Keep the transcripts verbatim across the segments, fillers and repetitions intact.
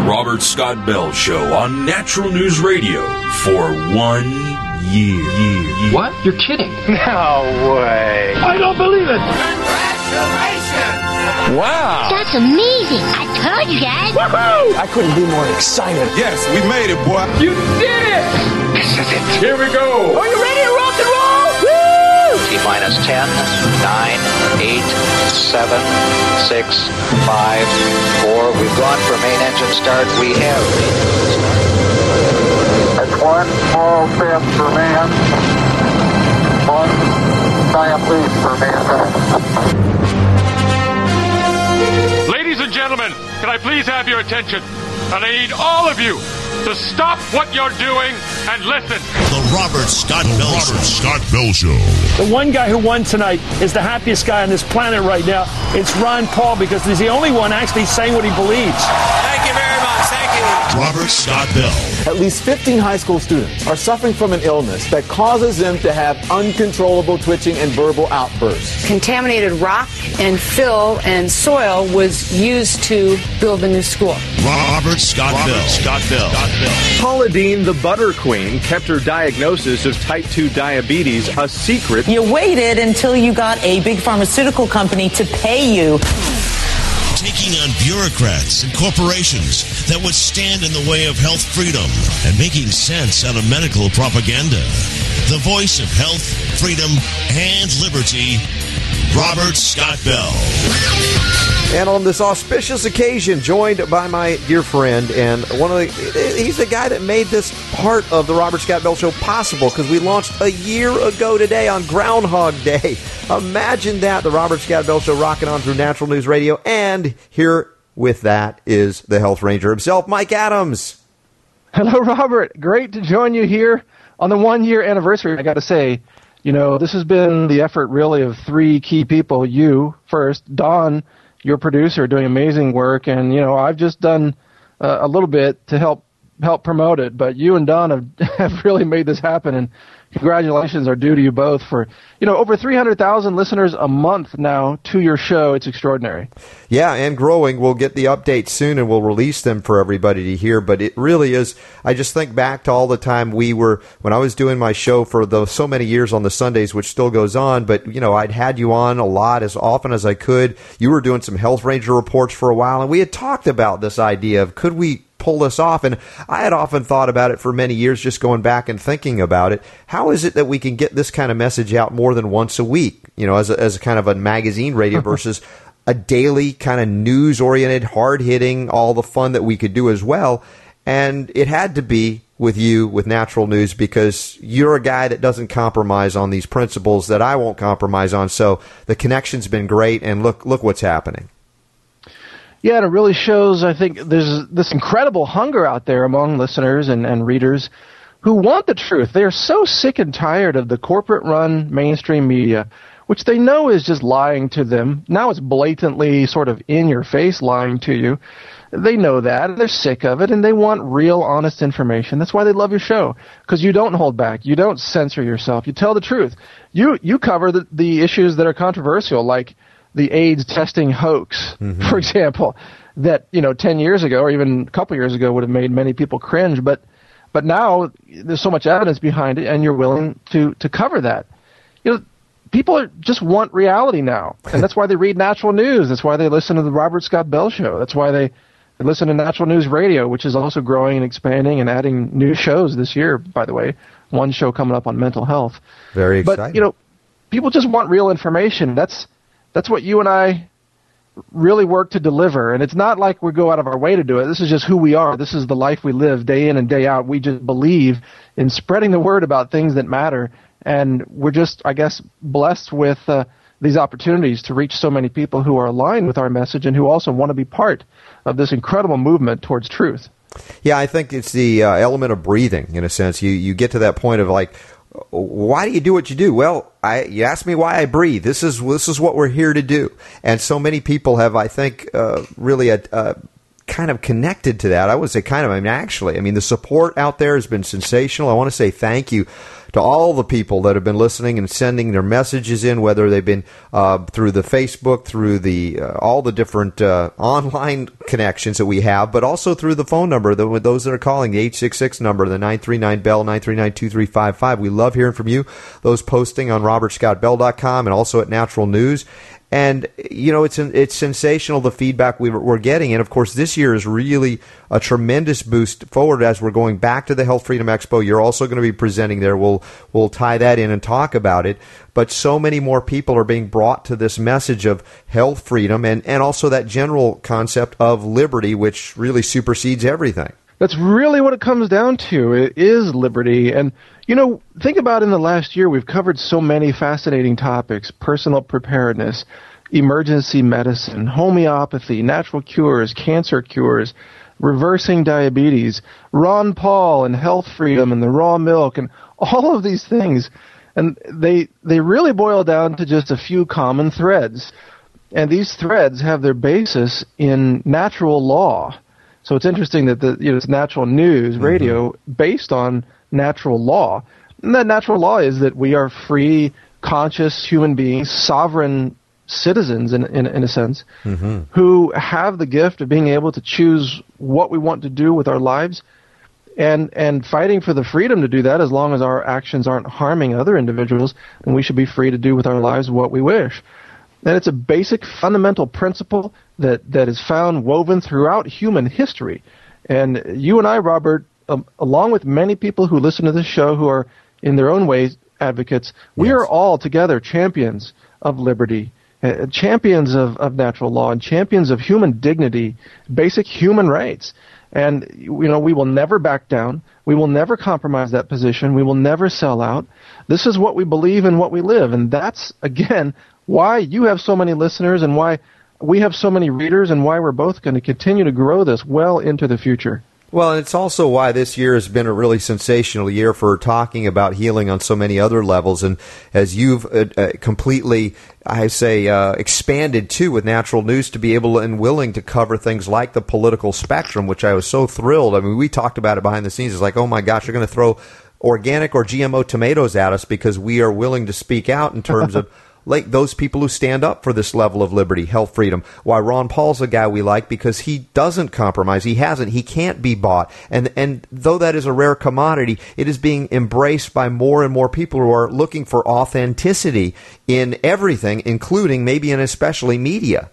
Robert Scott Bell Show on Natural News Radio for one year. year. What? You're kidding. No way. I don't believe it. Congratulations. Wow. That's amazing. I told you guys. Woohoo! I couldn't be more excited. Yes, we made it, boy. You did it. This is it. Here we go. Are you ready to rock and roll? T minus ten, nine, eight, seven, six, five, four. We've gone for main engine start. We have. It's one small step for man, one giant leap for mankind. Ladies and gentlemen, can I please have your attention? And I need all of you to stop what you're doing and listen. The Robert Scott Bell Robert Scott Bell Show. The one guy who won tonight is the happiest guy on this planet right now. It's Ron Paul, because he's the only one actually saying what he believes. Thank you very much. Thank you. Robert Scott Bell. At least fifteen high school students are suffering from an illness that causes them to have uncontrollable twitching and verbal outbursts. Contaminated rock and fill and soil was used to build the new school. Robert Scott Robert Bell. Scott Bell. Scott Bell. Paula Deen, the butter queen, kept her diagnosis of type two diabetes a secret. You waited until you got a big pharmaceutical company to pay you. Taking on bureaucrats and corporations that would stand in the way of health freedom and making sense out of medical propaganda. The voice of health, freedom, and liberty, Robert Scott Bell. And on this auspicious occasion, joined by my dear friend, and one of the, he's the guy that made this part of the Robert Scott Bell Show possible, because we launched a year ago today on Groundhog Day. Imagine that, the Robert Scott Bell Show rocking on through Natural News Radio, and here with that is the Health Ranger himself, Mike Adams. Hello, Robert. Great to join you here on the one-year anniversary. I got to say, you know, this has been the effort really of three key people. You first, Don, your producer, doing amazing work, and you know I've just done uh, a little bit to help help promote it. But you and Don have, have really made this happen, and congratulations are due to you both for you know over three hundred thousand listeners a month now to your show. It's extraordinary. Yeah, and growing. We'll get the updates soon, and we'll release them for everybody to hear. But it really is. I just think back to all the time we were when I was doing my show for the so many years on the Sundays, which still goes on. But you know, I'd had you on a lot, as often as I could. You were doing some Health Ranger reports for a while, and we had talked about this idea of could we pull this off, and I had often thought about it for many years, just going back and thinking about it. How is it that we can get this kind of message out more than once a week, you know, as a, as a kind of a magazine radio versus a daily kind of news-oriented, hard-hitting, all the fun that we could do as well? And it had to be with you, with Natural News, because you're a guy that doesn't compromise on these principles that I won't compromise on. So the connection's been great, and look, look what's happening. Yeah, and it really shows, I think, there's this incredible hunger out there among listeners and, and readers who want the truth. They are so sick and tired of the corporate-run mainstream media, which they know is just lying to them. Now it's blatantly sort of in-your-face lying to you. They know that, and they're sick of it, and they want real, honest information. That's why they love your show, because you don't hold back. You don't censor yourself. You tell the truth. You, you cover the, the issues that are controversial, like the AIDS testing hoax, mm-hmm. for example, that, you know, ten years ago or even a couple years ago would have made many people cringe. But but now there's so much evidence behind it, and you're willing to, to cover that. You know, people are, just want reality now, and that's why they read Natural News. That's why they listen to the Robert Scott Bell Show. That's why they, they listen to Natural News Radio, which is also growing and expanding and adding new shows this year, by the way. One show coming up on mental health. Very exciting. But, you know, people just want real information. That's That's what you and I really work to deliver. And it's not like we go out of our way to do it. This is just who we are. This is the life we live day in and day out. We just believe in spreading the word about things that matter. And we're just, I guess, blessed with uh, these opportunities to reach so many people who are aligned with our message and who also want to be part of this incredible movement towards truth. Yeah, I think it's the uh, element of breathing, in a sense. You, you get to that point of like, why do you do what you do? Well, I, you ask me why I breathe. This is this is what we're here to do. And so many people have, I think, uh, really a, a kind of connected to that. I would say kind of, I mean, actually, I mean, the support out there has been sensational. I want to say thank you to to all the people that have been listening and sending their messages in, whether they've been uh, through the Facebook, through the uh, all the different uh, online connections that we have, but also through the phone number, the, those that are calling, the eight six six number, the nine three nine B E L L, nine three nine, two three five five. We love hearing from you, those posting on robert scott bell dot com and also at Natural News. And, you know, it's it's sensational, the feedback we we're getting. And, of course, this year is really a tremendous boost forward as we're going back to the Health Freedom Expo. You're also going to be presenting there. We'll we'll tie that in and talk about it. But so many more people are being brought to this message of health freedom and, and also that general concept of liberty, which really supersedes everything. That's really what it comes down to. It is liberty. And, you know, think about in the last year, we've covered so many fascinating topics: personal preparedness, emergency medicine, homeopathy, natural cures, cancer cures, reversing diabetes, Ron Paul and health freedom and the raw milk and all of these things. And they they really boil down to just a few common threads. And these threads have their basis in natural law. So it's interesting that the you know it's Natural News Radio mm-hmm. based on natural law. And that natural law is that we are free, conscious human beings, sovereign citizens in in, in a sense, mm-hmm. who have the gift of being able to choose what we want to do with our lives, and and fighting for the freedom to do that as long as our actions aren't harming other individuals, and we should be free to do with our lives what we wish. And it's a basic fundamental principle that, that is found woven throughout human history. And you and I, Robert, um, along with many people who listen to this show who are in their own ways advocates, we yes. are all together champions of liberty, uh, champions of, of natural law, and champions of human dignity, basic human rights. And, you know, we will never back down. We will never compromise that position. We will never sell out. This is what we believe and what we live. And that's, again, why you have so many listeners and why we have so many readers and why we're both going to continue to grow this well into the future. Well, and it's also why this year has been a really sensational year for talking about healing on so many other levels. And as you've uh, uh, completely, I say, uh, expanded too with Natural News to be able and willing to cover things like the political spectrum, which I was so thrilled. I mean, we talked about it behind the scenes. It's like, oh my gosh, you're going to throw organic or G M O tomatoes at us because we are willing to speak out in terms of like those people who stand up for this level of liberty, health freedom. Why Ron Paul's a guy we like because he doesn't compromise. He hasn't. He can't be bought. And and though that is a rare commodity, it is being embraced by more and more people who are looking for authenticity in everything, including maybe and especially media.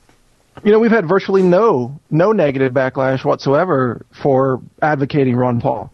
You know, we've had virtually no no negative backlash whatsoever for advocating Ron Paul.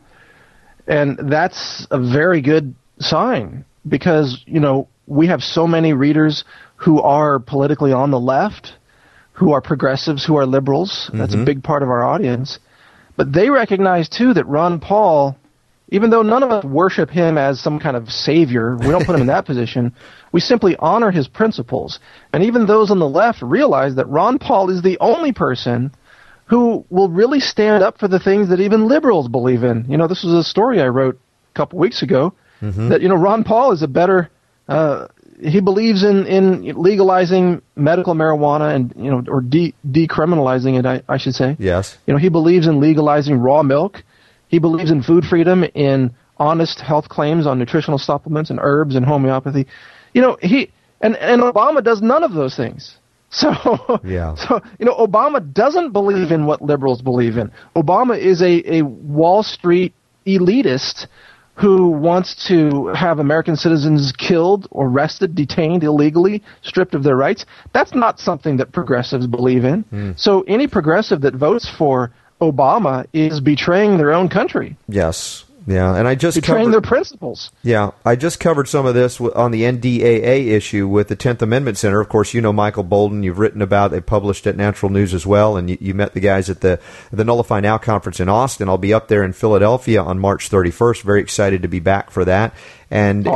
And that's a very good sign because, you know, we have so many readers who are politically on the left, who are progressives, who are liberals. That's mm-hmm. a big part of our audience. But they recognize, too, that Ron Paul, even though none of us worship him as some kind of savior, we don't put him in that position, we simply honor his principles. And even those on the left realize that Ron Paul is the only person who will really stand up for the things that even liberals believe in. You know, this was a story I wrote a couple weeks ago, mm-hmm. that, you know, Ron Paul is a better... Uh, he believes in, in legalizing medical marijuana and, you know, or de- decriminalizing it, I, I should say. Yes. You know, he believes in legalizing raw milk. He believes in food freedom, in honest health claims on nutritional supplements and herbs and homeopathy. You know, he and, and Obama does none of those things. So, yeah. so, you know, Obama doesn't believe in what liberals believe in. Obama is a, a Wall Street elitist who wants to have American citizens killed, arrested, detained illegally, stripped of their rights. That's not something that progressives believe in. Mm. So any progressive that votes for Obama is betraying their own country. Yes. Yeah, and I just betraying covered, their principles. Yeah, I just covered some of this on the N D A A issue with the tenth Amendment Center. Of course, you know Michael Bolden. You've written about. They published at Natural News as well, and you, you met the guys at the the Nullify Now conference in Austin. I'll be up there in Philadelphia on March thirty-first. Very excited to be back for that. And awesome.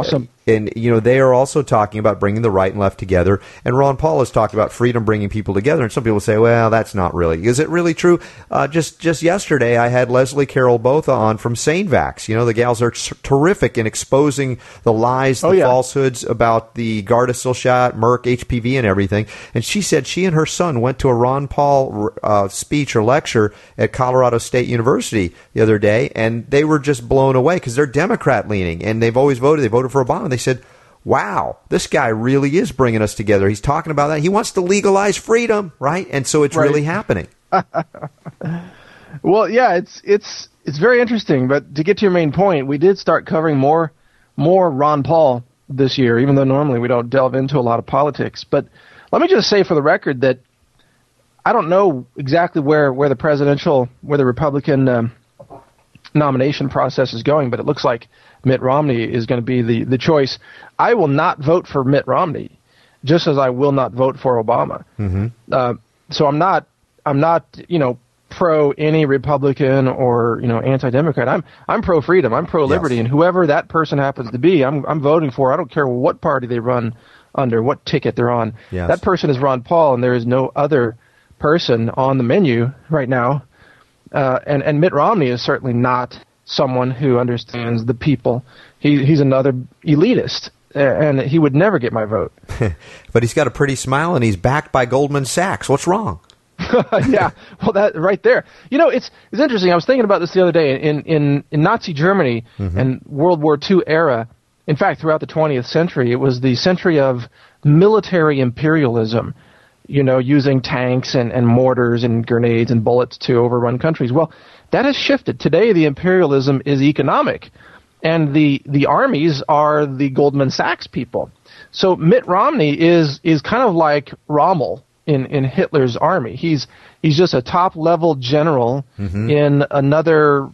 And, you know, they are also talking about bringing the right and left together. And Ron Paul has talked about freedom bringing people together. And some people say, well, that's not really. Is it really true? Uh, just just yesterday, I had Leslie Carroll Botha on from SaneVax. You know, the gals are t- terrific in exposing the lies, the oh, yeah. falsehoods about the Gardasil shot, Merck, H P V, and everything. And she said she and her son went to a Ron Paul uh, speech or lecture at Colorado State University the other day, and they were just blown away because they're Democrat-leaning, and they've always voted. They voted for Obama. They said, wow, this guy really is bringing us together. He's talking about that. He wants to legalize freedom, right? And so it's right. really happening. Well, yeah, it's it's it's very interesting. But to get to your main point, we did start covering more more Ron Paul this year, even though normally we don't delve into a lot of politics. But let me just say for the record that I don't know exactly where, where the presidential, where the Republican um, nomination process is going, but it looks like Mitt Romney is going to be the, the choice. I will not vote for Mitt Romney, just as I will not vote for Obama. Mm-hmm. Uh, so I'm not, I'm not, you know, pro any Republican or, you know, anti-Democrat. I'm, I'm pro freedom. I'm pro liberty, yes. and whoever that person happens to be, I'm, I'm voting for. I don't care what party they run under, what ticket they're on. Yes. That person is Ron Paul, and there is no other person on the menu right now. Uh, and, and Mitt Romney is certainly not someone who understands the people. He, he's another elitist, and he would never get my vote. But he's got a pretty smile, and he's backed by Goldman Sachs. What's wrong? Yeah, well, that right there. You know, it's it's interesting. I was thinking about this the other day. In in, in Nazi Germany mm-hmm. and World War Two era, in fact, throughout the twentieth century, it was the century of military imperialism. You know, using tanks and, and mortars and grenades and bullets to overrun countries. Well, that has shifted. Today, the imperialism is economic, and the the armies are the Goldman Sachs people. So Mitt Romney is is kind of like Rommel in, in Hitler's army. He's he's just a top level general mm-hmm. in another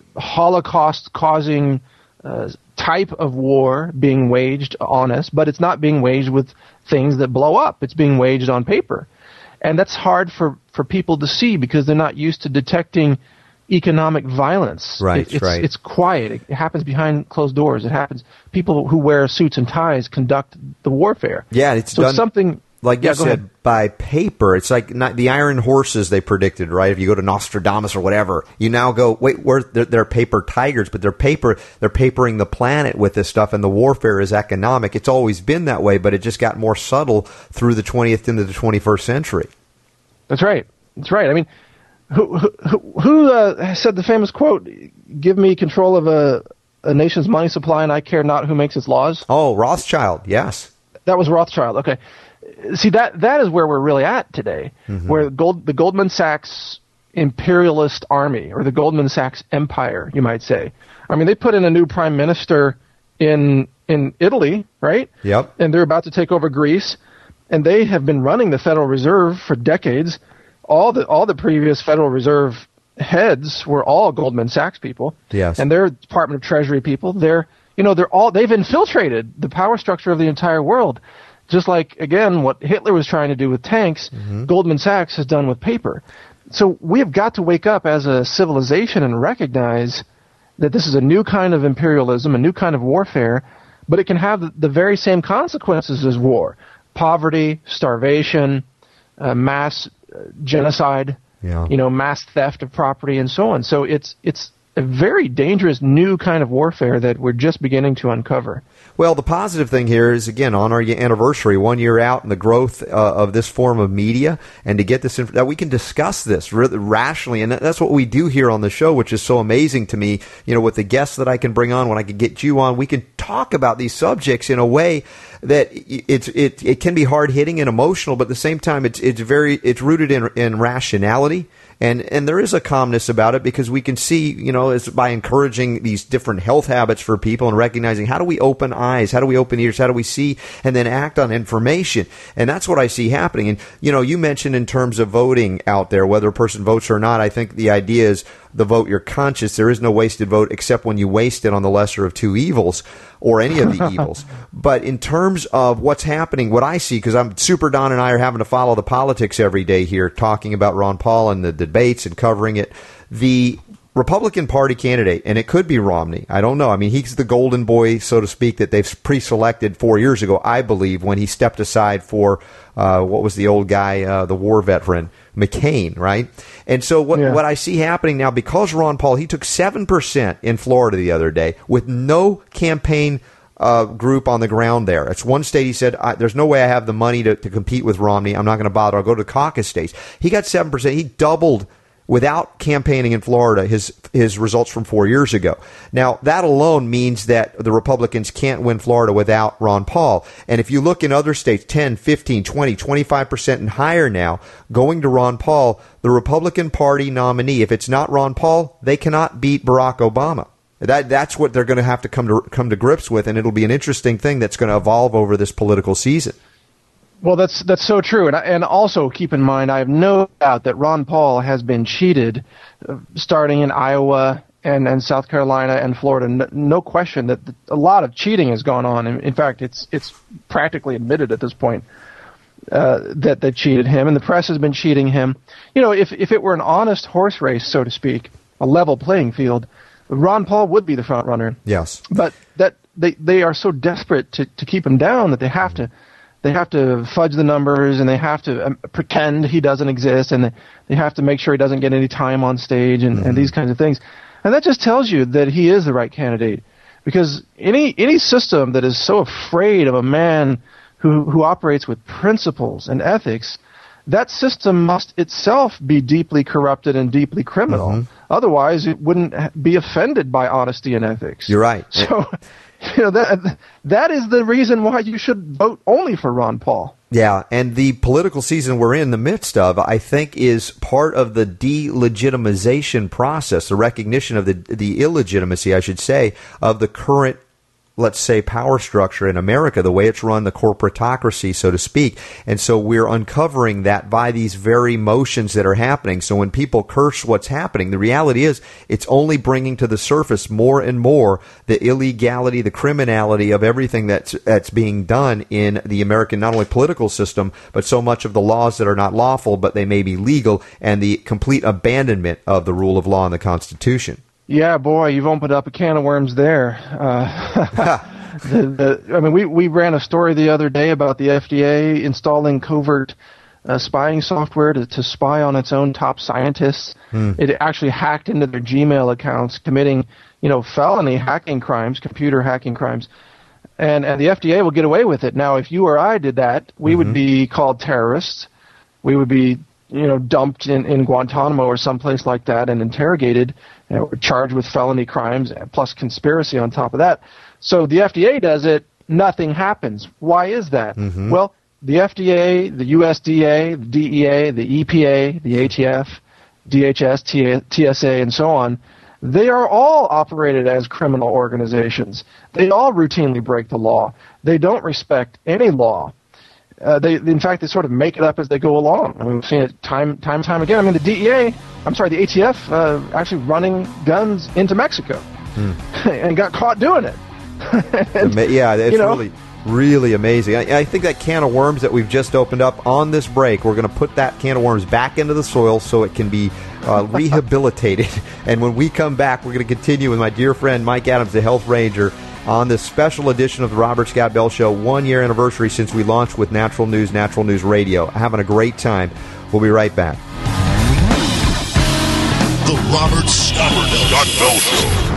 Holocaust-causing uh, type of war being waged on us, but it's not being waged with things that blow up. It's being waged on paper. And that's hard for, for people to see because they're not used to detecting economic violence. Right, it, it's, right. It's quiet. It, it happens behind closed doors. It happens. People who wear suits and ties conduct the warfare. Yeah, it's so done. It's something... Like yeah, you said, ahead. By paper. It's like not the iron horses they predicted, right? If you go to Nostradamus or whatever, you now go, wait, where they're, they're paper tigers, but they're paper. They're papering the planet with this stuff, and the warfare is economic. It's always been that way, but it just got more subtle through the twentieth into the twenty-first century. That's right. That's right. I mean, who who, who uh, said the famous quote? "Give me control of a, a nation's money supply, and I care not who makes its laws." Oh, Rothschild. Yes, that was Rothschild. Okay. See, that that is where we're really at today, mm-hmm. where Gold, the Goldman Sachs imperialist army, or the Goldman Sachs empire, you might say. I mean, they put in a new prime minister in in Italy, right? Yep. And they're about to take over Greece, and they have been running the Federal Reserve for decades. All the all the previous Federal Reserve heads were all Goldman Sachs people. Yes. And they're Department of Treasury people. They're you know they're all they've infiltrated the power structure of the entire world. Just like, again, what Hitler was trying to do with tanks, mm-hmm. Goldman Sachs has done with paper. So we have got to wake up as a civilization and recognize that this is a new kind of imperialism, a new kind of warfare, but it can have the, the very same consequences as war. Poverty, starvation, uh, mass uh, genocide, yeah. you know, mass theft of property, and so on. So it's it's a very dangerous new kind of warfare that we're just beginning to uncover. Well, the positive thing here is, again, on our anniversary, one year out, and the growth uh, of this form of media, and to get this, inf- that we can discuss this really rationally, and that's what we do here on the show, which is so amazing to me. You know, with the guests that I can bring on, when I can get you on, we can talk about these subjects in a way that it's it it can be hard hitting and emotional, but at the same time, it's it's very it's rooted in in rationality. And and there is a calmness about it because we can see, you know, it's by encouraging these different health habits for people and recognizing how do we open eyes, how do we open ears, how do we see and then act on information. And that's what I see happening. And, you know, you mentioned in terms of voting out there, whether a person votes or not, I think the idea is the vote your conscience. There is no wasted vote except when you waste it on the lesser of two evils or any of the evils. But in terms of what's happening, what I see, because I'm Super Don and I are having to follow the politics every day here, talking about Ron Paul and the debates and covering it. The Republican Party candidate, and it could be Romney. I don't know. I mean, he's the golden boy, so to speak, that they've pre-selected four years ago, I believe, when he stepped aside for, uh, what was the old guy, uh, the war veteran, McCain, right? And so what, yeah. what I see happening now, because Ron Paul, he took seven percent in Florida the other day with no campaign uh, group on the ground there. It's one state he said, I, there's no way I have the money to, to compete with Romney. I'm not going to bother. I'll go to the caucus states. He got seven percent. He doubled without campaigning in Florida, his his results from four years ago. Now, that alone means that the Republicans can't win Florida without Ron Paul. And if you look in other states, ten, fifteen, twenty, twenty-five percent and higher now, going to Ron Paul, the Republican Party nominee, if it's not Ron Paul, they cannot beat Barack Obama. That That's what they're going to have to come to come to grips with, and it'll be an interesting thing that's going to evolve over this political season. Well, that's that's so true, and and also keep in mind, I have no doubt that Ron Paul has been cheated, uh, starting in Iowa and, and South Carolina and Florida. No, no question that a lot of cheating has gone on. In, in fact, it's it's practically admitted at this point uh, that they cheated him, and the press has been cheating him. You know, if if it were an honest horse race, so to speak, a level playing field, Ron Paul would be the front runner. Yes, but that they they are so desperate to to keep him down that they have to. They have to fudge the numbers, and they have to um, pretend he doesn't exist, and they, they have to make sure he doesn't get any time on stage, and, mm-hmm. and these kinds of things. And that just tells you that he is the right candidate, because any any system that is so afraid of a man who who operates with principles and ethics, that system must itself be deeply corrupted and deeply criminal. Mm-hmm. Otherwise, it wouldn't be offended by honesty and ethics. You're right. So. You know, that that is the reason why you should vote only for Ron Paul. Yeah, and the political season we're in the midst of, I think, is part of the delegitimization process, the recognition of the the illegitimacy, I should say, of the current, let's say, power structure in America, the way it's run, the corporatocracy, so to speak. And so we're uncovering that by these very motions that are happening. So when people curse what's happening, the reality is it's only bringing to the surface more and more the illegality, the criminality of everything that's that's being done in the American, not only political system, but so much of the laws that are not lawful, but they may be legal, and the complete abandonment of the rule of law and the Constitution. Yeah, boy, you've opened up a can of worms there. Uh, the, the, I mean, we, we ran a story the other day about the F D A installing covert uh, spying software to, to spy on its own top scientists. Mm. It actually hacked into their Gmail accounts, committing, you know, felony hacking crimes, computer hacking crimes. And, and the F D A will get away with it. Now, if you or I did that, we mm-hmm. would be called terrorists. We would be, you know, dumped in, in Guantanamo or someplace like that and interrogated, you know, charged with felony crimes plus conspiracy on top of that. So the F D A does it, nothing happens. Why is that? Mm-hmm. Well, the F D A, the U S D A, the D E A, the E P A, the A T F, D H S, T S A, and so on, they are all operated as criminal organizations. They all routinely break the law. They don't respect any law. Uh, they, in fact, they sort of make it up as they go along. I mean, we've seen it time, time, time again. I mean, the D E A, I'm sorry, the A T F, uh, actually running guns into Mexico, hmm. and got caught doing it. and, yeah, it's you know, really, really amazing. I, I think that can of worms that we've just opened up on this break, we're going to put that can of worms back into the soil so it can be uh, rehabilitated. And when we come back, we're going to continue with my dear friend Mike Adams, the Health Ranger, on this special edition of the Robert Scott Bell Show, one-year anniversary since we launched with Natural News, Natural News Radio. Having a great time. We'll be right back. The Robert Scott Bell Show.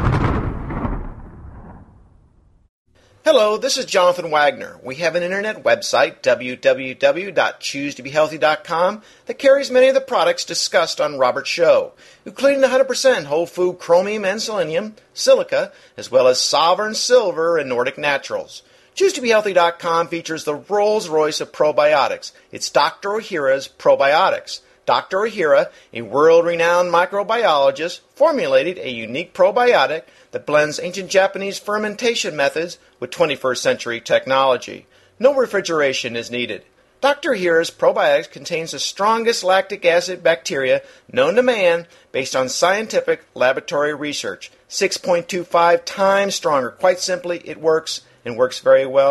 Hello, this is Jonathan Wagner. We have an internet website, w w w dot choose to be healthy dot com, that carries many of the products discussed on Robert's show, including the one hundred percent whole food chromium and selenium, silica, as well as Sovereign Silver and Nordic Naturals. choose to be healthy dot com features the Rolls-Royce of probiotics. It's Doctor Ohhira's Probiotics. Doctor Ohhira, a world-renowned microbiologist, formulated a unique probiotic that blends ancient Japanese fermentation methods with twenty-first century technology. No refrigeration is needed. Doctor Ohhira's probiotics contains the strongest lactic acid bacteria known to man based on scientific laboratory research. six point two five times stronger. Quite simply, it works and works very well.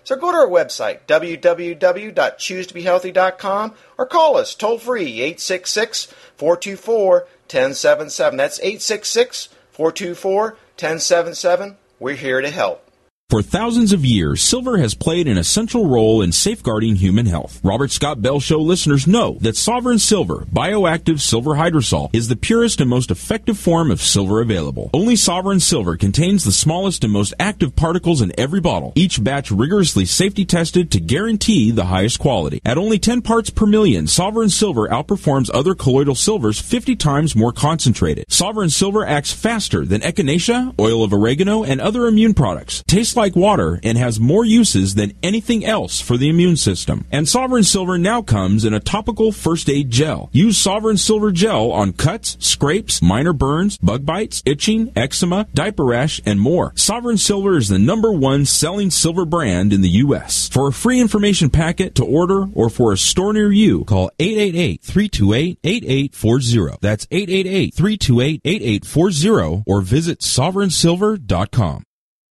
So go to our website, w w w dot choose to be healthy dot com, or call us toll-free, eight six six, four two four, one zero seven seven. That's eight six six, four two four, one zero seven seven. We're here to help. For thousands of years, silver has played an essential role in safeguarding human health. Robert Scott Bell Show listeners know that Sovereign Silver, bioactive silver hydrosol, is the purest and most effective form of silver available. Only Sovereign Silver contains the smallest and most active particles in every bottle, each batch rigorously safety tested to guarantee the highest quality. At only ten parts per million, Sovereign Silver outperforms other colloidal silvers fifty times more concentrated. Sovereign Silver acts faster than echinacea, oil of oregano, and other immune products. Tastes like water and has more uses than anything else for the immune system. And Sovereign Silver now comes in a topical first aid gel. Use Sovereign Silver gel on cuts, scrapes, minor burns, bug bites, itching, eczema, diaper rash, and more. Sovereign Silver is the number one selling silver brand in the U S. For a free information packet to order or for a store near you, call eight eight eight, three two eight, eight eight four zero. That's eight eight eight, three two eight, eight eight four zero or visit sovereign silver dot com.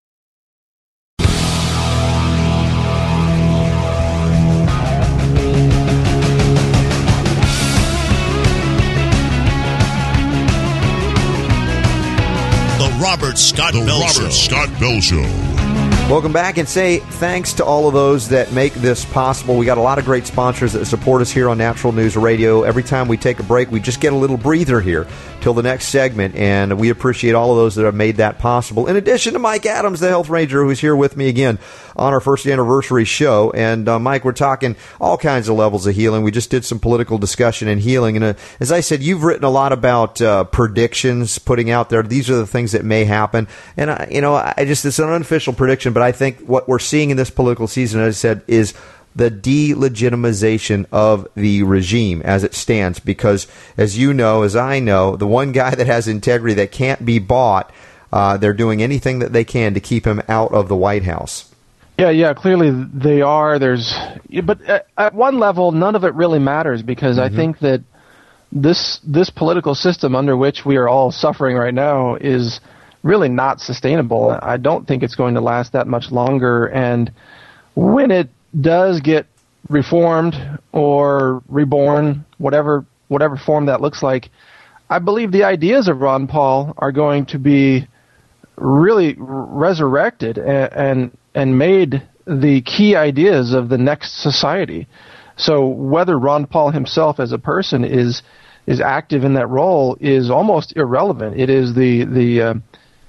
Robert Scott the Bell Robert Show. Scott Bell Show. Welcome back, and say thanks to all of those that make this possible. We got a lot of great sponsors that support us here on Natural News Radio. Every time we take a break, we just get a little breather here till the next segment, and we appreciate all of those that have made that possible. In addition to Mike Adams, the Health Ranger, who's here with me again on our first anniversary show. And uh, Mike, we're talking all kinds of levels of healing. We just did some political discussion and healing. And uh, as I said, you've written a lot about uh, predictions, putting out there, these are the things that may happen. And, uh, you know, I just, it's an unofficial prediction, but I think what we're seeing in this political season, as I said, is the delegitimization of the regime as it stands. Because, as you know, as I know, the one guy that has integrity that can't be bought, uh, they're doing anything that they can to keep him out of the White House. Yeah, yeah, clearly they are. There's, but at, at one level, none of it really matters, because mm-hmm. I think that this this political system under which we are all suffering right now is really not sustainable. I don't think it's going to last that much longer. And when it does get reformed or reborn, whatever whatever form that looks like, I believe the ideas of Ron Paul are going to be really resurrected and and, and made the key ideas of the next society. So whether Ron Paul himself as a person is is active in that role is almost irrelevant. It is the the uh,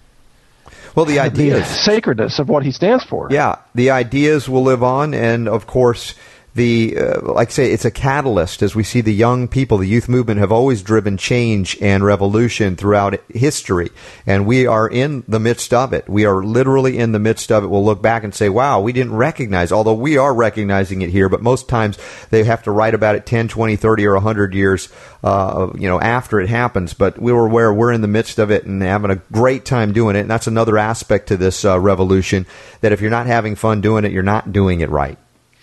well, the ideas, the sacredness of what he stands for. Yeah, the ideas will live on, and of course, the uh, like I say, it's a catalyst. As we see, the young people, the youth movement, have always driven change and revolution throughout history, and we are in the midst of it. We are literally in the midst of it. We'll look back and say, "Wow, we didn't recognize." Although we are recognizing it here, but most times they have to write about it ten, twenty, thirty, or one hundred years, uh, you know, after it happens. But we were aware we're in the midst of it and having a great time doing it. And that's another aspect to this uh, revolution, that if you're not having fun doing it, you're not doing it right.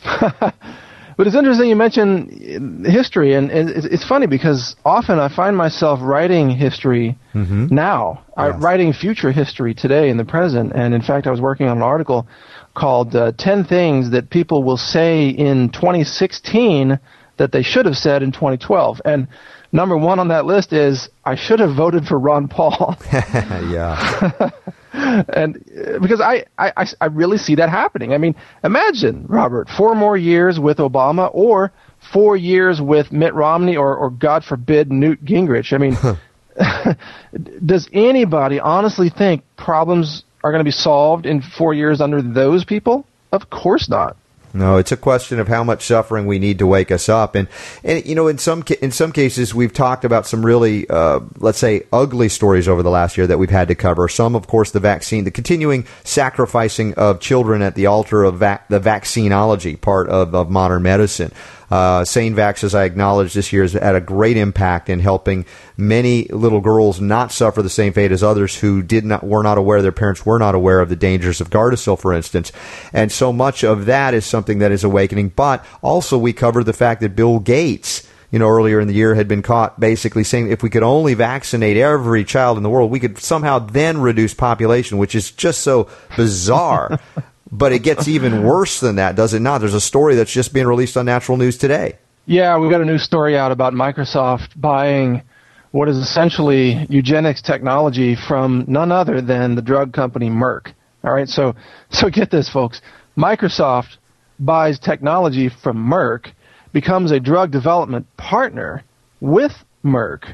But it's interesting you mention history, and it's funny because often I find myself writing history mm-hmm. now, yes. I'm writing future history today in the present. And in fact, I was working on an article called uh, ten Things That People Will Say in twenty sixteen That They Should Have Said in twenty twelve. And number one on that list is, I should have voted for Ron Paul. Yeah. And uh, because I, I, I really see that happening. I mean, imagine, Robert, four more years with Obama or four years with Mitt Romney or, or God forbid, Newt Gingrich. I mean, does anybody honestly think problems are going to be solved in four years under those people? Of course not. No, it's a question of how much suffering we need to wake us up, and and you know, in some in some cases, we've talked about some really, uh, let's say, ugly stories over the last year that we've had to cover. Some, of course, the vaccine, the continuing sacrificing of children at the altar of vac- the vaccinology part of, of modern medicine. Uh, SaneVax, as I acknowledged this year, has had a great impact in helping many little girls not suffer the same fate as others who did not were not aware, their parents were not aware of the dangers of Gardasil, for instance. And so much of that is something that is awakening. But also we covered the fact that Bill Gates, you know, earlier in the year had been caught basically saying if we could only vaccinate every child in the world, we could somehow then reduce population, which is just so bizarre. But it gets even worse than that, does it not? There's a story that's just being released on Natural News today. Yeah, we've got a new story out about Microsoft buying what is essentially eugenics technology from none other than the drug company Merck. All right, so so get this, folks. Microsoft buys technology from Merck, becomes a drug development partner with Merck.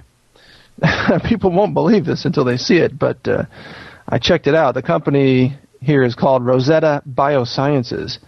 People won't believe this until they see it, but uh, I checked it out. The company here is called Rosetta Biosciences,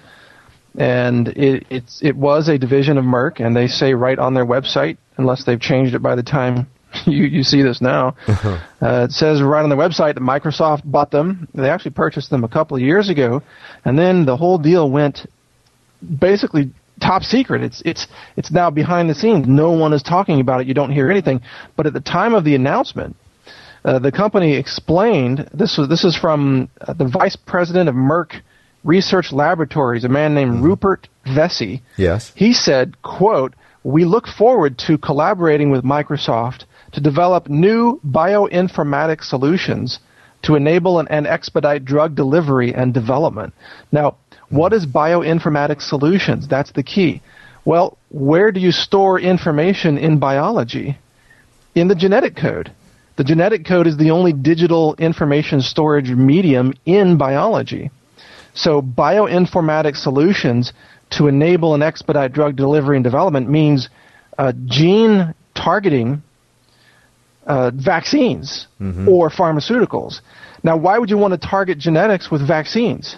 and it, it's, it was a division of Merck, and they say right on their website, unless they've changed it by the time you, you see this now, uh, it says right on their website that Microsoft bought them. They actually purchased them a couple of years ago, and then the whole deal went basically top secret. It's it's it's now behind the scenes. No one is talking about it. You don't hear anything. But at the time of the announcement, uh, the company explained, this was this is from uh, the vice president of Merck Research Laboratories, a man named mm-hmm. Rupert Vesey. Yes. He said, quote, "We look forward to collaborating with Microsoft to develop new bioinformatics solutions to enable and, and expedite drug delivery and development." Now, what is bioinformatics solutions? That's the key. Well, where do you store information in biology? In the genetic code. The genetic code is the only digital information storage medium in biology. So bioinformatics solutions to enable and expedite drug delivery and development means uh, gene targeting uh, vaccines mm-hmm. or pharmaceuticals. Now, why would you want to target genetics with vaccines?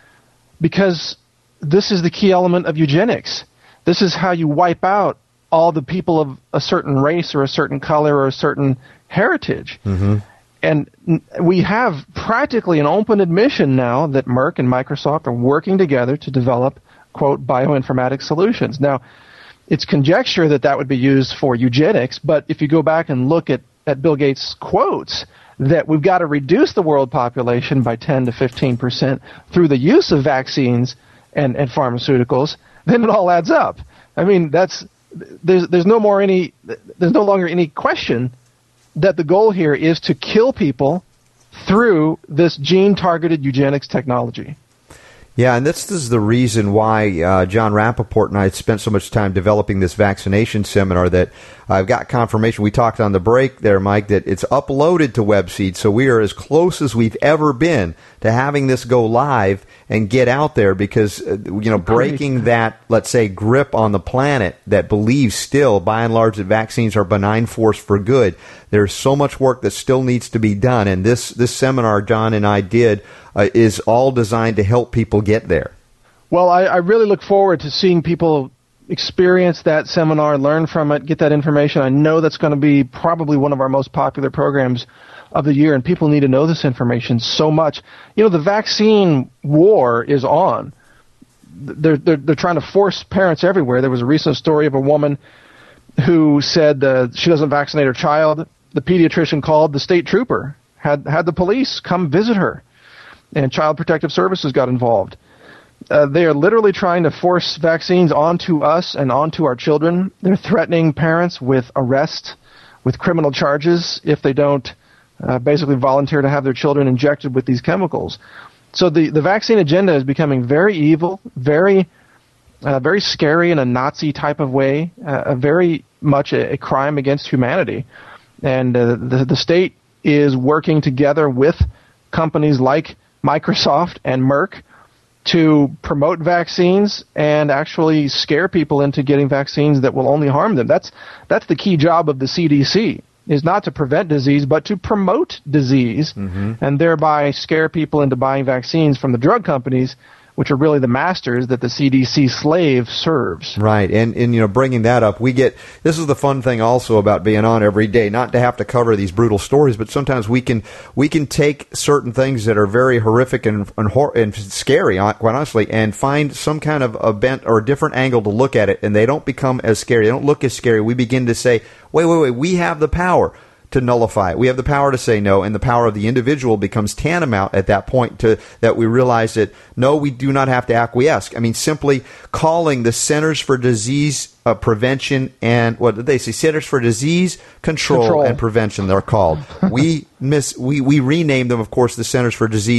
Because this is the key element of eugenics. This is how you wipe out all the people of a certain race or a certain color or a certain heritage. Mm-hmm. And we have practically an open admission now that Merck and Microsoft are working together to develop, quote, bioinformatics solutions. Now, it's conjecture that that would be used for eugenics, but if you go back and look at, at Bill Gates' quotes, that we've got to reduce the world population by ten to fifteen percent through the use of vaccines and, and pharmaceuticals, then it all adds up. I mean, that's there's there's no more any there's no longer any question that the goal here is to kill people through this gene-targeted eugenics technology. Yeah, and this is the reason why uh, John Rappaport and I spent so much time developing this vaccination seminar that I've got confirmation. We talked on the break there, Mike, that it's uploaded to WebSeed, so we are as close as we've ever been to having this go live and get out there because, uh, you know, breaking that, let's say, grip on the planet that believes still, by and large, that vaccines are a benign force for good. There's so much work that still needs to be done, and this, this seminar John and I did uh, is all designed to help people get there. Well, I, I really look forward to seeing people experience that seminar, learn from it, get that information. I know that's going to be probably one of our most popular programs of the year, and people need to know this information so much. You know, the vaccine war is on. They're, they're, they're trying to force parents everywhere. There was a recent story of a woman who said uh, she doesn't vaccinate her child. The pediatrician called the state trooper, had, had the police come visit her, and Child Protective Services got involved. Uh, they are literally trying to force vaccines onto us and onto our children. They're threatening parents with arrest, with criminal charges if they don't uh, basically volunteer to have their children injected with these chemicals. So the, the vaccine agenda is becoming very evil, very uh, very scary in a Nazi type of way, uh, a very much a, a crime against humanity. And uh, the, the state is working together with companies like Microsoft and Merck to promote vaccines and actually scare people into getting vaccines that will only harm them. That's that's the key job of the C D C, is not to prevent disease, but to promote disease, mm-hmm. and thereby scare people into buying vaccines from the drug companies, which are really the masters that the C D C slave serves. Right, and, and you know, bringing that up, we get, this is the fun thing also about being on every day, not to have to cover these brutal stories, but sometimes we can we can take certain things that are very horrific and and, hor- and scary, quite honestly, and find some kind of a bent or a different angle to look at it, and they don't become as scary. They don't look as scary. We begin to say, wait, wait, wait, we have the power to nullify it. We have the power to say no, and the power of the individual becomes tantamount at that point to that we realize that, no, we do not have to acquiesce. I mean, simply calling the Centers for Disease uh, Prevention and, what did they say, Centers for Disease Control, Control. and Prevention, they're called. we miss we, we renamed them, of course, the Centers for Disease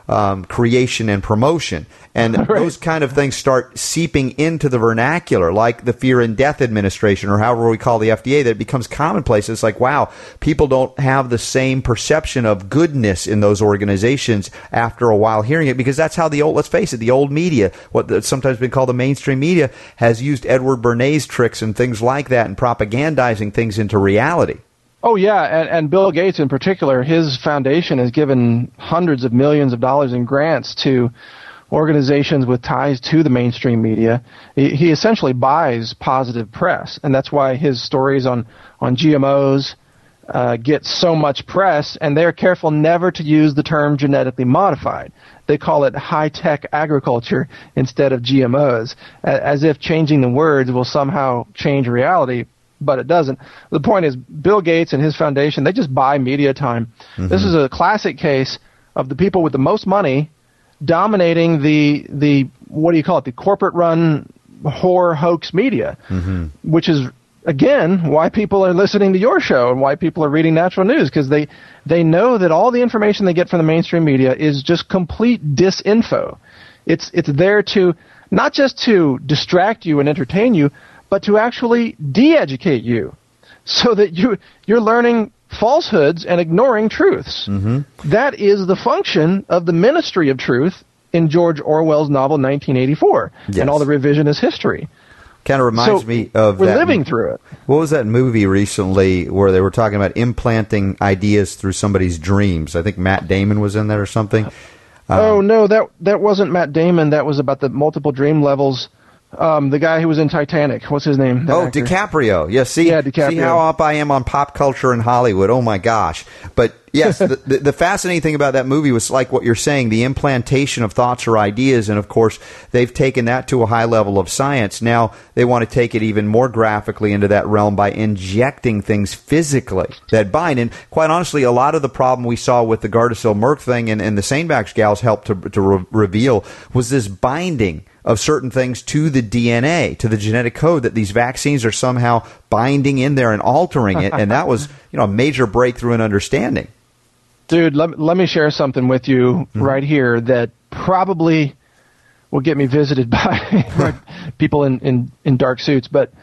um, creation and promotion. And right. those kind of things start seeping into the vernacular, like the Fear and Death Administration, or however we call the F D A, that it becomes commonplace. It's like, wow, people don't have the same perception of goodness in those organizations after a while hearing it, because that's how the old, let's face it, the old media, what that's sometimes been called the mainstream media, has used Edward Bernays tricks and things like that and propagandizing things into reality. Oh, yeah, and, and Bill Gates in particular, his foundation has given hundreds of millions of dollars in grants to organizations with ties to the mainstream media. He, he essentially buys positive press, and that's why his stories on, on G M Os uh, get so much press, and they're careful never to use the term genetically modified. They call it high-tech agriculture instead of G M Os, as if changing the words will somehow change reality, but it doesn't. The point is, Bill Gates and his foundation, they just buy media time. Mm-hmm. This is a classic case of the people with the most money dominating the, the what do you call it, the corporate-run whore hoax media, mm-hmm. which is, again, why people are listening to your show and why people are reading Natural News, because they, they know that all the information they get from the mainstream media is just complete disinfo. It's, it's there to, not just to distract you and entertain you, but to actually de-educate you so that you, you're learning falsehoods and ignoring truths. Mm-hmm. That is the function of the Ministry of Truth in George Orwell's novel nineteen eighty-four, yes. and all the revisionist history. Kind of reminds so me of we're that. living mo- through it. What was that movie recently where they were talking about implanting ideas through somebody's dreams? I think Matt Damon was in there or something. Um, oh, no, that that wasn't Matt Damon. That was about the multiple dream levels. Um, the guy who was in Titanic. What's his name? Oh, actor? DiCaprio. Yeah, see, yeah, DiCaprio. See how up I am on pop culture in Hollywood. Oh, my gosh. But, yes, the, the, the fascinating thing about that movie was like what you're saying, the implantation of thoughts or ideas. And, of course, they've taken that to a high level of science. Now they want to take it even more graphically into that realm by injecting things physically that bind. And, quite honestly, a lot of the problem we saw with the Gardasil Merck thing and, and the Sanebach gals helped to, to re- reveal was this binding of certain things to the D N A, to the genetic code, that these vaccines are somehow binding in there and altering it. And that was, you know, a major breakthrough in understanding. Dude, let, let me share something with you mm-hmm. right here that probably will get me visited by people in, in, in dark suits. But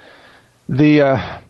the uh,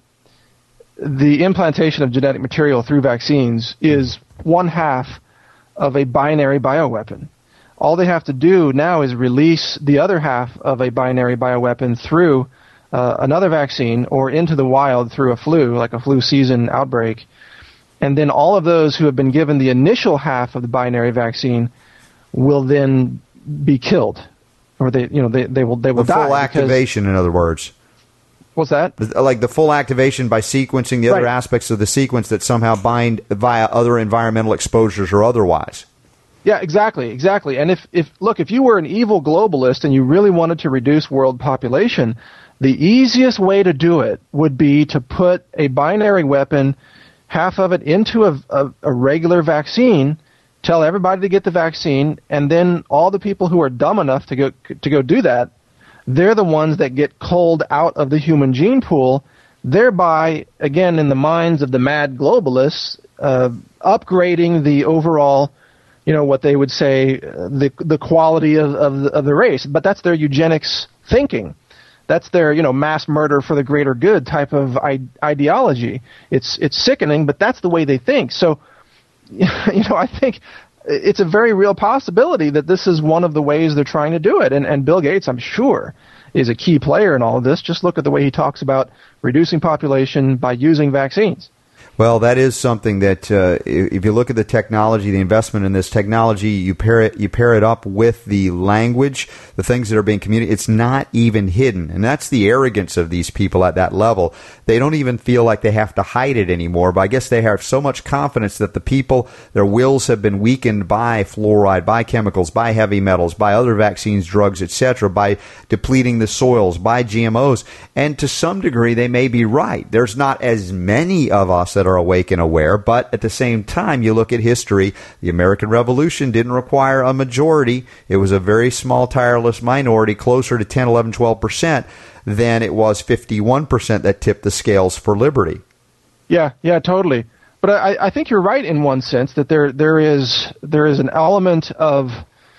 the implantation of genetic material through vaccines is one half of a binary bioweapon. All they have to do now is release the other half of a binary bioweapon through uh, another vaccine or into the wild through a flu, like a flu season outbreak. And then all of those who have been given the initial half of the binary vaccine will then be killed. Or they, you know, they, they will, they will the die. Full activation, in other words. What's that? Like the full activation by sequencing the other right. aspects of the sequence that somehow bind via other environmental exposures or otherwise. Yeah, exactly, exactly. And if, if look, if you were an evil globalist and you really wanted to reduce world population, the easiest way to do it would be to put a binary weapon, half of it into a, a, a regular vaccine, tell everybody to get the vaccine, and then all the people who are dumb enough to go to go do that, they're the ones that get culled out of the human gene pool, thereby, again, in the minds of the mad globalists, uh, upgrading the overall, you know, what they would say, uh, the the quality of, of, the, of the race. But that's their eugenics thinking. That's their, you know, mass murder for the greater good type of I- ideology. It's it's sickening, but that's the way they think. So, you know, I think it's a very real possibility that this is one of the ways they're trying to do it. And, and Bill Gates, I'm sure, is a key player in all of this. Just look at the way he talks about reducing population by using vaccines. Well, that is something that uh, if you look at the technology, the investment in this technology, you pair it you pair it up with the language, the things that are being communicated, it's not even hidden. And that's the arrogance of these people at that level. They don't even feel like they have to hide it anymore. But I guess they have so much confidence that the people, their wills have been weakened by fluoride, by chemicals, by heavy metals, by other vaccines, drugs, et cetera, by depleting the soils, by G M Os. And to some degree, they may be right. There's not as many of us that are awake and aware, but at the same time, you look at history, the American Revolution didn't require a majority. It was a very small, tireless minority, closer to ten, eleven, twelve percent than it was fifty-one percent that tipped the scales for liberty. Yeah, yeah, totally. but I, I think you're right in one sense that there there is there is an element of,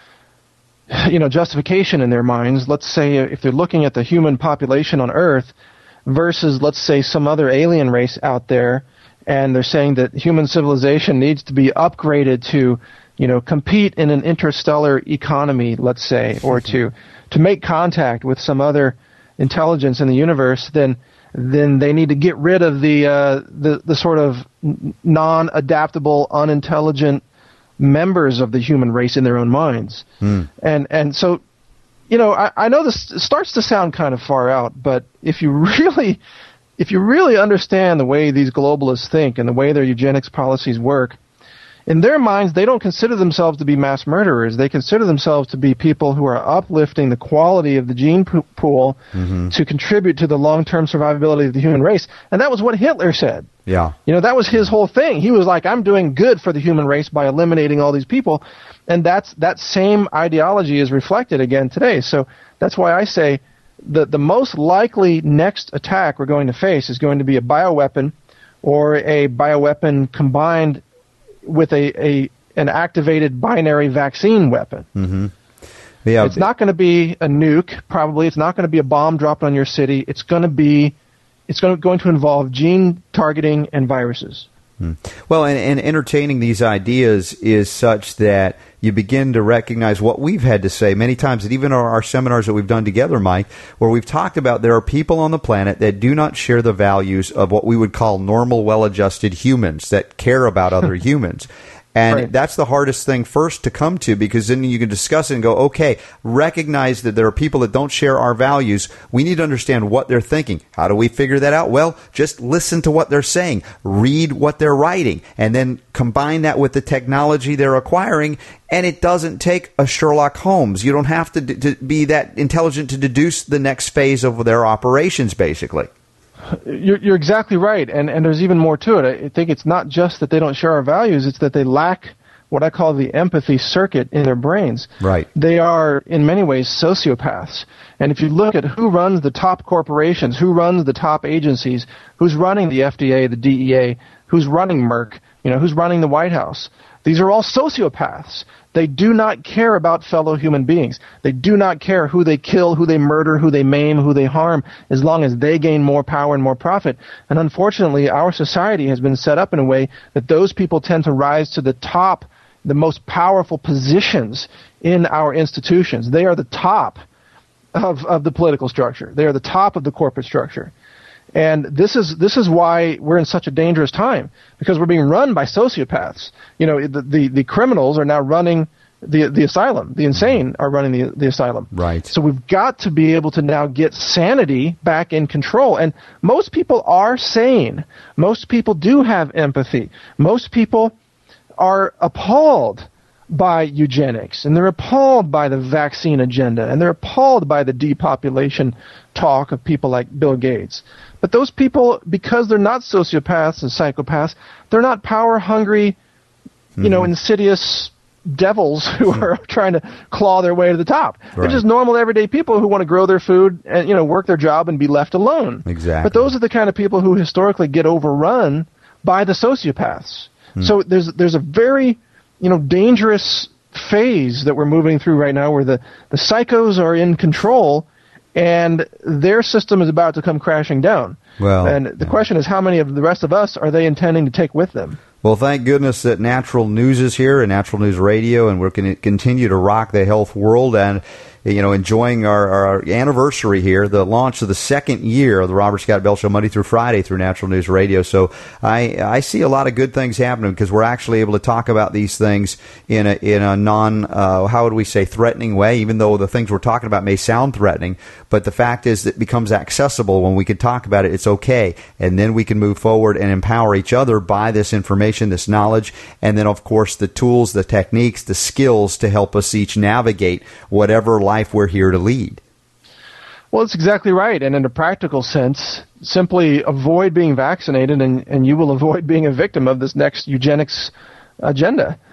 you know, justification in their minds. Let's say if they're looking at the human population on Earth versus, let's say, some other alien race out there, and they're saying that human civilization needs to be upgraded to, you know, compete in an interstellar economy, let's say, or to to make contact with some other intelligence in the universe, then then they need to get rid of the uh, the the sort of non-adaptable, unintelligent members of the human race in their own minds. Mm. And and so, you know, I, I know this starts to sound kind of far out, but if you really if you really understand the way these globalists think and the way their eugenics policies work, in their minds, they don't consider themselves to be mass murderers. They consider themselves to be people who are uplifting the quality of the gene pool mm-hmm. to contribute to the long-term survivability of the human race. And that was what Hitler said. Yeah. You know, that was his whole thing. He was like, I'm doing good for the human race by eliminating all these people. And that's that same ideology is reflected again today. So that's why I say the, the most likely next attack we're going to face is going to be a bioweapon or a bioweapon combined with a, a an activated binary vaccine weapon. Mm-hmm. Yeah, it's not going to be a nuke, probably. It's not going to be a bomb dropped on your city. It's going to be, it's going to, going to involve gene targeting and viruses. Mm. Well, and, and entertaining these ideas is such that you begin to recognize what we've had to say many times, and even our, our seminars that we've done together, Mike, where we've talked about there are people on the planet that do not share the values of what we would call normal, well-adjusted humans that care about other humans. And right. that's the hardest thing first to come to, because then you can discuss it and go, okay, recognize that there are people that don't share our values. We need to understand what they're thinking. How do we figure that out? Well, just listen to what they're saying, read what they're writing, and then combine that with the technology they're acquiring. And it doesn't take a Sherlock Holmes. You don't have to, d- to be that intelligent to deduce the next phase of their operations, basically. You're, you're exactly right, and, and there's even more to it. I think it's not just that they don't share our values, it's that they lack what I call the empathy circuit in their brains. Right. They are, in many ways, sociopaths. And if you look at who runs the top corporations, who runs the top agencies, who's running the F D A, the D E A, who's running Merck, you know, who's running the White House, these are all sociopaths. They do not care about fellow human beings. They do not care who they kill, who they murder, who they maim, who they harm, as long as they gain more power and more profit. And unfortunately, our society has been set up in a way that those people tend to rise to the top, the most powerful positions in our institutions. They are the top of, of the political structure. They are the top of the corporate structure. And this is this is why we're in such a dangerous time, because we're being run by sociopaths. You know, the the, the criminals are now running the the asylum. The insane are running the the asylum. Right. So we've got to be able to now get sanity back in control. And most people are sane. Most people do have empathy. Most people are appalled by eugenics, and they're appalled by the vaccine agenda, and they're appalled by the depopulation talk of people like Bill Gates. But those people, because they're not sociopaths and psychopaths, they're not power-hungry, you mm-hmm. know, insidious devils who are trying to claw their way to the top. Right. They're just normal, everyday people who want to grow their food and, you know, work their job and be left alone. Exactly. But those are the kind of people who historically get overrun by the sociopaths. Mm. So there's there's a very, you know, dangerous phase that we're moving through right now where the, the psychos are in control and their system is about to come crashing down. Well, and the yeah. question is, how many of the rest of us are they intending to take with them? Well, thank goodness that Natural News is here and Natural News Radio, and we're going to continue to rock the health world and, you know, enjoying our, our anniversary here, the launch of the second year of the Robert Scott Bell Show Monday through Friday through Natural News Radio. So I I see a lot of good things happening because we're actually able to talk about these things in a in a non uh, how would we say threatening way, even though the things we're talking about may sound threatening. But the fact is that it becomes accessible when we can talk about it. It's okay, and then we can move forward and empower each other by this information, this knowledge, and then of course the tools, the techniques, the skills to help us each navigate whatever life we're here to lead. Well, that's exactly right. And in a practical sense, simply avoid being vaccinated and, and you will avoid being a victim of this next eugenics agenda.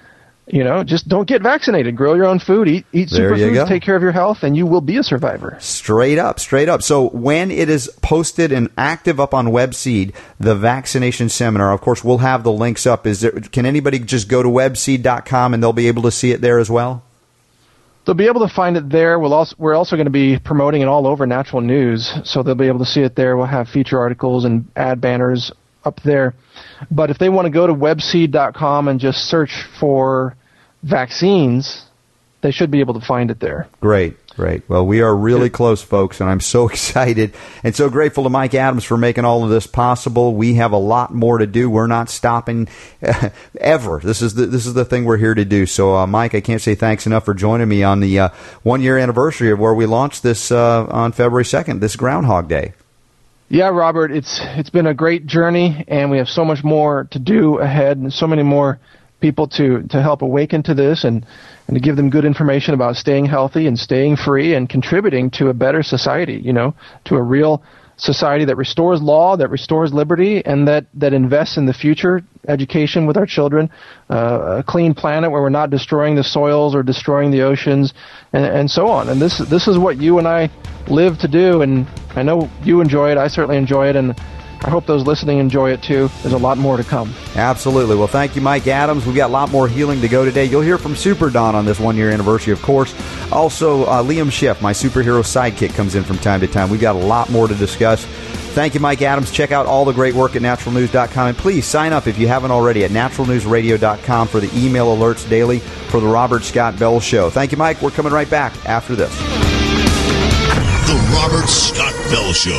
You know, just don't get vaccinated. Grow your own food, eat eat superfoods, take care of your health, and you will be a survivor. Straight up, straight up. So when it is posted and active up on WebSeed, the vaccination seminar, of course, we'll have the links up. Is there? Can anybody just go to webseed dot com and they'll be able to see it there as well? They'll be able to find it there. We'll also, we're also going to be promoting it all over Natural News, so they'll be able to see it there. We'll have feature articles and ad banners up there. But if they want to go to webseed dot com and just search for vaccines, they should be able to find it there. Great, great. Well, we are really close, folks, and I'm so excited and so grateful to Mike Adams for making all of this possible. We have a lot more to do. We're not stopping uh, ever. This is the this is the thing we're here to do. So, uh, Mike, I can't say thanks enough for joining me on the uh, one-year anniversary of where we launched this uh, on February second, this Groundhog Day. Yeah, Robert, it's it's been a great journey, and we have so much more to do ahead and so many more people to, to help awaken to this and, and to give them good information about staying healthy and staying free and contributing to a better society, you know, to a real society that restores law, that restores liberty, and that, that invests in the future education with our children, uh, a clean planet where we're not destroying the soils or destroying the oceans, and, and so on. And this this is what you and I live to do, and I know you enjoy it. I certainly enjoy it, and I hope those listening enjoy it too. There's a lot more to come. Absolutely. Well, thank you, Mike Adams. We've got a lot more healing to go today. You'll hear from Super Don on this one-year anniversary, of course. Also, uh, Liam Schiff, my superhero sidekick, comes in from time to time. We've got a lot more to discuss. Thank you, Mike Adams. Check out all the great work at natural news dot com. And please sign up if you haven't already at natural news radio dot com for the email alerts daily for the Robert Scott Bell Show. Thank you, Mike. We're coming right back after this. The Robert Scott Bell Show.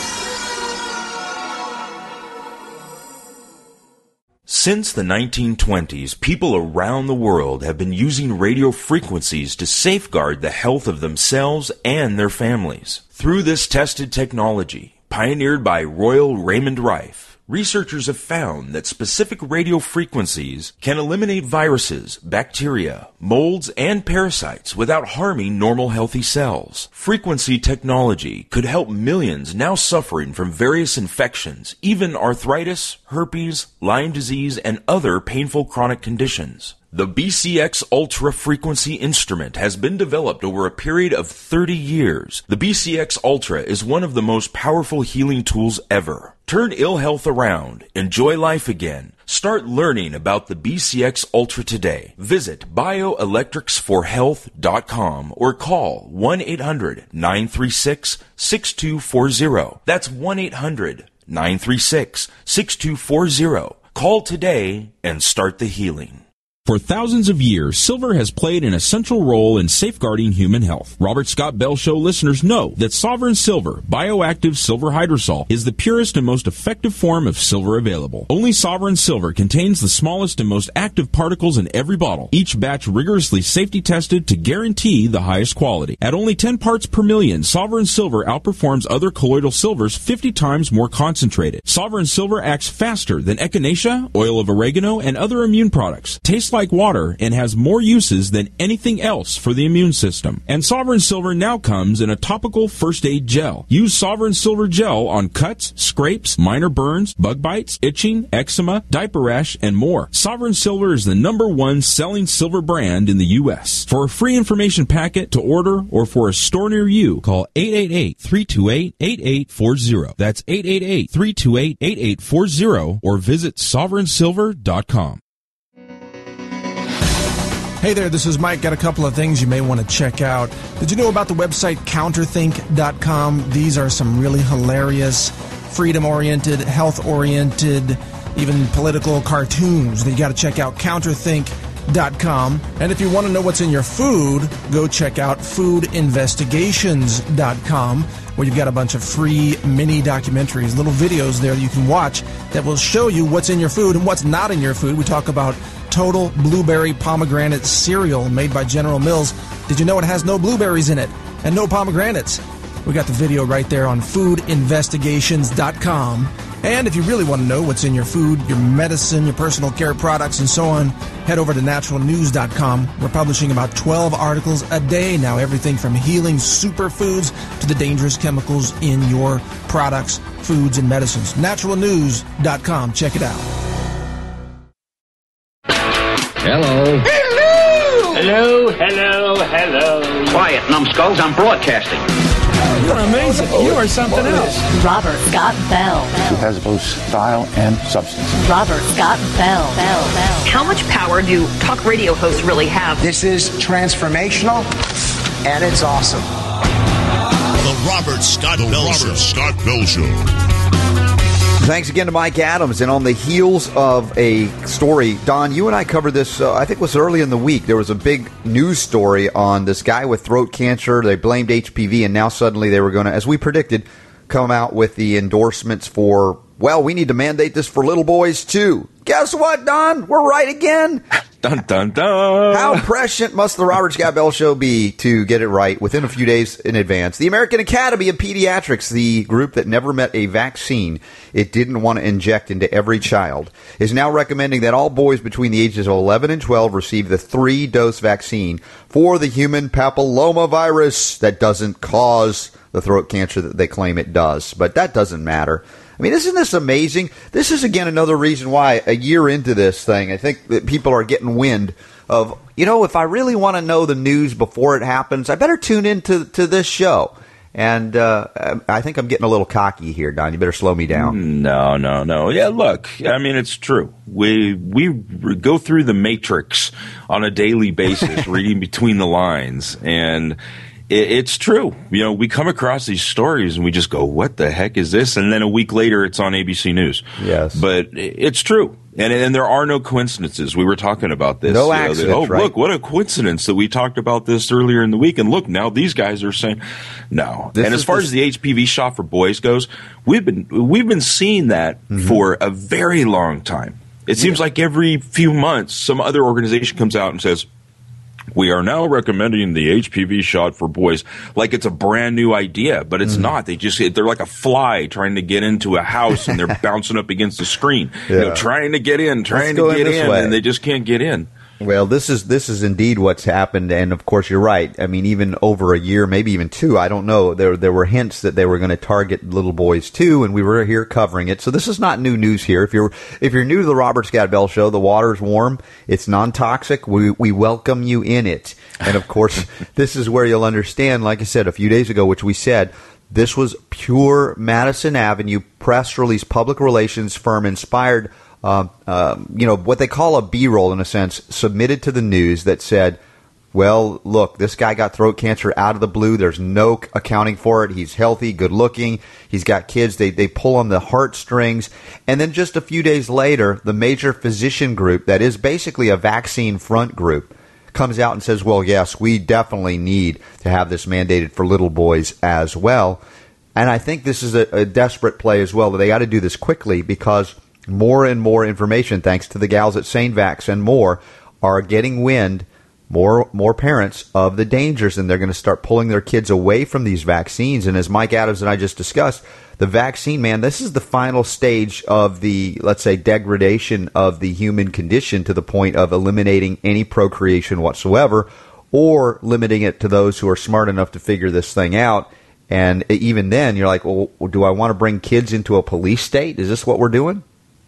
Since the nineteen twenties, people around the world have been using radio frequencies to safeguard the health of themselves and their families. Through this tested technology, pioneered by Royal Raymond Rife, researchers have found that specific radio frequencies can eliminate viruses, bacteria, molds, and parasites without harming normal healthy cells. Frequency technology could help millions now suffering from various infections, even arthritis, herpes, Lyme disease, and other painful chronic conditions. The B C X Ultra Frequency instrument has been developed over a period of thirty years. The B C X Ultra is one of the most powerful healing tools ever. Turn ill health around. Enjoy life again. Start learning about the B C X Ultra today. Visit bioelectrics for health dot com or call one eight hundred nine three six six two four zero. That's one eight hundred nine three six six two four zero. Call today and start the healing. For thousands of years, silver has played an essential role in safeguarding human health. Robert Scott Bell Show listeners know that Sovereign Silver, bioactive silver hydrosol, is the purest and most effective form of silver available. Only Sovereign Silver contains the smallest and most active particles in every bottle, each batch rigorously safety tested to guarantee the highest quality. At only ten parts per million, Sovereign Silver outperforms other colloidal silvers fifty times more concentrated. Sovereign Silver acts faster than echinacea, oil of oregano, and other immune products. Tastes like water and has more uses than anything else for the immune system. And Sovereign Silver now comes in a topical first aid gel. Use Sovereign Silver gel on cuts, scrapes, minor burns, bug bites, itching, eczema, diaper rash, and more. Sovereign Silver is the number one selling silver brand in the U S. For a free information packet to order or for a store near you, call eight eight eight, three two eight, eight eight four zero. That's eight eight eight, three two eight, eight eight four zero or visit sovereign silver dot com. Hey there, this is Mike. Got a couple of things you may want to check out. Did you know about the website counterthink dot com? These are some really hilarious, freedom-oriented, health-oriented, even political cartoons that you got to check out, counterthink dot com. And if you want to know what's in your food, go check out food investigations dot com, where you've got a bunch of free mini documentaries, little videos there that you can watch that will show you what's in your food and what's not in your food. We talk about Total Blueberry Pomegranate Cereal made by General Mills. Did you know it has no blueberries in it and no pomegranates? We got the video right there on food investigations dot com. And if you really want to know what's in your food, your medicine, your personal care products, and so on, head over to natural news dot com. We're publishing about twelve articles a day now, everything from healing superfoods to the dangerous chemicals in your products, foods, and medicines. natural news dot com. Check it out. Hello. Hello. Hello, hello, hello. Quiet, numbskulls. I'm broadcasting. You're amazing. You are something else. Robert Scott Bell. He has both style and substance. Robert Scott Bell. Bell. Bell. How much power do talk radio hosts really have? This is transformational, and it's awesome. The Robert Scott the Bell Robert Show. Scott Bell Show. Thanks again to Mike Adams. And on the heels of a story, Don, you and I covered this, uh, I think it was early in the week. There was a big news story on this guy with throat cancer. They blamed H P V, and now suddenly they were going to, as we predicted, come out with the endorsements for, well, we need to mandate this for little boys, too. Guess what, Don? We're right again. Dun, dun, dun. How prescient must the Robert Scott Bell Show be to get it right within a few days in advance? The American Academy of Pediatrics, the group that never met a vaccine it didn't want to inject into every child, is now recommending that all boys between the ages of eleven and twelve receive the three-dose vaccine for the human papillomavirus that doesn't cause the throat cancer that they claim it does. But that doesn't matter. I mean, isn't this amazing? This is, again, another reason why a year into this thing, I think that people are getting wind of, you know, if I really want to know the news before it happens, I better tune into to this show. And uh, I think I'm getting a little cocky here, Don. You better slow me down. No, no, no. Yeah, look, I mean, it's true. We we go through the matrix on a daily basis, reading between the lines, and it's true. You know, we come across these stories and we just go, what the heck is this? And then a week later, it's on A B C News. Yes. But it's true. And and there are no coincidences. We were talking about this. No accidents, you know, that, oh, right? Look, what a coincidence that we talked about this earlier in the week. And look, now these guys are saying, no. This and as far the... as the H P V shot for boys goes, we've been we've been seeing that mm-hmm. for a very long time. It yeah. seems like every few months, some other organization comes out and says, we are now recommending the H P V shot for boys, like it's a brand new idea, but it's mm. not. They just, they're like a fly trying to get into a house and they're bouncing up against the screen, yeah. you know, trying to get in, trying to get in, in and they just can't get in. Well, this is this is indeed what's happened, and of course you're right. I mean, even over a year, maybe even two, I don't know. There there were hints that they were going to target little boys too, and we were here covering it. So this is not new news here. If you're if you're new to the Robert Scott Bell Show, the water's warm. It's non-toxic. We we welcome you in it, and of course, this is where you'll understand. Like I said a few days ago, which we said. This was pure Madison Avenue press release, public relations firm inspired. Uh, uh, you know, what they call a B-roll, in a sense, submitted to the news that said, well, look, this guy got throat cancer out of the blue. There's no accounting for it. He's healthy, good looking. He's got kids. They they pull on the heartstrings. And then just a few days later, the major physician group that is basically a vaccine front group comes out and says, well, yes, we definitely need to have this mandated for little boys as well. And I think this is a, a desperate play as well. They got to do this quickly because more and more information, thanks to the gals at SaneVax and more, are getting wind, more more parents, of the dangers, and they're going to start pulling their kids away from these vaccines. And as Mike Adams and I just discussed, the vaccine, man, this is the final stage of the, let's say, degradation of the human condition to the point of eliminating any procreation whatsoever, or limiting it to those who are smart enough to figure this thing out. And even then, you're like, well, do I want to bring kids into a police state? Is this what we're doing?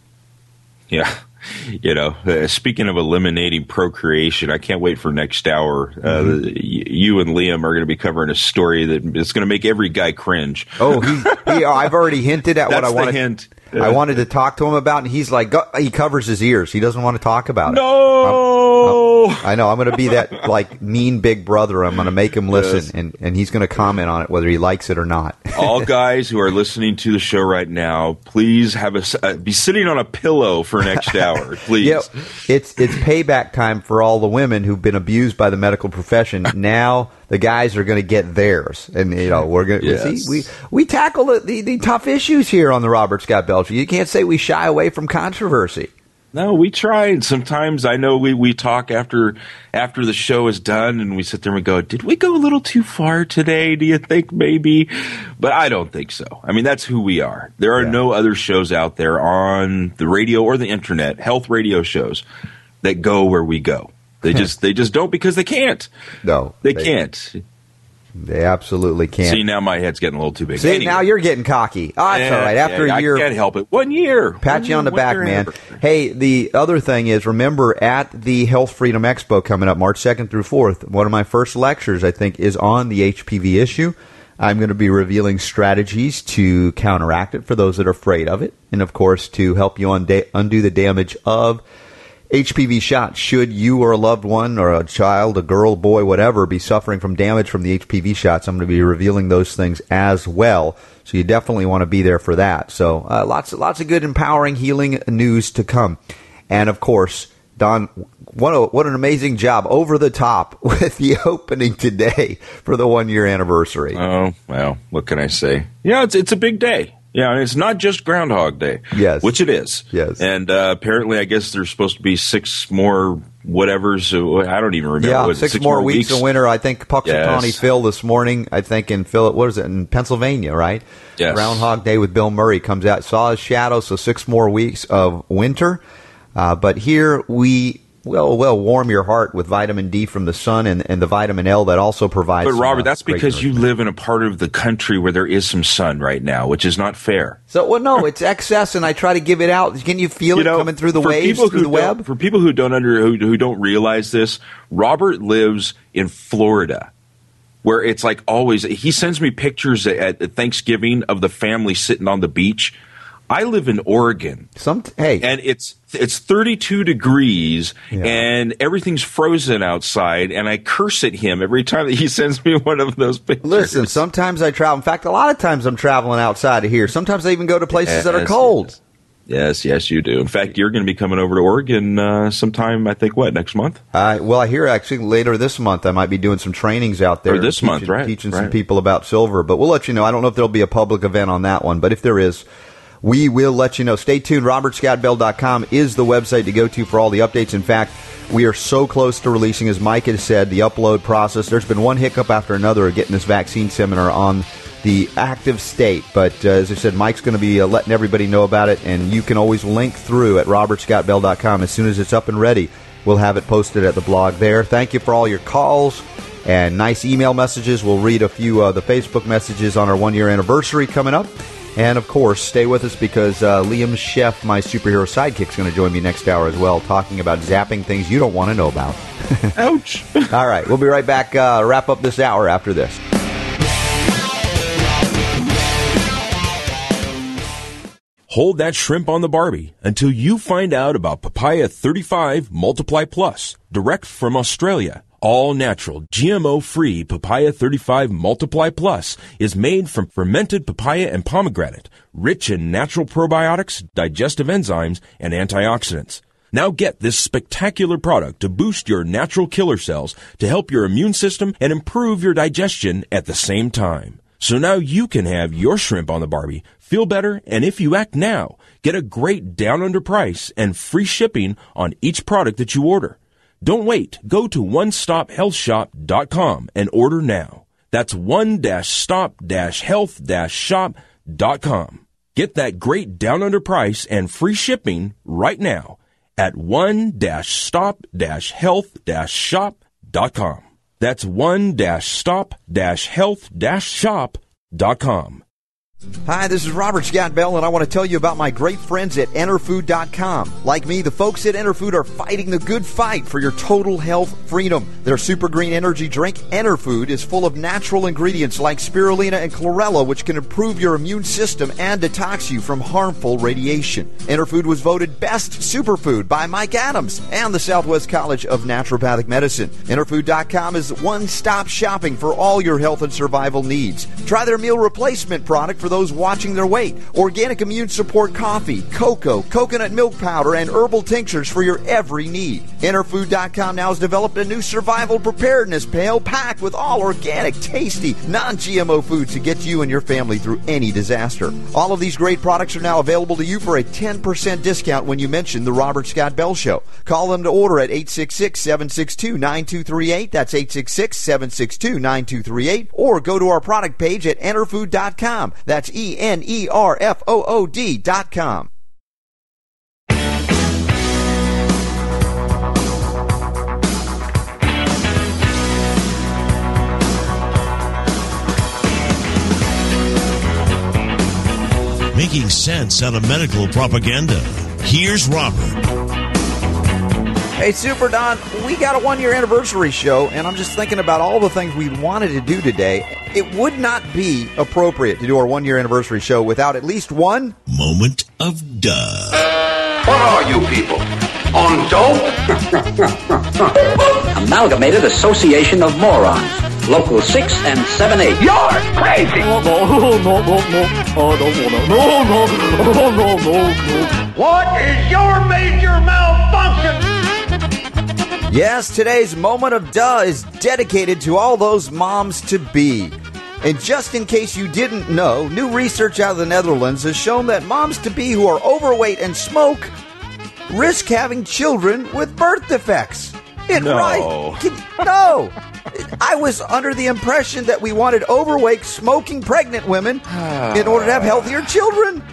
Yeah. You know, uh, speaking of eliminating procreation, I can't wait for next hour. Uh, mm-hmm. y- you and Liam are going to be covering a story that is going to make every guy cringe. Oh, he, he, I've already hinted at what I wanted. Hint. I wanted to talk to him about, and he's like, go, he covers his ears. He doesn't want to talk about no! it. No, I know. I'm going to be that like mean big brother. I'm going to make him listen, yes. and, and he's going to comment on it whether he likes it or not. All guys who are listening to the show right now, please have a uh, be sitting on a pillow for next hour, please. Yeah, it's it's payback time for all the women who've been abused by the medical profession. Now the guys are going to get theirs, and you know we're going to yes. see we we tackle the, the the tough issues here on the Robert Scott Bell Show. You can't say we shy away from controversy. No, we try, and sometimes I know we, we talk after after the show is done, and we sit there and we go, did we go a little too far today, do you think, maybe? But I don't think so. I mean, that's who we are. There are yeah. no other shows out there on the radio or the internet, health radio shows, that go where we go. They just they just don't because they can't. No. They, they can't. They absolutely can. See, now my head's getting a little too big. See, anyway. now you're getting cocky. Oh, that's yeah, all right. After yeah, a year. I can't help it. One year. Pat one you on the back, man. Hey, the other thing is, remember, at the Health Freedom Expo coming up March second through fourth, one of my first lectures, I think, is on the H P V issue. I'm going to be revealing strategies to counteract it for those that are afraid of it, and, of course, to help you undo, undo the damage of H P V shots. Should you or a loved one or a child, a girl, boy, whatever, be suffering from damage from the H P V shots, I'm going to be revealing those things as well. So you definitely want to be there for that. So uh, lots, lots of good, empowering, healing news to come. And, of course, Don, what, a, what an amazing job over the top with the opening today for the one-year anniversary. Oh, well, what can I say? Yeah, it's it's a big day. Yeah, and it's not just Groundhog Day. Yes. Which it is. Yes. And uh, apparently, I guess there's supposed to be six more whatevers. Uh, I don't even remember. Yeah, what, six, six more, more weeks, weeks of winter. I think Puxatawny yes. Phil this morning, I think in Phil, what is it, in Pennsylvania, right? Yes. Groundhog Day with Bill Murray comes out. Saw his shadow, so six more weeks of winter. Uh, but here we... Well, well, warm your heart with vitamin D from the sun and, and the vitamin L that also provides. But, Robert, some, uh, that's because you live in a part of the country where there is some sun right now, which is not fair. So, well, no, it's excess, and I try to give it out. Can you feel you it know, coming through the for waves, people through who the web? For people who don't under who, who don't realize this, Robert lives in Florida, where it's like always. He sends me pictures at, at Thanksgiving of the family sitting on the beach. I live in Oregon. Some hey, and it's it's thirty-two degrees, yeah. and everything's frozen outside. And I curse at him every time that he sends me one of those pictures. Listen, sometimes I travel. In fact, a lot of times I'm traveling outside of here. Sometimes I even go to places yes, that are cold. Yes, yes, you do. In fact, you're going to be coming over to Oregon uh, sometime. I think what next month? Uh, well, I hear actually later this month I might be doing some trainings out there. Or this teaching, month, right? Teaching right. some people about silver, but we'll let you know. I don't know if there'll be a public event on that one, but if there is, we will let you know. Stay tuned. Robert Scott Bell dot com is the website to go to for all the updates. In fact, we are so close to releasing, as Mike has said, the upload process. There's been one hiccup after another of getting this vaccine seminar on the active state. But uh, as I said, Mike's going to be uh, letting everybody know about it, and you can always link through at Robert Scott Bell dot com. As soon as it's up and ready, we'll have it posted at the blog there. Thank you for all your calls and nice email messages. We'll read a few of uh, the Facebook messages on our one-year anniversary coming up. And, of course, stay with us because uh, Liam Sheff, my superhero sidekick, is going to join me next hour as well, talking about zapping things you don't want to know about. Ouch. All right, we'll be right back, uh, wrap up this hour after this. Hold that shrimp on the Barbie until you find out about Papaya thirty-five Multiply Plus, direct from Australia. All natural, G M O-free Papaya thirty-five Multiply Plus is made from fermented papaya and pomegranate, rich in natural probiotics, digestive enzymes, and antioxidants. Now get this spectacular product to boost your natural killer cells to help your immune system and improve your digestion at the same time. So now you can have your shrimp on the Barbie, feel better, and if you act now, get a great down under price and free shipping on each product that you order. Don't wait. Go to one stop health shop dot com and order now. That's one stop health shop dot com. Get that great down under price and free shipping right now at one stop health shop dot com. That's one stop health shop dot com. Hi, this is Robert Scott Bell, and I want to tell you about my great friends at Enter Food dot com. Like me, the folks at Enterfood are fighting the good fight for your total health freedom. Their super green energy drink, Enterfood, is full of natural ingredients like spirulina and chlorella, which can improve your immune system and detox you from harmful radiation. Enterfood was voted best superfood by Mike Adams and the Southwest College of Naturopathic Medicine. Enterfood dot com is one-stop shopping for all your health and survival needs. Try their meal replacement product for those watching their weight. Organic immune support coffee, cocoa, coconut milk powder, and herbal tinctures for your every need. Enterfood dot com now has developed a new survival preparedness pail packed with all organic, tasty, non-G M O foods to get you and your family through any disaster. All of these great products are now available to you for a ten percent discount when you mention The Robert Scott Bell Show. Call them to order at eight six six, seven six two, nine two three eight. That's eight six six, seven six two, nine two three eight. Or go to our product page at Enterfood dot com. That's E N E R F O O D dot com. making sense out of medical propaganda. Here's Robert. Hey, Super Don, we got a one-year anniversary show, and I'm just thinking about all the things we wanted to do today. It would not be appropriate to do our one-year anniversary show without at least one moment of duh. What are you people? On dope? Amalgamated Association of Morons. Local six and seven eight. You're crazy! No, no, no, no, no. I don't want to. No, no, no, no, no, no. What is your major malfunction? Yes, today's moment of duh is dedicated to all those moms-to-be. And just in case you didn't know, new research out of the Netherlands has shown that moms-to-be who are overweight and smoke risk having children with birth defects. It No. Right? Can- no. I was under the impression that we wanted overweight, smoking pregnant women in order to have healthier children.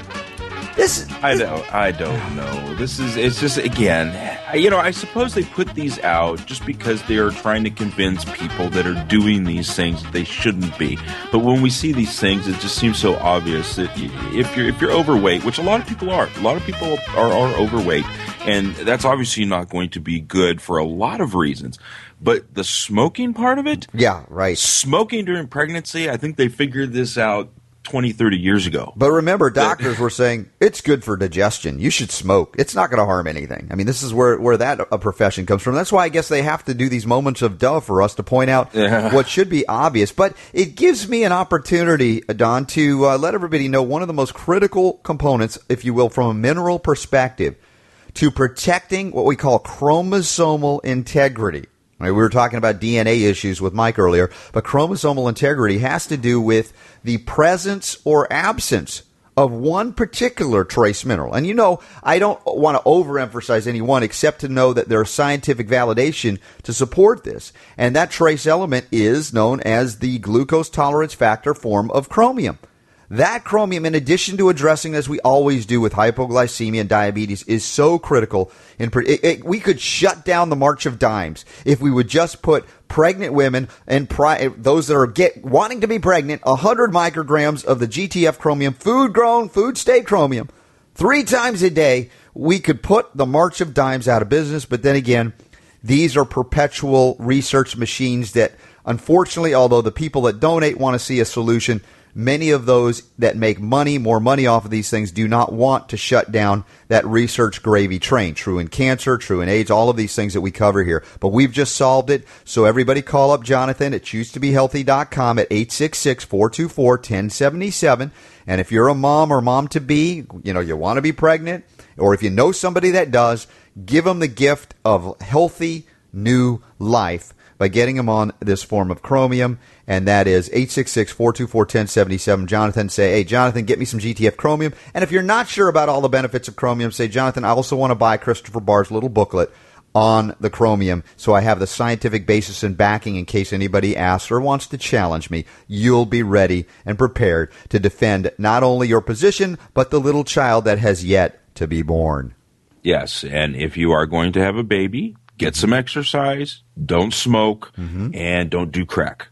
This, I don't. I don't know. This is. It's just again. You know. I suppose they put these out just because they are trying to convince people that are doing these things that they shouldn't be. But when we see these things, it just seems so obvious that if you're if you're overweight, which a lot of people are, a lot of people are, are overweight, and that's obviously not going to be good for a lot of reasons. But the smoking part of it, yeah, right. Smoking during pregnancy, I think they figured this out twenty, thirty years ago. But remember, doctors were saying, it's good for digestion. You should smoke. It's not going to harm anything. I mean, this is where, where that a profession comes from. That's why I guess they have to do these moments of duh for us to point out yeah. what should be obvious. But it gives me an opportunity, Don, to uh, let everybody know one of the most critical components, if you will, from a mineral perspective, to protecting what we call chromosomal integrity. We were talking about D N A issues with Mike earlier, but chromosomal integrity has to do with the presence or absence of one particular trace mineral. And you know, I don't want to overemphasize any one except to know that there's scientific validation to support this. And that trace element is known as the glucose tolerance factor form of chromium. That chromium, in addition to addressing, as we always do with hypoglycemia and diabetes, is so critical. In it, it, we could shut down the march of dimes if we would just put pregnant women and pri- those that are get wanting to be pregnant one hundred micrograms of the G T F chromium, food-grown, food-state chromium, three times a day. We could put the march of dimes out of business. But then again, these are perpetual research machines that, unfortunately, although the people that donate want to see a solution, many of those that make money, more money off of these things, do not want to shut down that research gravy train. True in cancer, true in AIDS, all of these things that we cover here. But we've just solved it. So everybody call up Jonathan at choose to be healthy dot com at eight six six, four two four, one zero seven seven. And if you're a mom or mom-to-be, you know, you want to be pregnant, or if you know somebody that does, give them the gift of healthy new life by getting them on this form of chromium, and that is eight six six, four two four, one zero seven seven. Jonathan, say, hey, Jonathan, get me some G T F chromium. And if you're not sure about all the benefits of chromium, say, Jonathan, I also want to buy Christopher Barr's little booklet on the chromium, so I have the scientific basis and backing in case anybody asks or wants to challenge me. You'll be ready and prepared to defend not only your position, but the little child that has yet to be born. Yes, and if you are going to have a baby, get some exercise, don't smoke, mm-hmm. and don't do crack.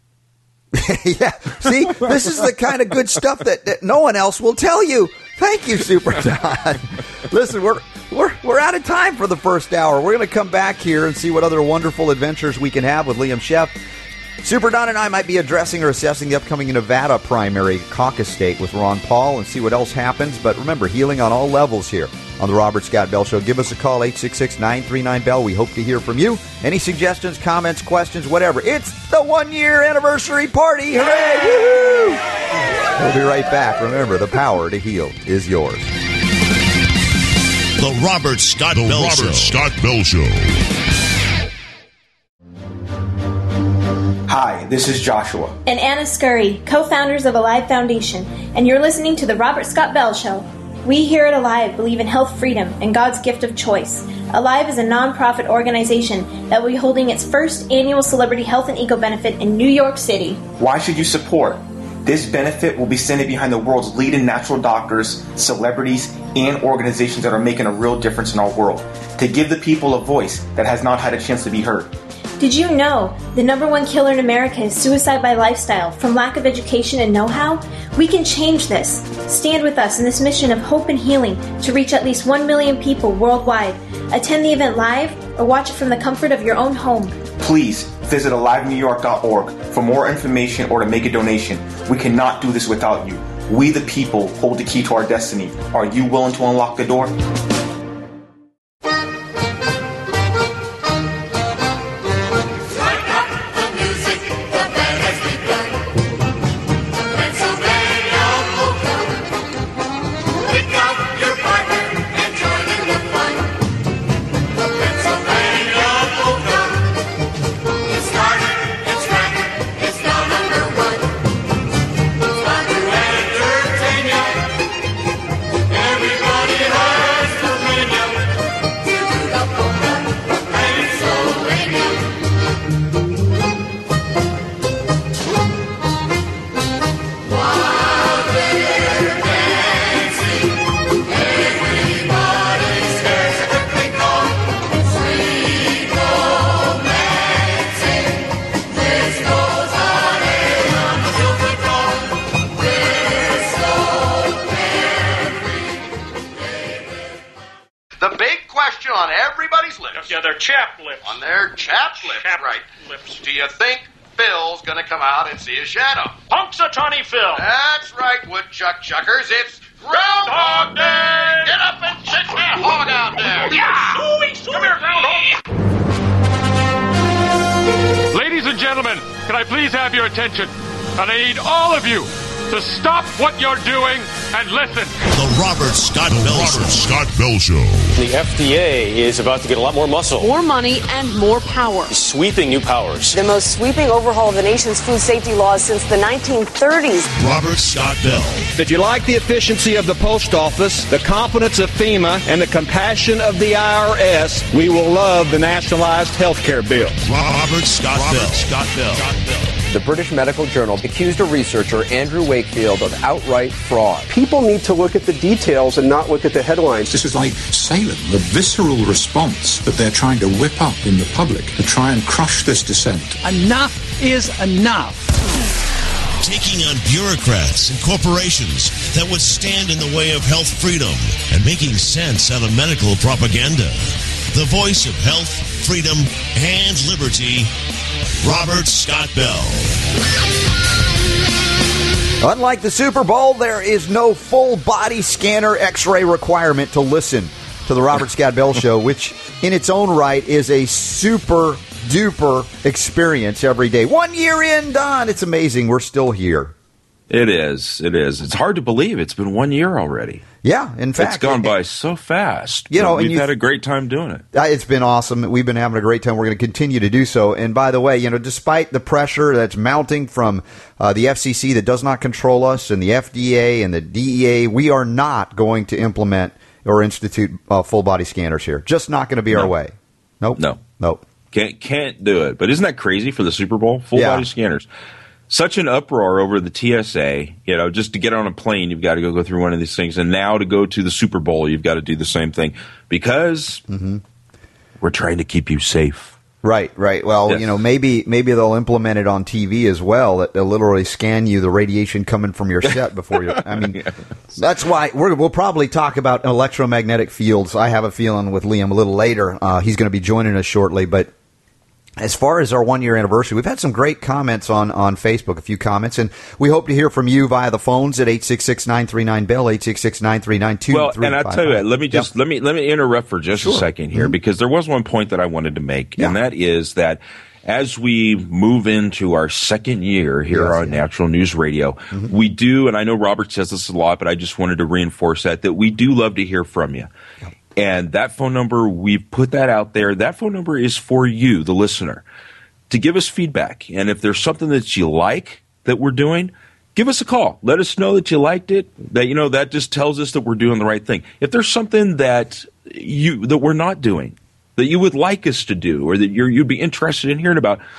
Yeah, see, this is the kind of good stuff that, that no one else will tell you. Thank you, Super Don. Listen, we're we're we're out of time for the first hour. We're going to come back here and see what other wonderful adventures we can have with Liam Sheff. Super Don and I might be addressing or assessing the upcoming Nevada primary caucus state with Ron Paul and see what else happens. But remember, healing on all levels here on the Robert Scott Bell Show. Give us a call, eight six six, nine three nine, B E L L. We hope to hear from you. Any suggestions, comments, questions, whatever. It's the one-year anniversary party. Hooray! Woo-hoo! We'll be right back. Remember, the power to heal is yours. The Robert Scott the Bell Robert Show. Scott Bell Show. Hi, this is Joshua. And Anna Scurry, co-founders of Alive Foundation, and you're listening to the Robert Scott Bell Show. We here at Alive believe in health freedom and God's gift of choice. Alive is a non-profit organization that will be holding its first annual Celebrity Health and Eco Benefit in New York City. Why should you support? This benefit will be standing behind the world's leading natural doctors, celebrities, and organizations that are making a real difference in our world, to give the people a voice that has not had a chance to be heard. Did you know the number one killer in America is suicide by lifestyle from lack of education and know-how? We can change this. Stand with us in this mission of hope and healing to reach at least one million people worldwide. Attend the event live or watch it from the comfort of your own home. Please visit alive new york dot org for more information or to make a donation. We cannot do this without you. We the people hold the key to our destiny. Are you willing to unlock the door? Yeah, they're chapped lips. On their chapped lips, Chapped right. lips. Do you think Phil's going to come out and see his shadow? Punxsutawney Phil. That's right, woodchuck chuckers. It's Groundhog Day! Get up and shake that hog out there! Yeah! Ooey, come here, Groundhog! Ladies and gentlemen, can I please have your attention? And I need all of you to stop what you're doing and listen. The Robert Scott Bell Show. Robert Scott Bell Show. The F D A is about to get a lot more muscle. More money and more power. Sweeping new powers. The most sweeping overhaul of the nation's food safety laws since the nineteen thirties. Robert Scott Bell. Did you like the efficiency of the post office, the competence of FEMA, and the compassion of the I R S? We will love the nationalized health care bill. Robert Scott Robert Bell. Scott Bell. Scott Bell. The British Medical Journal accused a researcher, Andrew Wakefield, of outright fraud. People need to look at the details and not look at the headlines. This is like Salem, the visceral response that they're trying to whip up in the public to try and crush this dissent. Enough is enough. Taking on bureaucrats and corporations that would stand in the way of health freedom and making sense out of medical propaganda. The voice of health, freedom, and liberty, Robert Scott Bell. Unlike the Super Bowl, there is no full body scanner x-ray requirement to listen to the Robert Scott Bell Show, which in its own right is a super duper experience every day. One year in, done. It's amazing. We're still here. It is. It is. It's hard to believe it's been one year already. Yeah, in fact. It's gone by so fast. You know, we've and you, had a great time doing it. It's been awesome. We've been having a great time. We're going to continue to do so. And by the way, you know, despite the pressure that's mounting from uh, the F C C that does not control us and the F D A and the D E A, we are not going to implement or institute uh, full body scanners here. Just not going to be no. our way. Nope. No. Nope. Can't, can't do it. But isn't that crazy for the Super Bowl? Full yeah. body scanners. Such an uproar over the T S A, you know, just to get on a plane, you've got to go, go through one of these things. And now to go to the Super Bowl, you've got to do the same thing because mm-hmm. we're trying to keep you safe. Right, right. Well, yes. you know, maybe maybe they'll implement it on T V as well. That they'll literally scan you the radiation coming from your set before you. I mean, yes. that's why we're, we'll probably talk about electromagnetic fields. I have a feeling with Liam a little later. Uh, he's going to be joining us shortly, but. As far as our one-year anniversary, we've had some great comments on, on Facebook, a few comments, and we hope to hear from you via the phones at eight six six, nine three nine, B E L L, eight six six, nine three nine, two three five five. Well, and I'll tell you, let me just yep. let me let me interrupt for just sure. a second here, mm-hmm. because there was one point that I wanted to make, yeah. and that is that as we move into our second year here yes, on yeah. Natural News Radio, mm-hmm. we do, and I know Robert says this a lot, but I just wanted to reinforce that, that we do love to hear from you. Yep. And that phone number, we've put that out there. That phone number is for you, the listener, to give us feedback. And if there's something that you like that we're doing, give us a call. Let us know that you liked it. That, you know, that just tells us that we're doing the right thing. If there's something that you that we're not doing, that you would like us to do, or that you're, you'd be interested in hearing about,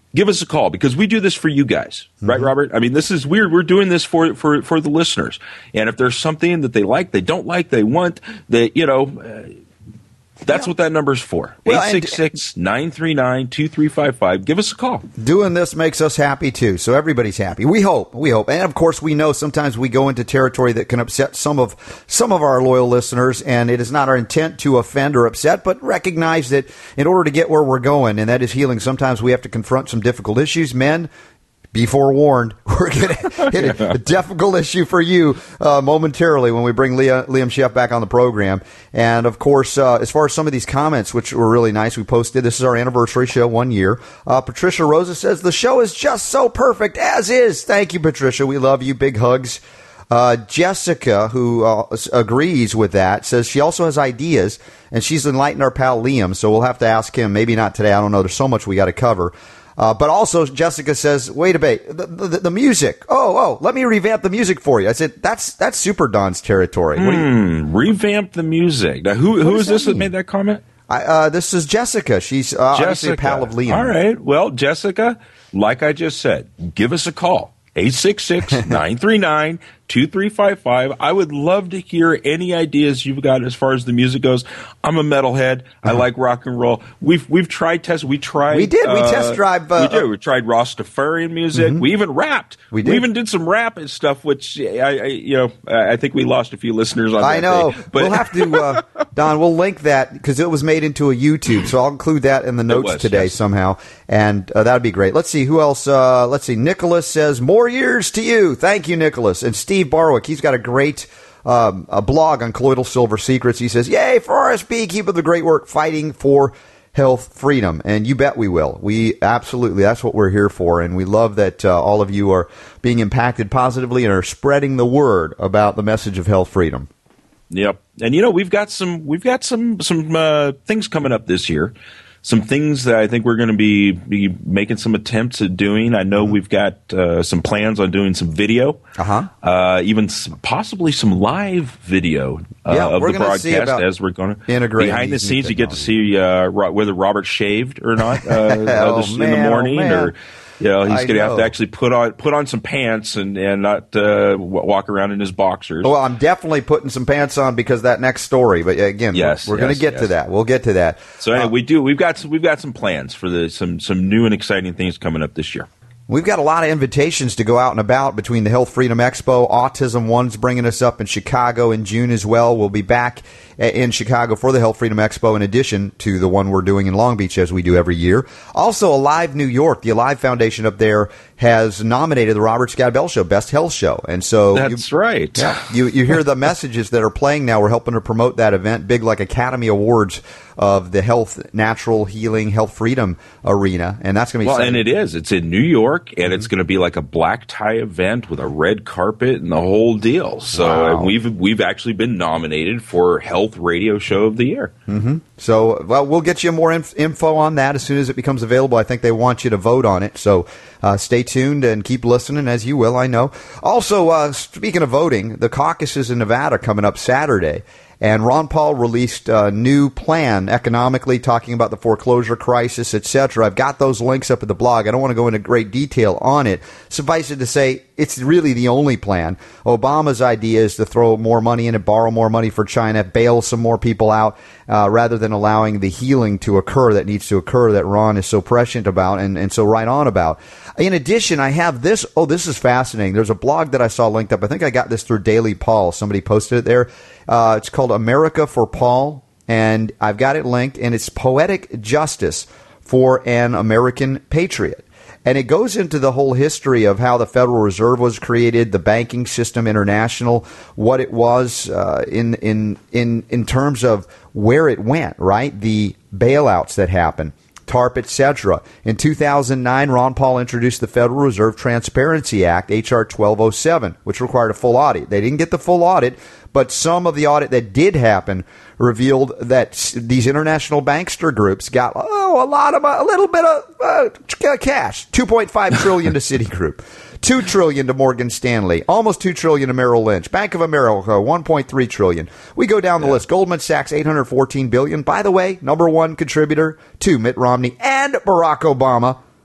give us a call, because we do this for you guys, right, mm-hmm. Robert? I mean, this is weird. We're doing this for, for, for the listeners. And if there's something that they like, they don't like, they want, that, you know, uh, that's yeah. what that number's for. Well, eight six six, nine three nine, two three five five. Give us a call. Doing this makes us happy, too. So everybody's happy. We hope. We hope. And, of course, we know sometimes we go into territory that can upset some of some of our loyal listeners, and it is not our intent to offend or upset, but recognize that in order to get where we're going, and that is healing, sometimes we have to confront some difficult issues. Men, be forewarned, we're going to hit a, a difficult issue for you uh, momentarily when we bring Leah, Liam Sheff back on the program. And, of course, uh, as far as some of these comments, which were really nice, we posted, this is our anniversary show, one year. Uh, Patricia Rosa says, the show is just so perfect, as is. Thank you, Patricia. We love you. Big hugs. Uh, Jessica, who uh, agrees with that, says she also has ideas, and she's enlightened our pal Liam, so we'll have to ask him. Maybe not today. I don't know. There's so much we got to cover. Uh, but also, Jessica says, wait a bit, the, the, the music. Oh, oh, let me revamp the music for you. I said, that's that's Super Don's territory. Mm, what do you, revamp the music. Now, who who is this that, that made that comment? I, uh, this is Jessica. She's uh, obviously a pal of Liam. All right. Well, Jessica, like I just said, give us a call. eight six six, nine three nine, two three five five. I would love to hear any ideas you've got as far as the music goes. I'm a metalhead. I like rock and roll. We've we've tried test. We tried. We did. We uh, test drive. Uh, we did. We tried Rastafarian music. Mm-hmm. We even rapped. We did. We even did some rap and stuff. Which I, I you know, I think we lost a few listeners on. I that know. Day. But we'll have to, uh, Don. We'll link that because it was made into a YouTube. So I'll include that in the notes was, today yes. somehow, and uh, that would be great. Let's see who else. Uh, let's see. Nicholas says more years to you. Thank you, Nicholas. And Steve Barwick. He's got a great um, a blog on colloidal silver secrets. He says, yay for R S B, keep up the great work fighting for health freedom. And you bet we will. We absolutely, that's what we're here for. And we love that uh, all of you are being impacted positively and are spreading the word about the message of health freedom. Yep. And you know, we've got some we've got some some uh, things coming up this year. Some things that I think we're going to be, be making some attempts at doing. I know mm-hmm. we've got uh, some plans on doing some video, uh-huh. uh, even some, possibly some live video uh, yeah, of the broadcast as we're going to integrate behind the scenes. You get to see uh, whether Robert shaved or not uh, oh, this, man, in the morning, oh, or you know, he's going to have to know. actually put on put on some pants and and not uh, walk around in his boxers. Well, I'm definitely putting some pants on because that next story. But again, yes, we're, we're yes, going to get yes. to that. We'll get to that. So anyway, uh, we do. We've got some, we've got some plans for the some some new and exciting things coming up this year. We've got a lot of invitations to go out and about between the Health Freedom Expo. Autism One's bringing us up in Chicago in June as well. We'll be back in Chicago for the Health Freedom Expo in addition to the one we're doing in Long Beach as we do every year. Also, Alive New York, the Alive Foundation up there has nominated the Robert Scott Bell Show Best Health Show. And so That's you, right. Yeah, you, you hear the messages that are playing now. We're helping to promote that event, big like Academy Awards of the health, natural healing, health freedom arena. And that's going to be well, exciting. and it is. It's in New York, and it's going to be like a black tie event with a red carpet and the whole deal. So Wow. we've we've actually been nominated for Health Radio Show of the Year. Mm-hmm. So, well, we'll get you more inf- info on that as soon as it becomes available. I think they want you to vote on it. So uh, stay tuned and keep listening, as you will, I know. Also, uh, speaking of voting, the caucuses in Nevada coming up Saturday. And Ron Paul released a new plan economically, talking about the foreclosure crisis, et cetera. I've got those links up at the blog. I don't want to go into great detail on it. Suffice it to say, it's really the only plan. Obama's idea is to throw more money in and borrow more money for China, bail some more people out, uh, rather than allowing the healing to occur that needs to occur that Ron is so prescient about and, and so right on about. In addition, I have this. Oh, this is fascinating. There's a blog that I saw linked up. I think I got this through Daily Paul. Somebody posted it there. Uh, it's called America for Paul, and I've got it linked, and it's Poetic Justice for an American Patriot. And it goes into the whole history of how the Federal Reserve was created, the banking system international, what it was uh, in in in in terms of where it went, right? The bailouts that happened, TARP, et cetera. In two thousand nine, Ron Paul introduced the Federal Reserve Transparency Act, H R twelve oh seven, which required a full audit. They didn't get the full audit, but some of the audit that did happen revealed that these international bankster groups got oh a lot of a little bit of uh, cash, two point five trillion dollars to Citigroup, two trillion dollars to Morgan Stanley, almost two trillion dollars to Merrill Lynch, Bank of America, one point three trillion dollars. We go down the yeah. list. Goldman Sachs, eight hundred fourteen billion dollars. By the way, number one contributor to Mitt Romney and Barack Obama.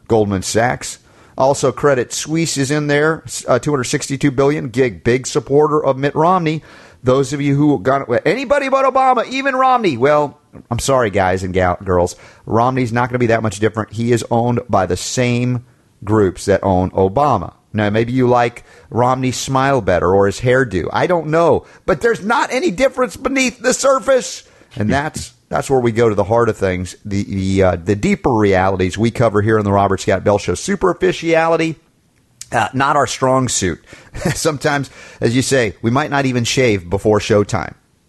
Goldman Sachs. Also, Credit Suisse is in there, uh, two hundred sixty-two billion dollars. Gig, big supporter of Mitt Romney. Those of you who got anybody but Obama, even Romney. Well, I'm sorry, guys and gal- girls. Romney's not going to be that much different. He is owned by the same groups that own Obama. Now, maybe you like Romney's smile better or his hairdo. I don't know. But there's not any difference beneath the surface. And that's that's where we go to the heart of things, the the, uh, the deeper realities we cover here on the Robert Scott Bell Show. Superficiality, uh, not our strong suit. Sometimes, as you say, we might not even shave before showtime.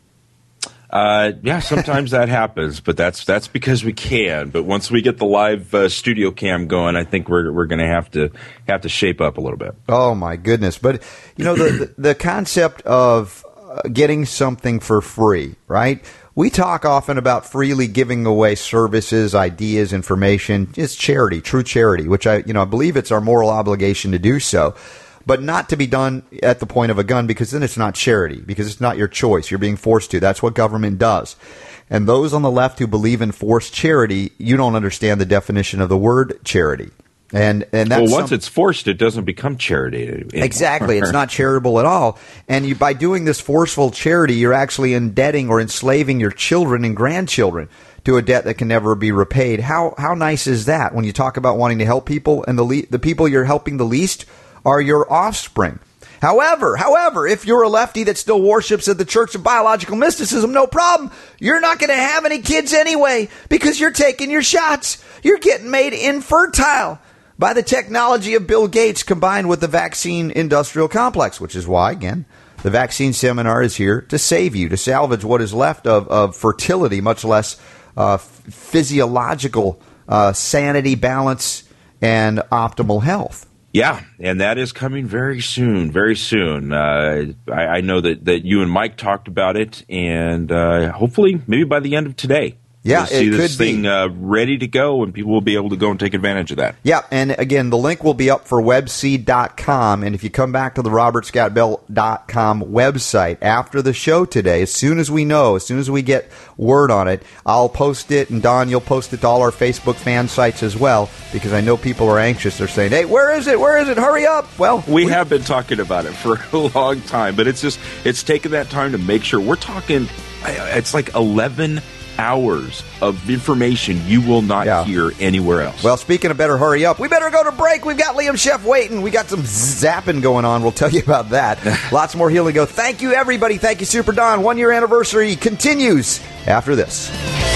Uh, yeah, sometimes that happens, but that's that's because we can. But once we get the live uh, studio cam going, I think we're we're going to have to have to shape up a little bit. Oh my goodness! But you know the the, the concept of uh, getting something for free, right? We talk often about freely giving away services, ideas, information. It's charity, true charity, which I you know I believe it's our moral obligation to do so. But not to be done at the point of a gun, because then it's not charity, because it's not your choice. You're being forced to. That's what government does. And those on the left who believe in forced charity, you don't understand the definition of the word charity. And and that's well, once some, it's forced, it doesn't become charity anymore. Exactly. It's not charitable at all. And you, by doing this forceful charity, you're actually indebting or enslaving your children and grandchildren to a debt that can never be repaid. How how nice is that when you talk about wanting to help people, and the le- the people you're helping the least are your offspring. However, however, if you're a lefty that still worships at the Church of Biological Mysticism, no problem. You're not going to have any kids anyway because you're taking your shots. You're getting made infertile by the technology of Bill Gates combined with the vaccine industrial complex, which is why, again, the vaccine seminar is here to save you, to salvage what is left of, of fertility, much less uh, physiological uh, sanity, balance, and optimal health. Yeah, and that is coming very soon, very soon. Uh, I, I know that, that you and Mike talked about it, and uh, hopefully maybe by the end of today. Yeah, we'll see it this could thing be. Uh, ready to go, and people will be able to go and take advantage of that. Yeah, and again, the link will be up for webseed dot com, and if you come back to the robert scott bell dot com website after the show today, as soon as we know, as soon as we get word on it, I'll post it, and Don, you'll post it to all our Facebook fan sites as well, because I know people are anxious. They're saying, hey, where is it? Where is it? Hurry up. Well, we, we have been talking about it for a long time, but it's just, it's taken that time to make sure. We're talking, it's like eleven hours of information you will not yeah. hear anywhere else. Well, speaking of better hurry up, we better go to break. We've got Liam Sheff waiting. We got some zapping going on. We'll tell you about that. Lots more healing to go. Thank you, everybody. Thank you, Super Don. One year anniversary continues after this.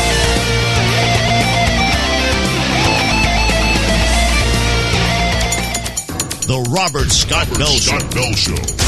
The Robert Scott Bell Scott Bell Show.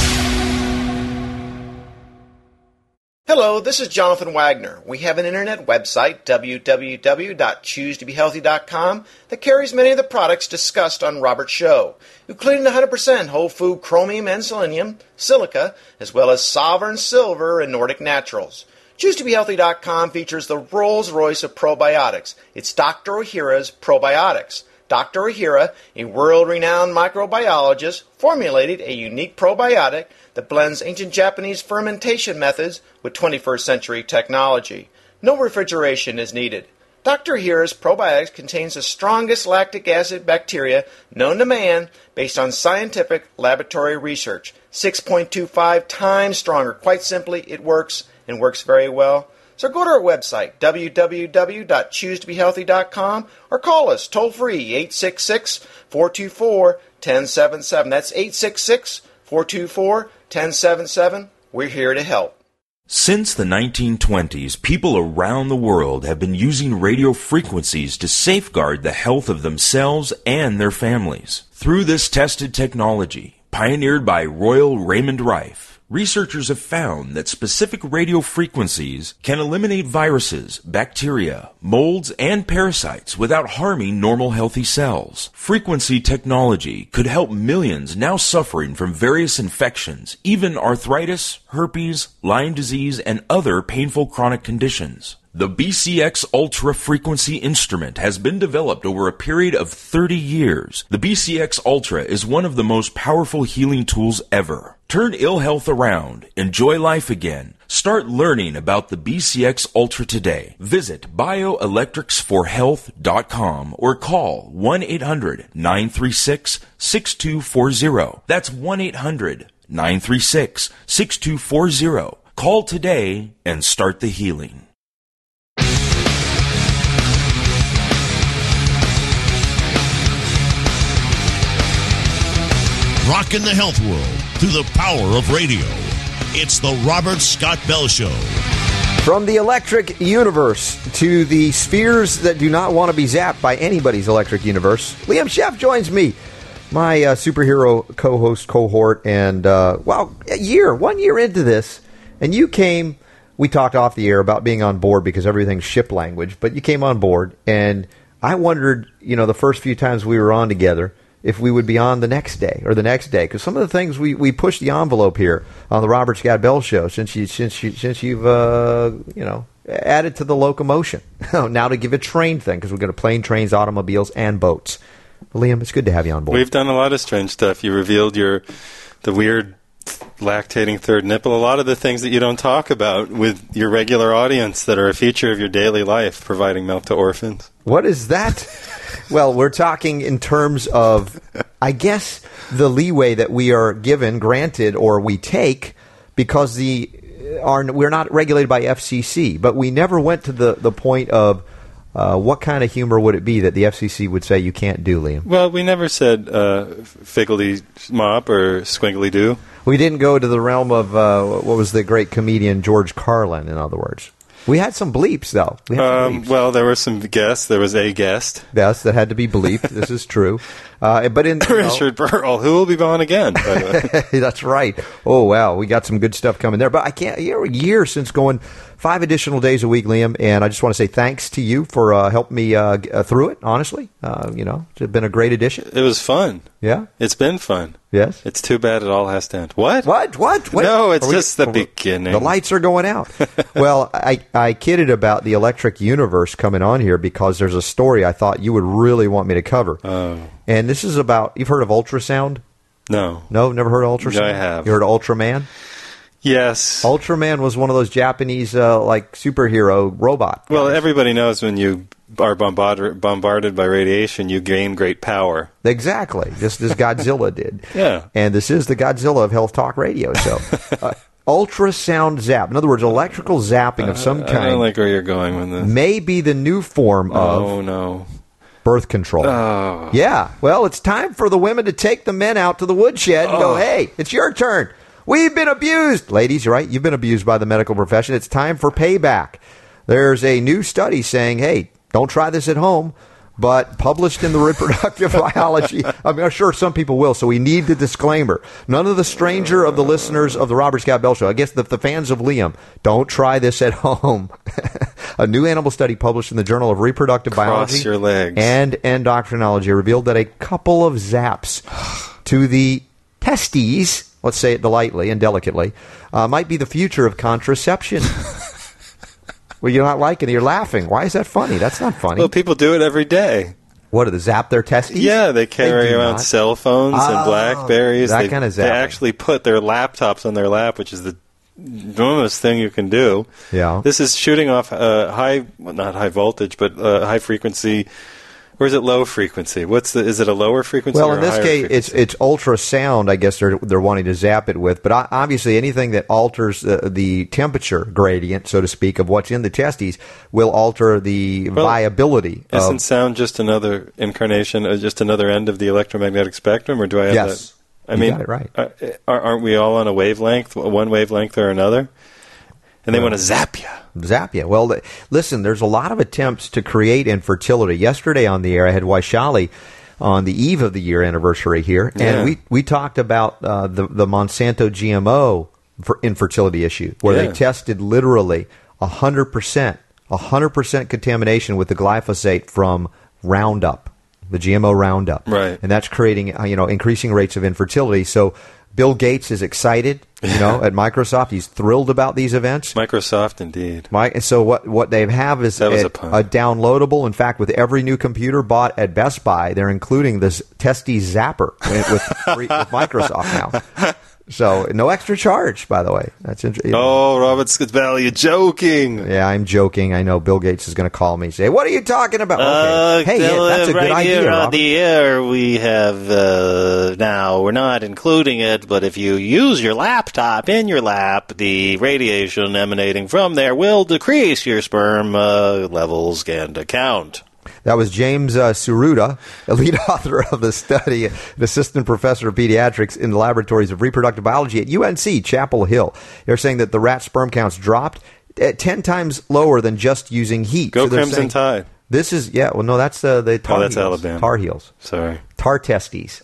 Hello, this is Jonathan Wagner. We have an internet website, w w w dot choose to be healthy dot com, that carries many of the products discussed on Robert's show, including one hundred percent whole food chromium and selenium, silica, as well as Sovereign Silver and Nordic Naturals. choose to be healthy dot com features the Rolls-Royce of probiotics. It's Doctor Ohhira's Probiotics. Doctor Ohhira, a world-renowned microbiologist, formulated a unique probiotic that blends ancient Japanese fermentation methods with twenty-first century technology. No refrigeration is needed. Doctor Ohhira's probiotics contains the strongest lactic acid bacteria known to man based on scientific laboratory research. six point two five times stronger. Quite simply, it works and works very well. So go to our website, w w w dot choose to be healthy dot com, or call us toll-free, eight six six, four two four, one zero seven seven. That's eight six six, four two four, one zero seven seven. We're here to help. Since the nineteen twenties, people around the world have been using radio frequencies to safeguard the health of themselves and their families. Through this tested technology, pioneered by Royal Raymond Rife, researchers have found that specific radio frequencies can eliminate viruses, bacteria, molds, and parasites without harming normal healthy cells. Frequency technology could help millions now suffering from various infections, even arthritis, herpes, Lyme disease, and other painful chronic conditions. The B C X Ultra Frequency instrument has been developed over a period of thirty years. The B C X Ultra is one of the most powerful healing tools ever. Turn ill health around. Enjoy life again. Start learning about the B C X Ultra today. Visit bioelectrics for health dot com or call one eight hundred nine three six six two four zero. That's one eight hundred nine three six six two four zero. Call today and start the healing. Rockin' the health world through the power of radio. It's the Robert Scott Bell Show. From the electric universe to the spheres that do not want to be zapped by anybody's electric universe, Liam Sheff joins me, my uh, superhero co-host cohort, and, uh, well, a year, one year into this, and you came, we talked off the air about being on board because everything's ship language, but you came on board, and I wondered, you know, the first few times we were on together, if we would be on the next day or the next day, because some of the things we, we pushed the envelope here on the Robert Scott Bell Show since you since you since you've uh, you know added to the locomotion. Now to give a train thing, because we're going to plane, trains, automobiles, and boats. Liam, it's good to have you on board. We've done a lot of strange stuff. You revealed your the weird lactating third nipple. A lot of the things that you don't talk about with your regular audience that are a feature of your daily life, providing milk to orphans. What is that? Well, we're talking in terms of, I guess, the leeway that we are given, granted, or we take, because the are we're not regulated by F C C. But we never went to the, the point of uh, what kind of humor would it be that the F C C would say you can't do, Liam? Well, we never said uh, figgly mop or squiggly doo. We didn't go to the realm of, uh, what was the great comedian George Carlin, in other words. We had some bleeps, though. We had some um, bleeps. Well, there were some guests. There was a guest. Yes, that had to be bleeped. This is true. Uh, but in you know, Richard Burrell, who will be on again, by the way. That's right. Oh, wow. We got some good stuff coming there. But I can't, you know, a year since going five additional days a week, Liam, and I just want to say thanks to you for uh, helping me uh, uh, through it, honestly. Uh, you know, it's been a great addition. It was fun. Yeah? It's been fun. Yes? It's too bad it all has to end. What? What? What? what? No, it's we, just the beginning. The lights are going out. Well, I, I kidded about the electric universe coming on here because there's a story I thought you would really want me to cover. Oh. And this is about, you've heard of ultrasound? No. No, never heard of ultrasound? No, I have. You heard of Ultraman? Yes. Ultraman was one of those Japanese, uh, like, superhero robot guys. Well, everybody knows when you are bombarded, bombarded by radiation, you gain great power. Exactly. Just as Godzilla did. Yeah. And this is the Godzilla of Health Talk Radio. So, uh, ultrasound zap. In other words, electrical zapping of some uh, kind. I don't like where you're going with this. May be the new form of... Oh, no. Birth control. Oh. Yeah. Well, it's time for the women to take the men out to the woodshed and oh. go, hey, it's your turn. We've been abused. Ladies, you're right. You've been abused by the medical profession. It's time for payback. There's a new study saying, hey, don't try this at home, but published in the Reproductive Biology. I mean, I'm sure some people will, so we need the disclaimer. None of the stranger of the listeners of the Robert Scott Bell Show, I guess the, the fans of Liam, don't try this at home. A new animal study published in the Journal of Reproductive Cross Biology your legs. and Endocrinology revealed that a couple of zaps to the testes, let's say it delightfully and delicately, uh, might be the future of contraception. Well, you're not liking it. You're laughing. Why is that funny? That's not funny. Well, people do it every day. What, do they zap their testes? Yeah, they carry They do around not. cell phones Oh, and Blackberries. that they, kind of They zapping. actually put their laptops on their lap, which is the dumbest thing you can do. Yeah. This is shooting off uh, high, well, not high voltage, but uh, high frequency. Or is it low frequency? What's the? Is it a lower frequency? Well, or in a this higher case, frequency? it's it's ultrasound. I guess they're they're wanting to zap it with, but obviously anything that alters uh, the temperature gradient, so to speak, of what's in the testes will alter the Well, viability. Isn't of, sound just another incarnation, uh, just another end of the electromagnetic spectrum, or do I have Yes. that? I You mean, got it right. uh, aren't we all on a wavelength, one wavelength or another? And they Well, want to zap you. Zap you. Well, th- listen, there's a lot of attempts to create infertility. Yesterday on the air, I had Waishali on the eve of the year anniversary here, Yeah. and we, we talked about uh, the, the Monsanto G M O for infertility issue, where Yeah. they tested literally one hundred percent, one hundred percent contamination with the glyphosate from Roundup, the G M O Roundup. Right. And that's creating, uh, you know, increasing rates of infertility. So Bill Gates is excited. you know, at Microsoft. He's thrilled about these events. Microsoft, indeed. My, so what what they have is That was a, a pun. a downloadable. In fact, with every new computer bought at Best Buy, they're including this Testy Zapper with, with, free, with Microsoft now. So no extra charge, by the way. That's interesting. Oh, Robert Scott, you're joking. Yeah, I'm joking. I know Bill Gates is going to call me and say, "What are you talking about?" Uh, Okay. Hey, uh, yeah, that's a right good idea, here on Robert. the air, we have uh, now. We're not including it, but if you use your laptop in your lap, the radiation emanating from there will decrease your sperm uh, levels and count. That was James uh, Suruda, the lead author of the study, an assistant professor of pediatrics in the laboratories of reproductive biology at U N C Chapel Hill. They're saying that the rat sperm counts dropped at ten times lower than just using heat. Go so Crimson saying, Tide. This is, yeah, well, no, that's uh, the Tar Oh, that's Heels. Alabama. Tar Heels. Sorry. Tar Testes.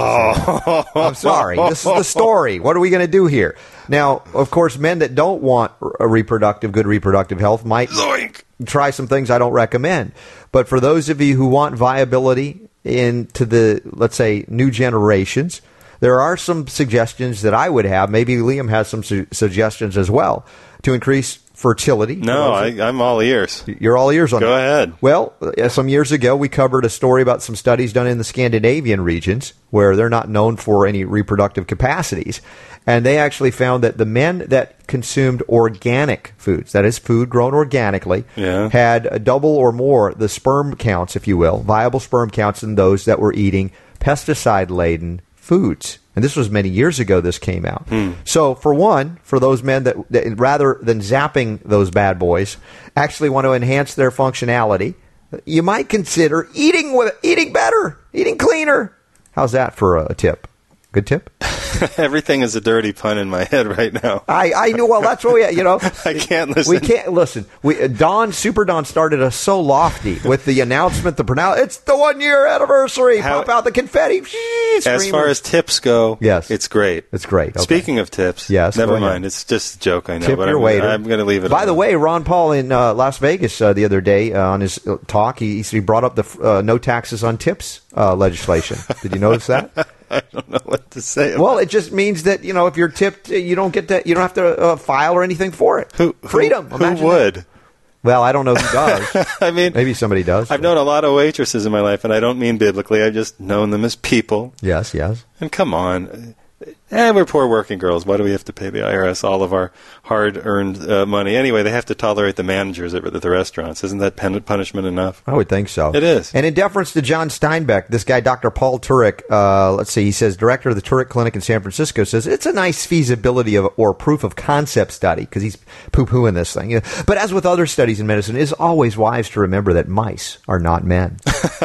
Oh. I'm sorry. This is the story. What are we going to do here? Now, of course, men that don't want a reproductive, good reproductive health might Zoink. try some things I don't recommend. But for those of you who want viability into the, let's say, new generations, there are some suggestions that I would have. Maybe Liam has some su- suggestions as well to increase fertility. No, I, I'm all ears. You're all ears on Go that. ahead. Well, uh, some years ago, we covered a story about some studies done in the Scandinavian regions where they're not known for any reproductive capacities. And they actually found that the men that consumed organic foods, that is food grown organically, Yeah. had a double or more the sperm counts, if you will, viable sperm counts than those that were eating pesticide-laden foods. And this was many years ago this came out. Hmm. So, for one, for those men that, that rather than zapping those bad boys, actually want to enhance their functionality, you might consider eating with, eating better, eating cleaner. How's that for a, a tip? Good tip? Everything is a dirty pun in my head right now. I, I knew. Well, that's what we, you know. I can't listen. We can't listen. We uh, Don Super Don started us so lofty with the announcement. The pronounce. It's the one year anniversary. How- Pop out the confetti. As far as tips go, yes, it's great. It's great. Okay. Speaking of tips, yes, never go ahead. mind. It's just a joke, I know, Tip but your I'm, waiter. I'm going to leave it By alone. the way, Ron Paul in uh, Las Vegas uh, the other day uh, on his uh, talk, he, he brought up the uh, no taxes on tips uh, legislation. Did you notice that? I don't know what to say. About Well, it just means that, you know, if you're tipped, you don't get to, you don't have to uh, file or anything for it. Who, Freedom. Who, Imagine who would? that. Well, I don't know who does. I mean, maybe somebody does. I've known a lot of waitresses in my life, and I don't mean biblically. I've just known them as people. Yes, yes. And come on. Eh, we're poor working girls. Why do we have to pay the I R S all of our hard-earned uh, money? Anyway, they have to tolerate the managers at, at the restaurants. Isn't that pen- punishment enough? I would think so. It is. And in deference to John Steinbeck, this guy, Doctor Paul Turek, uh, let's see, he says, director of the Turek Clinic in San Francisco, says it's a nice feasibility of or proof of concept study, because he's poo-pooing this thing. But as with other studies in medicine, it is always wise to remember that mice are not men.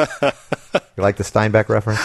You like the Steinbeck reference?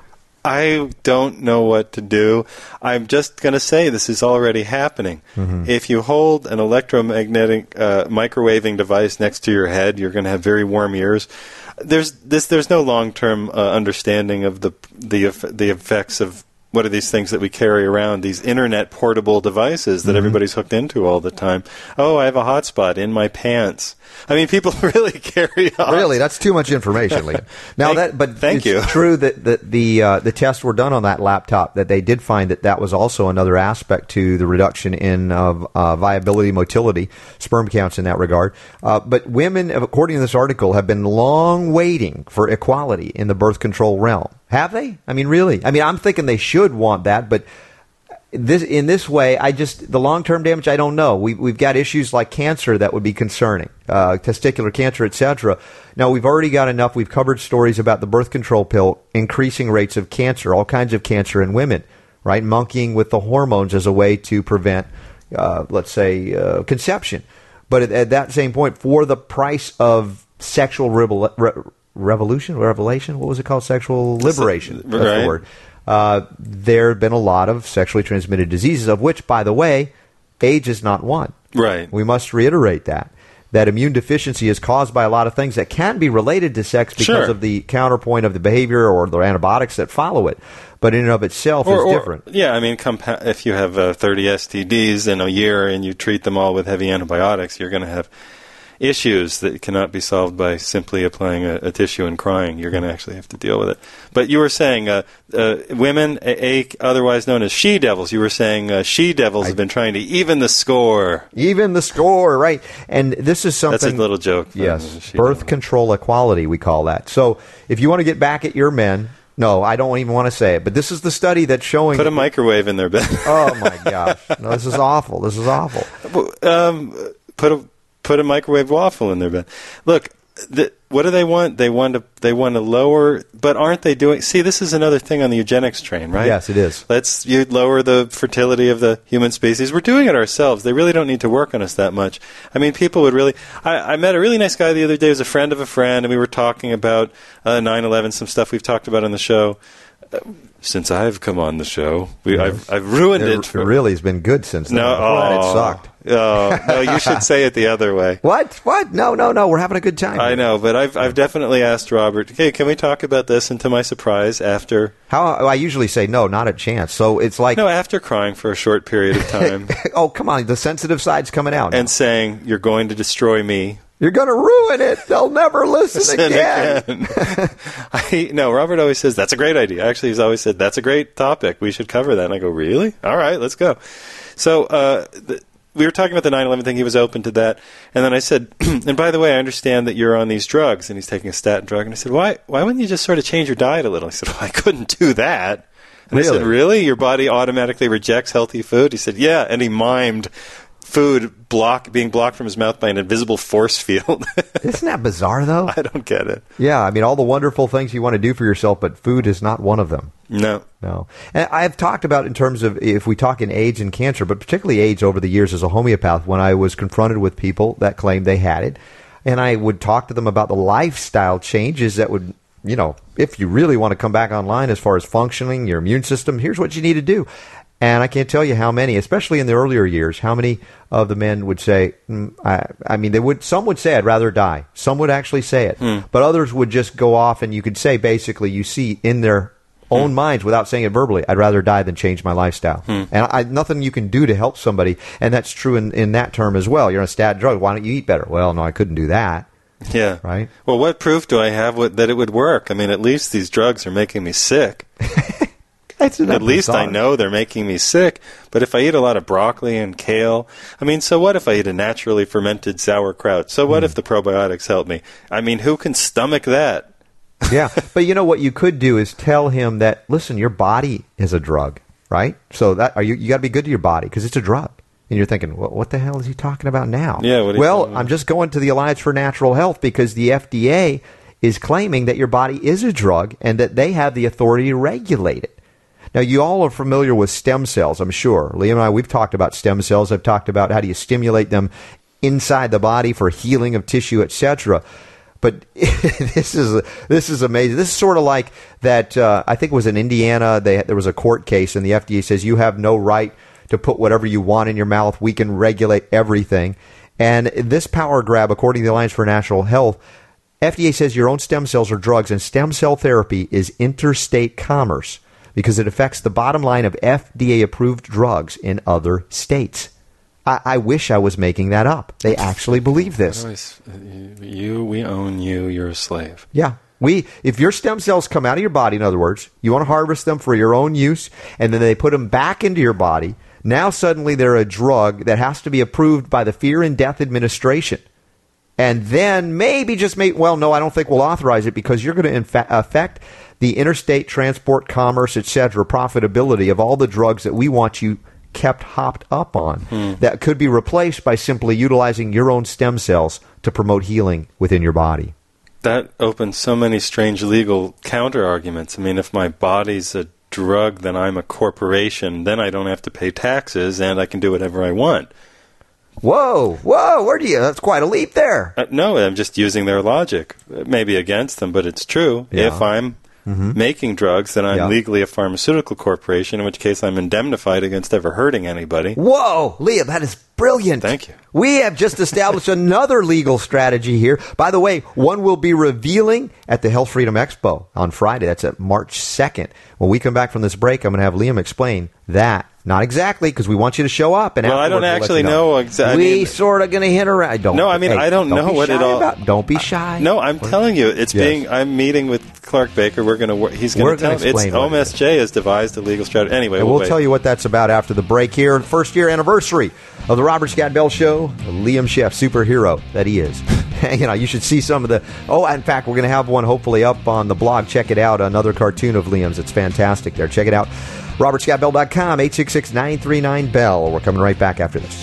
I don't know what to do. I'm just going to say this is already happening. Mm-hmm. If you hold an electromagnetic uh, microwaving device next to your head, you're going to have very warm ears. There's this. There's no long-term uh, understanding of the the eff- the effects of what are these things that we carry around, these internet portable devices that Mm-hmm. everybody's hooked into all the time. Oh, I have a hotspot in my pants. I mean, people really carry on. Really, that's too much information, Liam. Now Thank- that, but thank it's you. true that the the, uh, the tests were done on that laptop. That they did find that that was also another aspect to the reduction in uh, uh, viability, motility, sperm counts in that regard. Uh, but women, according to this article, have been long waiting for equality in the birth control realm. Have they? I mean, really? I mean, I'm thinking they should want that, but. This in this way, I just the long term damage. I don't know. We we've got issues like cancer that would be concerning, uh, testicular cancer, et cetera. Now we've already got enough. We've covered stories about the birth control pill increasing rates of cancer, all kinds of cancer in women, right? Monkeying with the hormones as a way to prevent, uh, let's say, uh, conception. But at, at that same point, for the price of sexual rebel- re- revolution, revelation, what was it called? Sexual liberation. That's Right. the word. Uh, there have been a lot of sexually transmitted diseases, of which, by the way, AIDS is not one. Right. We must reiterate that. That immune deficiency is caused by a lot of things that can be related to sex because Sure. of the counterpoint of the behavior or the antibiotics that follow it. But in and of itself Or, is or- different. Yeah, I mean, compa- if you have uh, thirty S T Ds in a year and you treat them all with heavy antibiotics, you're going to have issues that cannot be solved by simply applying a, a tissue and crying. You're going to actually have to deal with it. But you were saying uh, uh, women, a, a, otherwise known as she-devils, you were saying uh, she-devils I, have been trying to even the score. Even the score, right. And this is something... That's a little joke. Yes, birth control equality, we call that. So if you want to get back at your men... No, I don't even want to say it, but this is the study that's showing... Put a microwave in their bed. Oh, my gosh. No, this is awful. This is awful. Um, put a... Put a microwave waffle in their bed. Look, the, what do they want? They want to. They want to lower. But aren't they doing? See, this is another thing on the eugenics train, right? Yes, it is. Let's you lower the fertility of the human species. We're doing it ourselves. They really don't need to work on us that much. I mean, people would really. I, I met a really nice guy the other day. He was a friend of a friend, and we were talking about uh, nine eleven, some stuff we've talked about on the show. Uh, since I've come on the show, we, yes. I've I've ruined it. It. It for, really has been good since then. No, oh, it sucked. Oh, no, you should say it the other way. What? What? No, no, no. We're having a good time. I know, but I've I've definitely asked Robert, hey, can we talk about this? And to my surprise, after... How I usually say, no, not a chance. So it's like... No, after crying for a short period of time. Oh, come on. The sensitive side's coming out. And now. saying, you're going to destroy me. You're going to ruin it. They'll never listen, listen again. again. I, no, Robert always says, that's a great idea. Actually, he's always said, that's a great topic. We should cover that. And I go, really? All right, let's go. So uh, the, we were talking about the nine eleven thing. He was open to that. And then I said, and by the way, I understand that you're on these drugs. And he's taking a statin drug. And I said, why, why wouldn't you just sort of change your diet a little? He said, well, I couldn't do that. And really? I said, really? Your body automatically rejects healthy food? He said, yeah. And he mimed food block being blocked from his mouth by an invisible force field. Isn't that bizarre, though? I don't get it. Yeah, I mean, all the wonderful things you want to do for yourself, but food is not one of them. No. No. And I've talked about in terms of, if we talk in AIDS and cancer, but particularly AIDS over the years as a homeopath, when I was confronted with people that claimed they had it, and I would talk to them about the lifestyle changes that would, you know, if you really want to come back online as far as functioning, your immune system, here's what you need to do. And I can't tell you how many, especially in the earlier years, how many of the men would say, mm, I, I mean, they would. Some would say, I'd rather die. Some would actually say it. Hmm. But others would just go off, and you could say, basically, you see in their own hmm. minds, without saying it verbally, I'd rather die than change my lifestyle. Hmm. And I, nothing you can do to help somebody, and that's true in, in that term as well. You're on a statin drug. Why don't you eat better? Well, no, I couldn't do that. Yeah. Right? Well, what proof do I have what, that it would work? I mean, at least these drugs are making me sick. At least bizarre? I know they're making me sick. But if I eat a lot of broccoli and kale, I mean, so what if I eat a naturally fermented sauerkraut? So what mm. if the probiotics help me? I mean, who can stomach that? Yeah, but you know what you could do is tell him that, listen, your body is a drug, right? So that are you you got to be good to your body because it's a drug. And you're thinking, well, what the hell is he talking about now? Yeah. What well, I'm just going to the Alliance for Natural Health because the F D A is claiming that your body is a drug and that they have the authority to regulate it. Now, you all are familiar with stem cells, I'm sure. Liam and I, we've talked about stem cells. I've talked about how do you stimulate them inside the body for healing of tissue, et cetera. But this is this is amazing. This is sort of like that, uh, I think it was in Indiana, they, there was a court case, and the F D A says you have no right to put whatever you want in your mouth. We can regulate everything. And this power grab, according to the Alliance for Natural Health, F D A says your own stem cells are drugs, and stem cell therapy is interstate commerce, because it affects the bottom line of F D A-approved drugs in other states. I, I wish I was making that up. They actually believe this. Always, you, we own you. You're a slave. Yeah. We, if your stem cells come out of your body, in other words, you want to harvest them for your own use, and then they put them back into your body, now suddenly they're a drug that has to be approved by the Fear and Death Administration. And then maybe just make, well, no, I don't think we'll authorize it because you're going to infa- affect the interstate transport, commerce, et cetera, profitability of all the drugs that we want you kept hopped up on. Hmm. That could be replaced by simply utilizing your own stem cells to promote healing within your body. That opens so many strange legal counter-arguments. I mean, if my body's a drug, then I'm a corporation, then I don't have to pay taxes, and I can do whatever I want. Whoa, whoa, where do you, that's quite a leap there. Uh, no, I'm just using their logic. It may be against them, but it's true. Yeah. If I'm mm-hmm. making drugs, then I'm yeah. legally a pharmaceutical corporation, in which case I'm indemnified against ever hurting anybody. Whoa, Liam, that is brilliant. Thank you. We have just established another legal strategy here. By the way, one will be revealing at the Health Freedom Expo on Friday. That's at March second. When we come back from this break, I'm going to have Liam explain that. Not exactly, because we want you to show up. And well, I don't we'll actually you know. know exactly. We I mean, sort of going to hint around. Don't, no, I mean, hey, I don't know what it all. About, don't be shy. No, I'm We're, telling you, it's yes. being. I'm meeting with Clark Baker. We're going to. He's going to tell. It's O M S J has devised a legal strategy. Anyway, and we'll, we'll wait. tell you what that's about after the break here. First year anniversary of the Robert Scott Bell Show. Liam Sheff, superhero that he is. You know, you should see some of the. Oh, in fact, we're going to have one hopefully up on the blog. Check it out. Another cartoon of Liam's. It's fantastic there. Check it out. robert scott bell dot com, eight six six, nine three nine, bell. We're coming right back after this.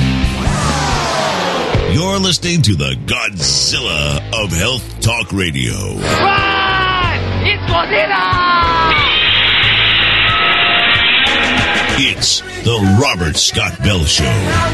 You're listening to the Godzilla of Health Talk Radio. Run! It's Godzilla! It's the Robert Scott Bell Show.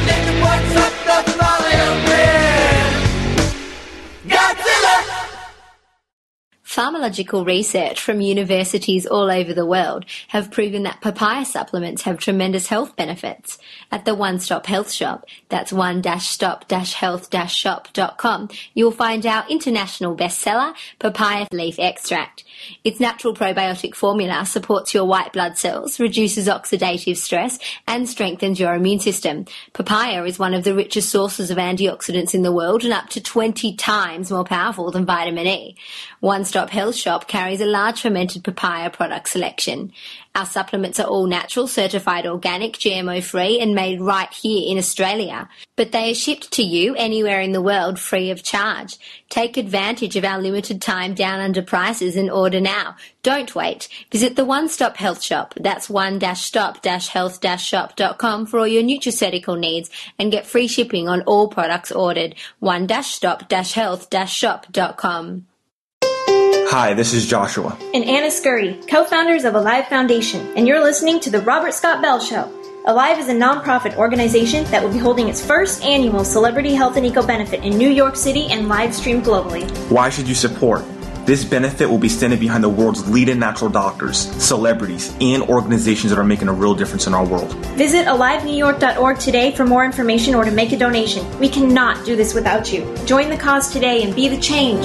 Pharmacological research from universities all over the world have proven that papaya supplements have tremendous health benefits. At the One Stop Health Shop, that's one stop health shop dot com, you'll find our international bestseller, papaya leaf extract. Its natural probiotic formula supports your white blood cells, reduces oxidative stress, and strengthens your immune system. Papaya is one of the richest sources of antioxidants in the world and up to twenty times more powerful than vitamin E. One Stop Health Shop carries a large fermented papaya product selection. Our supplements are all natural, certified organic, G M O-free, and made right here in Australia. But they are shipped to you anywhere in the world free of charge. Take advantage of our limited time down under prices and order now. Don't wait. Visit the One Stop Health Shop. That's one stop health shop dot com for all your nutraceutical needs and get free shipping on all products ordered. one stop health shop dot com. Hi, this is Joshua. And Anna Scurry, co-founders of Alive Foundation, and you're listening to The Robert Scott Bell Show. Alive is a nonprofit organization that will be holding its first annual Celebrity Health and Eco Benefit in New York City and live streamed globally. Why should you support? This benefit will be standing behind the world's leading natural doctors, celebrities, and organizations that are making a real difference in our world. Visit alive new york dot org today for more information or to make a donation. We cannot do this without you. Join the cause today and be the change.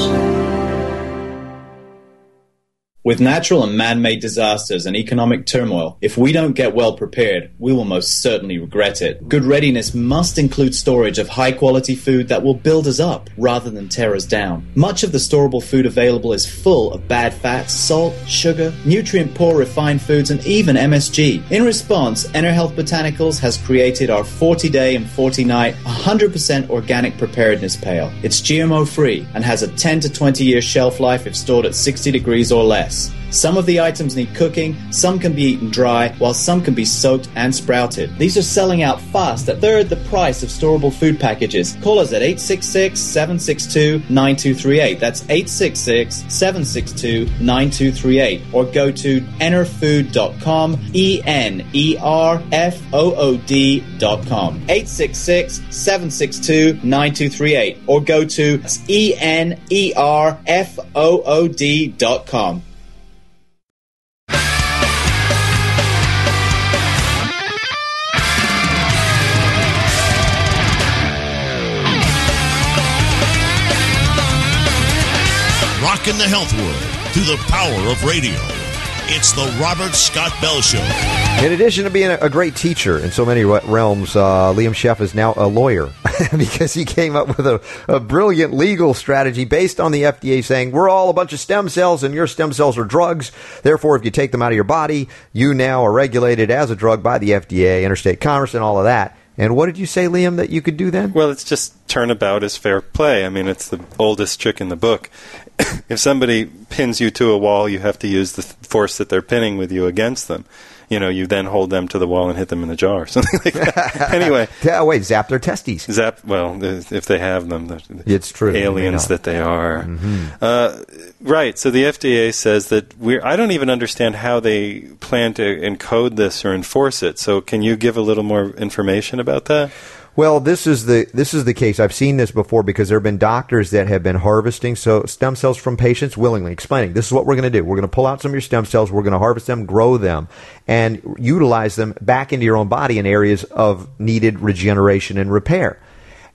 With natural and man-made disasters and economic turmoil, if we don't get well prepared, we will most certainly regret it. Good readiness must include storage of high-quality food that will build us up rather than tear us down. Much of the storable food available is full of bad fats, salt, sugar, nutrient-poor refined foods, and even M S G. In response, EnerHealth Botanicals has created our forty-day and forty-night one hundred percent organic preparedness pail. It's G M O-free and has a ten to twenty year shelf life if stored at sixty degrees or less. Some of the items need cooking, some can be eaten dry, while some can be soaked and sprouted. These are selling out fast at third the price of storable food packages. Call us at eight six six, seven six two, nine two three eight. That's eight six six, seven six two, nine two three eight. Or go to enerfood dot com, E N E R F O O D dot com. eight six six, seven six two, nine two three eight. Or go to E N E R F O O D dot com. Rocking the health world through the power of radio. It's the Robert Scott Bell Show. In addition to being a great teacher in so many realms, uh, Liam Sheff is now a lawyer because he came up with a, a brilliant legal strategy based on the F D A saying, we're all a bunch of stem cells and your stem cells are drugs. Therefore, if you take them out of your body, you now are regulated as a drug by the F D A, interstate commerce, and all of that. And what did you say, Liam, that you could do then? Well, it's just turnabout is fair play. I mean, it's the oldest trick in the book. If somebody pins you to a wall, you have to use the force that they're pinning with you against them. You know, you then hold them to the wall and hit them in the jar or something like that. Anyway. Yeah, wait, zap their testes. Zap, well, if they have them. It's true. Aliens that they are. Mm-hmm. Uh, right, so the F D A says that we're, I don't even understand how they plan to encode this or enforce it. So can you give a little more information about that? Well, this is the this is the case. I've seen this before because there have been doctors that have been harvesting so stem cells from patients willingly, explaining this is what we're going to do. We're going to pull out some of your stem cells. We're going to harvest them, grow them, and utilize them back into your own body in areas of needed regeneration and repair.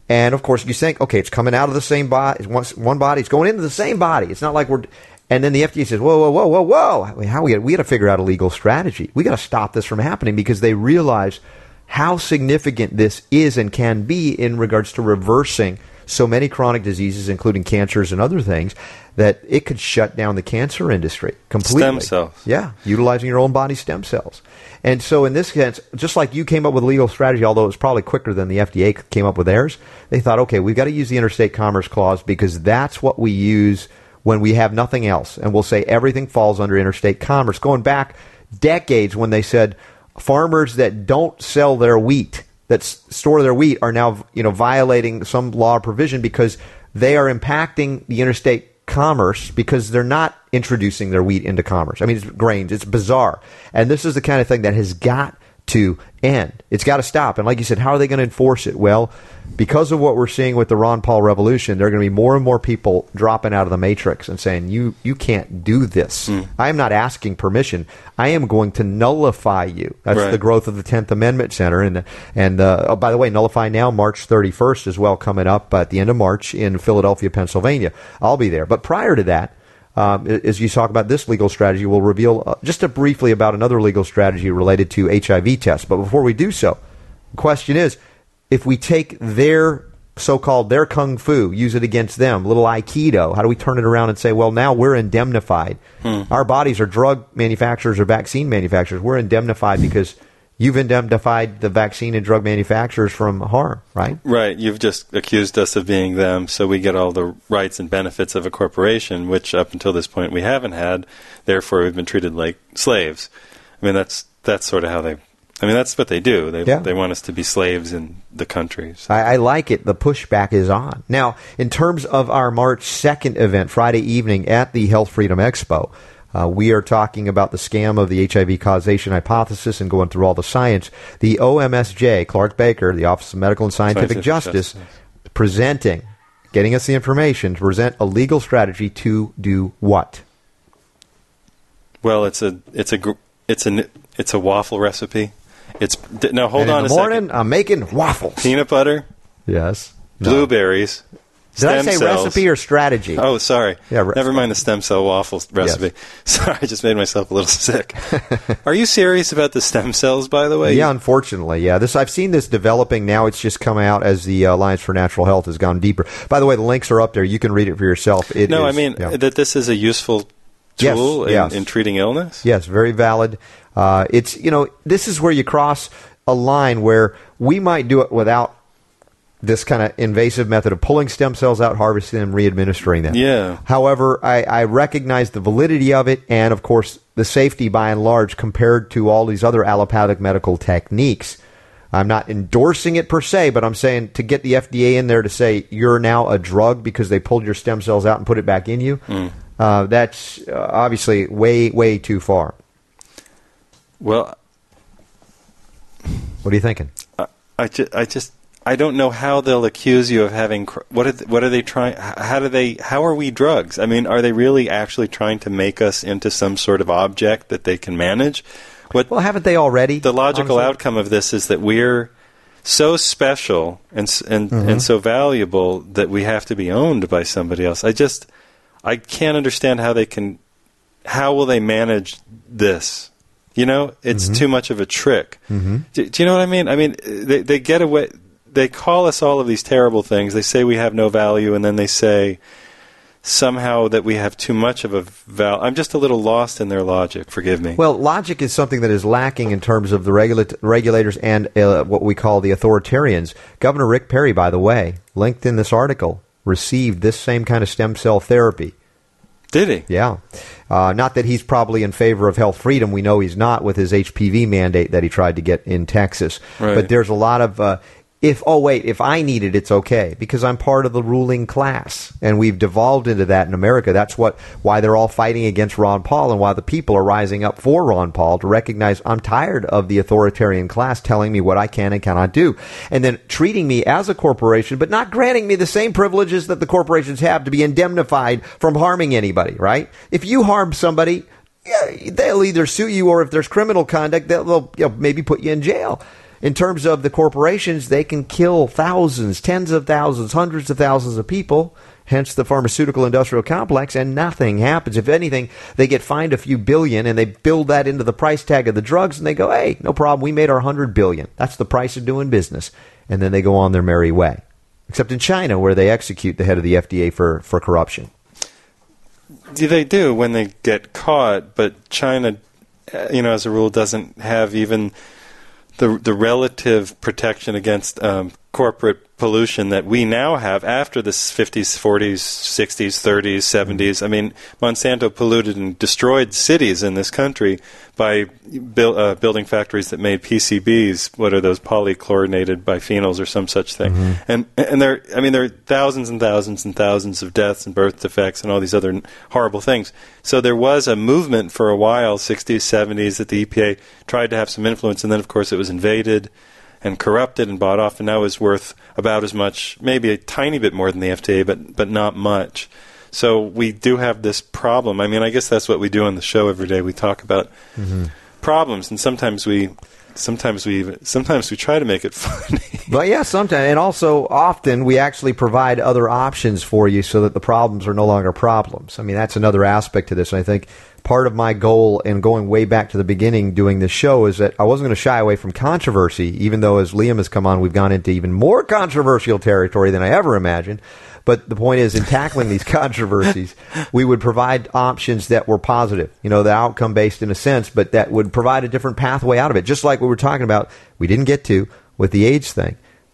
And, of course, you think, okay, it's coming out of the same body. It's one body. It's going into the same body. It's not like we're... And then the F D A says, whoa, whoa, whoa, whoa, whoa. I mean, how we, we got to figure out a legal strategy. We got to stop this from happening because they realize how significant this is and can be in regards to reversing so many chronic diseases, including cancers and other things, that it could shut down the cancer industry completely. Stem cells. Yeah, utilizing your own body stem cells. And so in this sense, just like you came up with a legal strategy, although it was probably quicker than the F D A came up with theirs, they thought, okay, we've got to use the Interstate Commerce Clause because that's what we use when we have nothing else. And we'll say everything falls under interstate commerce. Going back decades when they said farmers that don't sell their wheat, that s- store their wheat, are now, you know, violating some law or provision because they are impacting the interstate commerce because they're not introducing their wheat into commerce. I mean, it's grains. It's bizarre. And this is the kind of thing that has got to end. It's got to stop. And like you said, how are they going to enforce it? Well, because of what we're seeing with the Ron Paul revolution, there are going to be more and more people dropping out of the matrix and saying, you you can't do this. Mm. I am not asking permission. I am going to nullify you. That's right. The growth of the tenth Amendment Center. And, and uh, oh, by the way, Nullify Now, March thirty-first as well, coming up at the end of March in Philadelphia, Pennsylvania. I'll be there. But prior to that, Um, as you talk about this legal strategy, we'll reveal uh, just a briefly about another legal strategy related to H I V tests. But before we do so, the question is, if we take their so-called, their kung fu, use it against them, little Aikido, how do we turn it around and say, well, now we're indemnified. Hmm. Our bodies are drug manufacturers or vaccine manufacturers. We're indemnified because you've indemnified the vaccine and drug manufacturers from harm, right? Right. You've just accused us of being them, so we get all the rights and benefits of a corporation, which up until this point we haven't had. Therefore, we've been treated like slaves. I mean, that's that's sort of how they... I mean, that's what they do. They yeah. they want us to be slaves in the country. So. I, I like it. The pushback is on. Now, in terms of our March second event, Friday evening at the Health Freedom Expo, Uh, we are talking about the scam of the H I V causation hypothesis and going through all the science. The O M S J, Clark Baker, the Office of Medical and Scientific, Scientific Justice, Justice, presenting, getting us the information to present a legal strategy to do what? Well, it's a it's a it's a it's a waffle recipe. It's now hold and on in a the morning, second. I'm making waffles. Peanut butter. Yes. No. Blueberries. Did I say cells. recipe or strategy? Oh, sorry. Yeah, re- Never mind the stem cell waffle recipe. Yes. Sorry, I just made myself a little sick. Are you serious about the stem cells, by the way? Yeah, unfortunately. Yeah, this I've seen this developing. Now it's just come out as the Alliance for Natural Health has gone deeper. By the way, the links are up there. You can read it for yourself. It no, is, I mean yeah. that this is a useful tool yes, in, yes. in treating illness? Yes, very valid. Uh, it's, you know, this is where you cross a line where we might do it without this kind of invasive method of pulling stem cells out, harvesting them, re-administering them. Yeah. However, I, I recognize the validity of it and, of course, the safety by and large compared to all these other allopathic medical techniques. I'm not endorsing it per se, but I'm saying to get the F D A in there to say you're now a drug because they pulled your stem cells out and put it back in you, mm. uh, that's uh, obviously way, way too far. Well, what are you thinking? I, I, ju- I just... I don't know how they'll accuse you of having. What are, what are they trying? How do they? How are we drugs? I mean, are they really actually trying to make us into some sort of object that they can manage? What, well, haven't they already? The logical honestly? outcome of this is that we're so special and and mm-hmm. and so valuable that we have to be owned by somebody else. I just I can't understand how they can. How will they manage this? You know, it's mm-hmm. too much of a trick. Mm-hmm. Do, do you know what I mean? I mean, they they get away. They call us all of these terrible things. They say we have no value, and then they say somehow that we have too much of a value. I'm just a little lost in their logic. Forgive me. Well, logic is something that is lacking in terms of the regula- regulators and uh, what we call the authoritarians. Governor Rick Perry, by the way, linked in this article, received this same kind of stem cell therapy. Did he? Yeah. Uh, not that he's probably in favor of health freedom. We know he's not with his H P V mandate that he tried to get in Texas. Right. But there's a lot of... Uh, If, oh, wait, if I need it, it's okay, because I'm part of the ruling class, and we've devolved into that in America. That's what why they're all fighting against Ron Paul and why the people are rising up for Ron Paul to recognize I'm tired of the authoritarian class telling me what I can and cannot do, and then treating me as a corporation, but not granting me the same privileges that the corporations have to be indemnified from harming anybody, right? If you harm somebody, yeah, they'll either sue you, or if there's criminal conduct, they'll, they'll you know, maybe put you in jail. in terms of the corporations, they can kill thousands, tens of thousands, hundreds of thousands of people, hence the pharmaceutical industrial complex, and nothing happens. If anything, they get fined a few billion, and they build that into the price tag of the drugs, and they go, hey, no problem, we made our hundred billion. That's the price of doing business. And then they go on their merry way. Except in China, where they execute the head of the F D A for, for corruption. They do when they get caught, but China, you know, as a rule, doesn't have even the the relative protection against um, corporate pollution that we now have after the fifties, forties, sixties, thirties, seventies. I mean, Monsanto polluted and destroyed cities in this country by build, uh, building factories that made P C Bs. What are those, polychlorinated biphenyls or some such thing? Mm-hmm. And and there, I mean, there are thousands and thousands and thousands of deaths and birth defects and all these other horrible things. So there was a movement for a while, sixties, seventies, that the E P A tried to have some influence, and then of course it was invaded and corrupted and bought off, and now is worth about as much, maybe a tiny bit more than the F D A, but but not much. So we do have this problem. I mean, I guess that's what we do on the show every day. We talk about mm-hmm. problems, and sometimes we, sometimes we, sometimes we try to make it funny. But yeah, sometimes, and also often we actually provide other options for you so that the problems are no longer problems. I mean, that's another aspect to this. And I think part of my goal in going way back to the beginning doing this show is that I wasn't going to shy away from controversy, even though as Liam has come on, we've gone into even more controversial territory than I ever imagined. But the point is, in tackling these controversies, we would provide options that were positive, you know, the outcome-based in a sense, but that would provide a different pathway out of it. Just like we were talking about, we didn't get to, with the AIDS thing.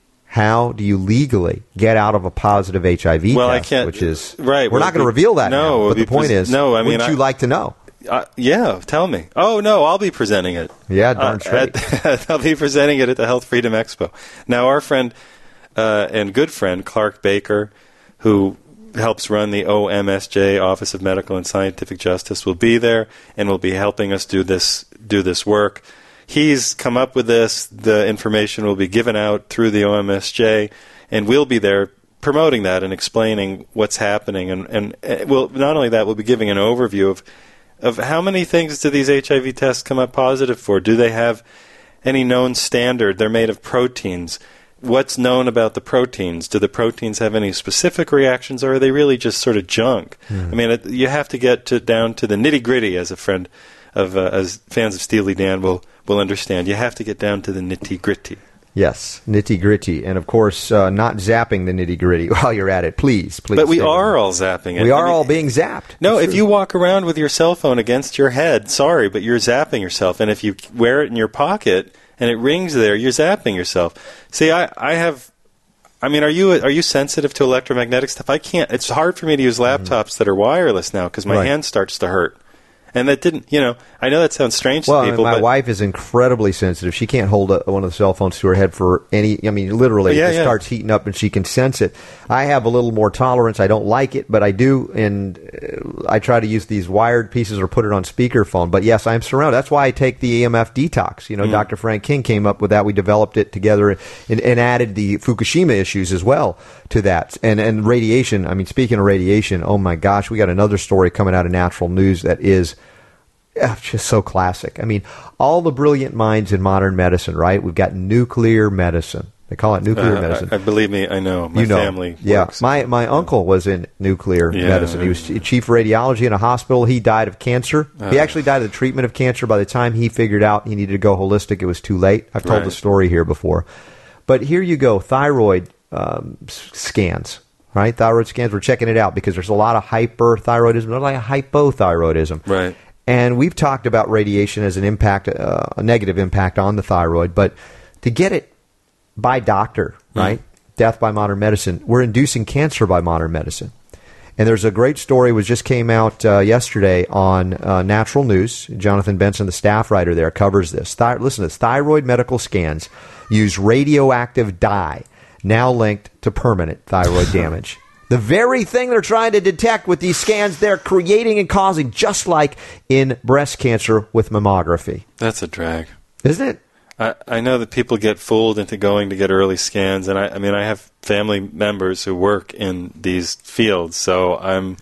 How do you legally get out of a positive H I V well, test? I can't, which is, right, we're well, not going to reveal that no, now, but the point is, no, I mean, wouldn't I, you like to know? Uh, yeah, tell me. Oh, no, I'll be presenting it. Yeah, darn uh, straight. At, I'll be presenting it at the Health Freedom Expo. Now, our friend uh, and good friend, Clark Baker, who helps run the O M S J, Office of Medical and Scientific Justice, will be there and will be helping us do this do this work. He's come up with this. The information will be given out through the O M S J, and we'll be there promoting that and explaining what's happening. And, and, and we'll, not only that, we'll be giving an overview of of how many things do these H I V tests come up positive for? Do they have any known standard? They're made of proteins. What's known about the proteins? Do the proteins have any specific reactions, or are they really just sort of junk? Mm. I mean, it, you have to get to, down to the nitty-gritty, as a friend of, uh, as fans of Steely Dan will, will understand. You have to get down to the nitty-gritty. Yes, nitty-gritty. And, of course, uh, not zapping the nitty-gritty while you're at it. Please, please. But we are all zapping it. We are I mean, all being zapped. No, That's if true. you walk around with your cell phone against your head, sorry, but you're zapping yourself. And if you wear it in your pocket and it rings there, you're zapping yourself. See, I, I have... I mean, are you are you sensitive to electromagnetic stuff? I can't. It's hard for me to use laptops mm-hmm. that are wireless now because my right. hand starts to hurt. And that didn't, you know, I know that sounds strange well, to people. My but wife is incredibly sensitive. She can't hold a, one of the cell phones to her head for any, I mean, literally, yeah, it yeah. starts heating up and she can sense it. I have a little more tolerance. I don't like it, but I do, and uh, I try to use these wired pieces or put it on speakerphone. But yes, I'm surrounded. That's why I take the E M F detox. You know, mm. Doctor Frank King came up with that. We developed it together and, and added the Fukushima issues as well to that. And, and radiation, I mean, speaking of radiation, oh my gosh, we got another story coming out of Natural News that is Yeah, just so classic. I mean, all the brilliant minds in modern medicine, right? We've got nuclear medicine. They call it nuclear uh, medicine. I, I believe me, I know. My you know, family yeah. works. My my uncle was in nuclear yeah. medicine. He was chief of radiology in a hospital. He died of cancer. Uh, he actually died of the treatment of cancer. By the time he figured out he needed to go holistic, it was too late. I've told right. the story here before. But here you go, thyroid um, scans. Right, thyroid scans. We're checking it out because there's a lot of hyperthyroidism, not like hypothyroidism. Right. And we've talked about radiation as an impact, uh, a negative impact on the thyroid, but to get it by doctor, right? Mm. Death by modern medicine. We're inducing cancer by modern medicine. And there's a great story which just came out uh, yesterday on uh, Natural News. Jonathan Benson, the staff writer there, covers this. Thy- listen to this. Thyroid medical scans use radioactive dye, now linked to permanent thyroid damage. The very thing they're trying to detect with these scans, they're creating and causing, just like in breast cancer with mammography. That's a drag. Isn't it? I, I know that people get fooled into going to get early scans, and I, I mean, I have family members who work in these fields, so I'm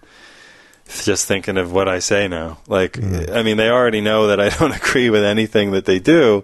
just thinking of what I say now. Like, mm. I mean, they already know that I don't agree with anything that they do,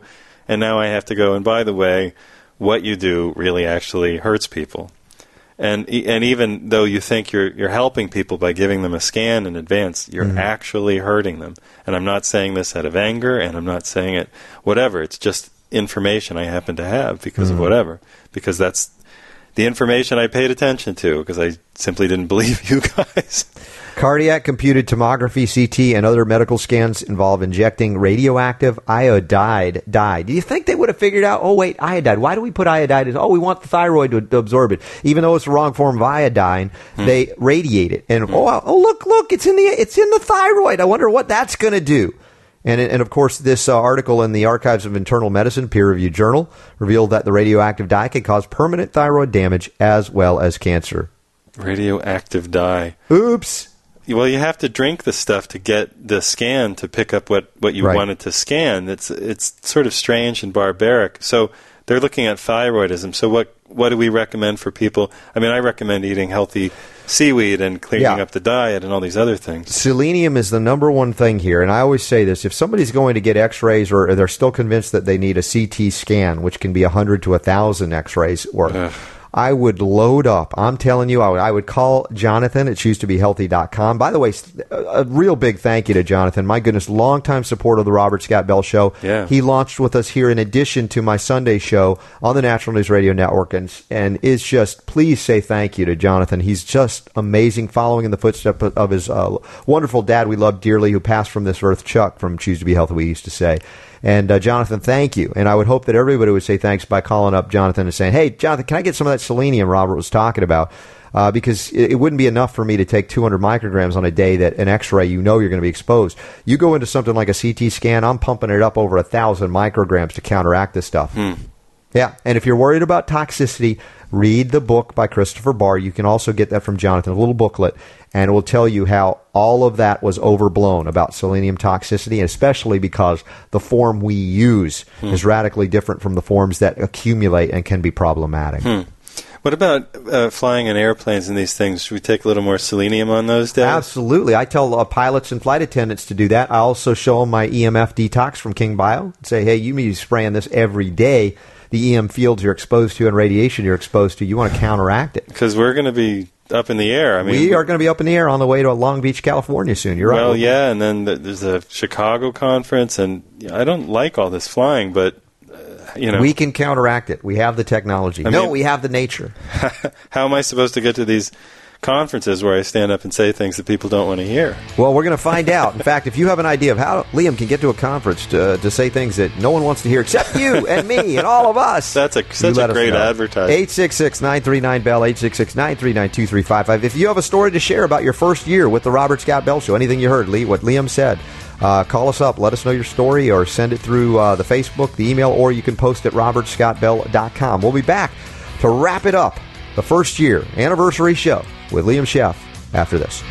And now I have to go, and by the way, what you do really actually hurts people. And and even though you think you're you're helping people by giving them a scan in advance, you're mm-hmm. actually hurting them. And I'm not saying this out of anger, and I'm not saying it whatever. It's just information I happen to have because mm-hmm. of whatever. Because that's the information I paid attention to, because I simply didn't believe you guys. Cardiac computed tomography, C T, and other medical scans involve injecting radioactive iodide dye. Do you think they would have figured out, oh, wait, iodide. Why do we put iodide in? Oh, we want the thyroid to, to absorb it. Even though it's the wrong form of iodine, hmm. they radiate it. And, hmm. oh, oh, look, look, it's in the it's in the thyroid. I wonder what that's going to do. And, and, of course, this uh, article in the Archives of Internal Medicine, peer-reviewed journal, revealed that the radioactive dye can cause permanent thyroid damage as well as cancer. Radioactive dye. Oops. Well, you have to drink the stuff to get the scan to pick up what, what you right. wanted to scan. It's it's sort of strange and barbaric. So they're looking at thyroidism. So what what do we recommend for people? I mean, I recommend eating healthy seaweed and cleaning yeah. up the diet and all these other things. Selenium is the number one thing here. And I always say this. If somebody's going to get x-rays or they're still convinced that they need a C T scan, which can be one hundred to one thousand x-rays, or Ugh. I would load up. I'm telling you, I would, I would call Jonathan at choose to be healthy dot com. By the way, a real big thank you to Jonathan. My goodness, longtime supporter of the Robert Scott Bell Show. Yeah. He launched with us here in addition to my Sunday show on the Natural News Radio Network, and, and is just, please say thank you to Jonathan. He's just amazing, following in the footsteps of his uh, wonderful dad we love dearly, who passed from this earth, Chuck, from Choose to be Healthy, we used to say. And, uh, Jonathan, thank you. And I would hope that everybody would say thanks by calling up Jonathan and saying, hey, Jonathan, can I get some of that selenium Robert was talking about? Uh, because it, it wouldn't be enough for me to take two hundred micrograms on a day that an x-ray, you know you're going to be exposed. You go into something like a C T scan, I'm pumping it up over one thousand micrograms to counteract this stuff. Hmm. Yeah, and if you're worried about toxicity, read the book by Christopher Barr. You can also get that from Jonathan, a little booklet, and it will tell you how all of that was overblown about selenium toxicity, and especially because the form we use hmm. is radically different from the forms that accumulate and can be problematic. Hmm. What about uh, flying in airplanes and these things? Should we take a little more selenium on those days? Absolutely. I tell uh, pilots and flight attendants to do that. I also show them my E M F detox from King Bio and say, hey, you need to be spraying this every day. The E M fields you're exposed to and radiation you're exposed to, you want to counteract it. Because we're going to be up in the air. I mean, we are going to be up in the air on the way to Long Beach, California soon. You're right. Well, yeah, and then there's a Chicago conference, and I don't like all this flying, but, uh, you know. We can counteract it. We have the technology. I no, mean, we have the nature. How am I supposed to get to these conferences where I stand up and say things that people don't want to hear? Well, we're going to find out. In fact, if you have an idea of how Liam can get to a conference to, uh, to say things that no one wants to hear except you and me and all of us, that's a, such a great advertisement. eight six six, nine three nine, B E L L, eight six six, nine three nine, two three five five. If you have a story to share about your first year with the Robert Scott Bell Show, anything you heard, Lee, what Liam said, uh, call us up. Let us know your story, or send it through uh, the Facebook, the email, or you can post at robert scott bell dot com. We'll be back to wrap it up, the first year anniversary show with Liam Sheff after this.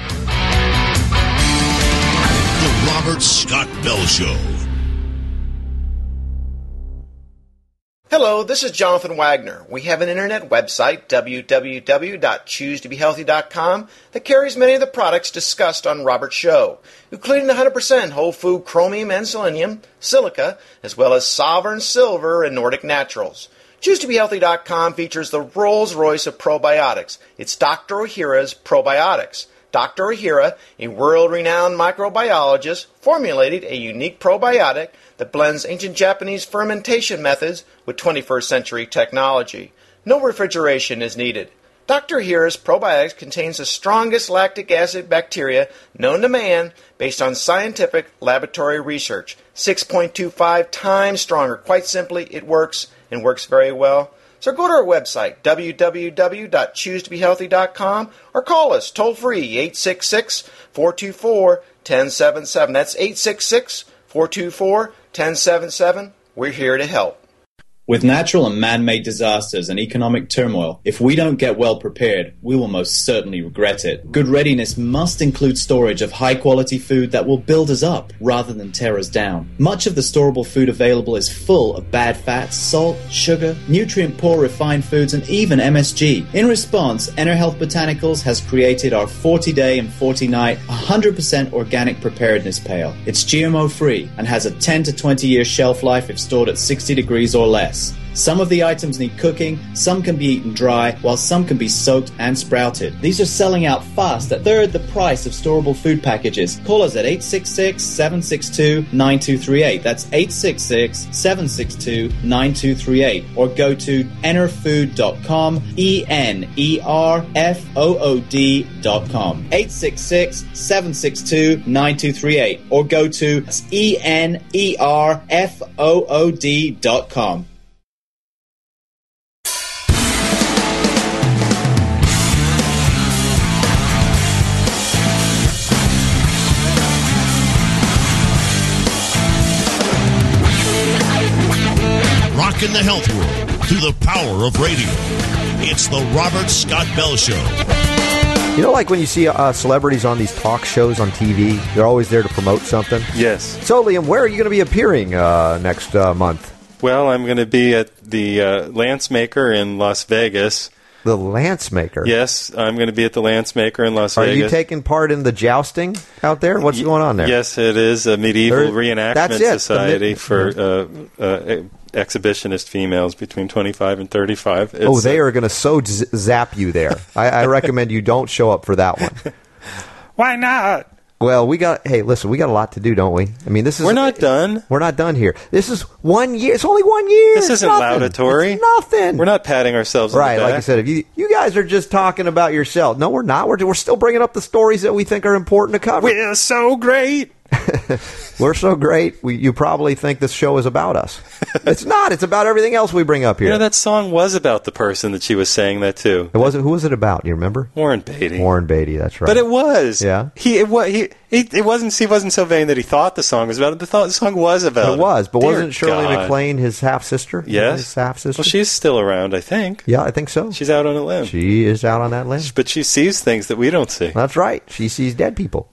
The Robert Scott Bell Show. Hello, this is Jonathan Wagner. We have an internet website, w w w dot choose to be healthy dot com, that carries many of the products discussed on Robert's show, including one hundred percent whole food chromium and selenium, silica, as well as Sovereign Silver and Nordic Naturals. choose to be healthy dot com features the Rolls-Royce of probiotics. It's Doctor Ohhira's Probiotics. Doctor Ohhira, a world-renowned microbiologist, formulated a unique probiotic that blends ancient Japanese fermentation methods with twenty-first century technology. No refrigeration is needed. Doctor Ohhira's Probiotics contains the strongest lactic acid bacteria known to man based on scientific laboratory research. six point two five times stronger. Quite simply, it works, and works very well. So go to our website, w w w dot choose to be healthy dot com, or call us toll-free, eight six six, four two four, one zero seven seven. That's eight six six, four two four, one zero seven seven. We're here to help. With natural and man-made disasters and economic turmoil, if we don't get well prepared, we will most certainly regret it. Good readiness must include storage of high-quality food that will build us up rather than tear us down. Much of the storable food available is full of bad fats, salt, sugar, nutrient-poor refined foods, and even M S G. In response, EnerHealth Botanicals has created our forty-day and forty-night one hundred percent organic preparedness pail. It's G M O-free and has a ten to twenty year shelf life if stored at sixty degrees or less. Some of the items need cooking, some can be eaten dry, while some can be soaked and sprouted. These are selling out fast at third the price of storable food packages. Call us at eight six six, seven six two, nine two three eight. That's eight six six, seven six two, nine two three eight. Or go to enerfood dot com, E N E R F O O D dot com. eight six six, seven six two, nine two three eight. Or go to E N E R F O O D dot com. Rocking the health world through the power of radio. It's the Robert Scott Bell Show. You know, like when you see uh, celebrities on these talk shows on T V, they're always there to promote something? Yes. So, Liam, where are you going to be appearing uh, next uh, month? Well, I'm going to be at the uh, Lance Maker in Las Vegas. The Lance Maker? Yes, I'm going to be at the Lance Maker in Las Are Vegas. Are you taking part in the jousting out there? What's y- going on there? Yes, it is a medieval there, reenactment society mid- for uh, uh, exhibitionist females between twenty-five and thirty-five. It's, oh, they are going to so z- zap you there. I, I recommend you don't show up for that one. Why not? Well, we got, hey, listen, we got a lot to do, don't we? I mean, this is... We're not done. We're not done here. This is one year. It's only one year. This it's isn't nothing. laudatory. It's nothing. We're not patting ourselves on right, the back. Like I said, if you you guys are just talking about yourself. No, we're not. We're, we're still bringing up the stories that we think are important to cover. We're so great. We're so great. We, you probably think this show is about us. It's not. It's about everything else we bring up here. You know, that song was about the person that she was saying that to. It wasn't. Who was it about? Do you remember? Warren Beatty. Warren Beatty. That's right. But it was. Yeah. He. It, was, he, he. It wasn't. He wasn't so vain that he thought the song was about it. The, thought, the song was about it. It was. But Dear wasn't Shirley God. MacLaine his half sister? Yes. His half sister. Well, she's still around, I think. Yeah, I think so. She's out on a limb. She is out on that limb. But she sees things that we don't see. That's right. She sees dead people.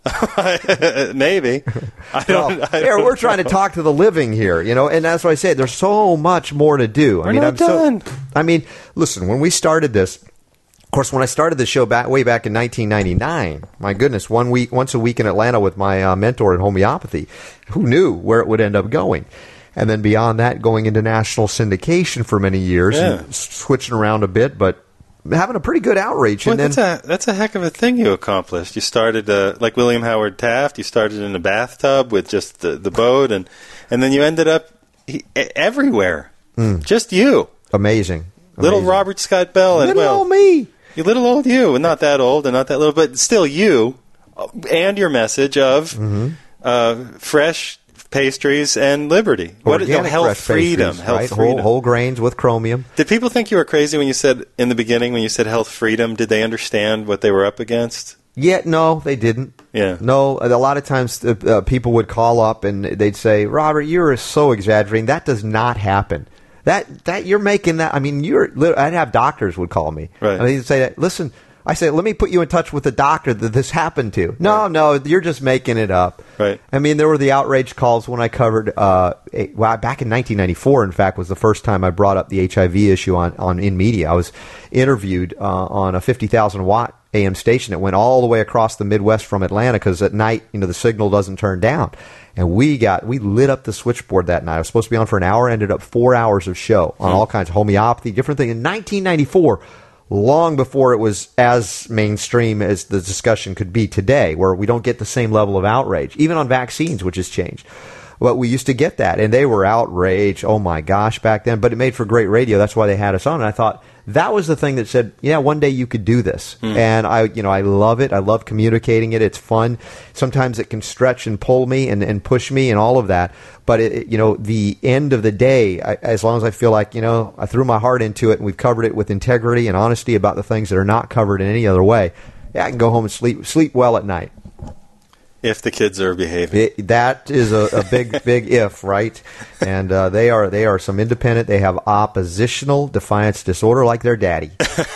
Maybe. I don't. Well, I here, don't we're trying know. to talk to the living here, you know, and that's what I say. There's so much more to do. We're I mean, not I'm done. So, I mean, listen, when we started this, of course, when I started the show back way back in nineteen ninety-nine, my goodness, one week, once a week in Atlanta with my uh, mentor in homeopathy, who knew where it would end up going? And then beyond that, going into national syndication for many years, Yeah. and switching around a bit, but having a pretty good outreach. Well, and then, that's a that's a heck of a thing you accomplished. You started uh, like William Howard Taft. You started in a bathtub with just the, the boat, and and then you ended up he, everywhere. Mm. Just you, amazing, little amazing. Robert Scott Bell, and little well, old me, you little old you, and not that old, and not that little, but still you, and your message of mm-hmm. uh, fresh pastries and liberty. What is Organic health fresh freedom? pastries, Health right? freedom. Whole, whole grains with chromium. Did people think you were crazy when you said in the beginning when you said health freedom? Did they understand what they were up against? Yeah, no, they didn't. Yeah. No, a lot of times uh, uh, people would call up and they'd say, "Robert, you're so exaggerating. That does not happen. That that you're making that. I mean, you're." I'd have doctors would call me. Right. And they'd say, "Listen." I say, let me put you in touch with the doctor that this happened to. No, right. no, you're just making it up. Right. I mean, there were the outrage calls when I covered, uh, a, well, back in nineteen ninety-four, in fact, was the first time I brought up the H I V issue on, on in media. I was interviewed uh, on a fifty thousand watt A M station that went all the way across the Midwest from Atlanta because at night, you know, the signal doesn't turn down. And we got, we lit up the switchboard that night. I was supposed to be on for an hour, ended up four hours of show on mm. all kinds of homeopathy, different things. In nineteen ninety-four, long before it was as mainstream as the discussion could be today, where we don't get the same level of outrage, even on vaccines, which has changed. But we used to get that, and they were outraged. Oh, my gosh, back then. But it made for great radio. That's why they had us on. And I thought that was the thing that said, yeah, one day you could do this. Mm. And I, you know, I love it. I love communicating it. It's fun. Sometimes it can stretch and pull me and, and push me and all of that. But, it, you know, the end of the day, I, as long as I feel like, you know, I threw my heart into it and we've covered it with integrity and honesty about the things that are not covered in any other way, yeah, I can go home and sleep sleep well at night. If the kids are behaving. It, that is a, a big, big if, right? And uh, they are they are some independent. They have oppositional defiance disorder like their daddy.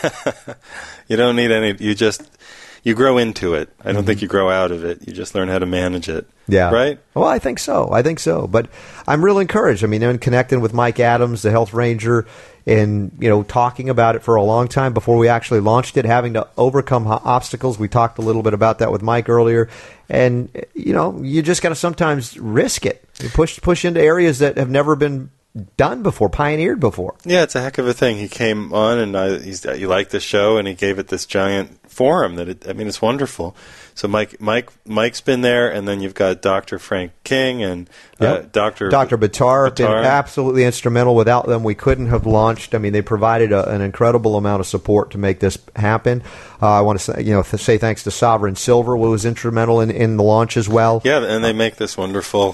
You don't need any. You just you grow into it. I don't Mm-hmm. think you grow out of it. You just learn how to manage it. Yeah. Right? Well, I think so. I think so. But I'm real encouraged. I mean, I'm connecting with Mike Adams, the health ranger, and, you know, talking about it for a long time before we actually launched it, having to overcome ho- obstacles. We talked a little bit about that with Mike earlier. And, you know, you just got to sometimes risk it. You push, push into areas that have never been done before, pioneered before. Yeah, it's a heck of a thing. He came on, and I, he's, you liked the show, and he gave it this giant forum. That it, I mean, it's wonderful. So Mike, Mike, Mike's been there, and then you've got Doctor Frank King and uh, Yep. Doctor Doctor Batar have been Batar. absolutely instrumental. Without them, we couldn't have launched. I mean, they provided a, an incredible amount of support to make this happen. Uh, I want to say, you know, th- say thanks to Sovereign Silver, who was instrumental in, in the launch as well. Yeah, and they make this wonderful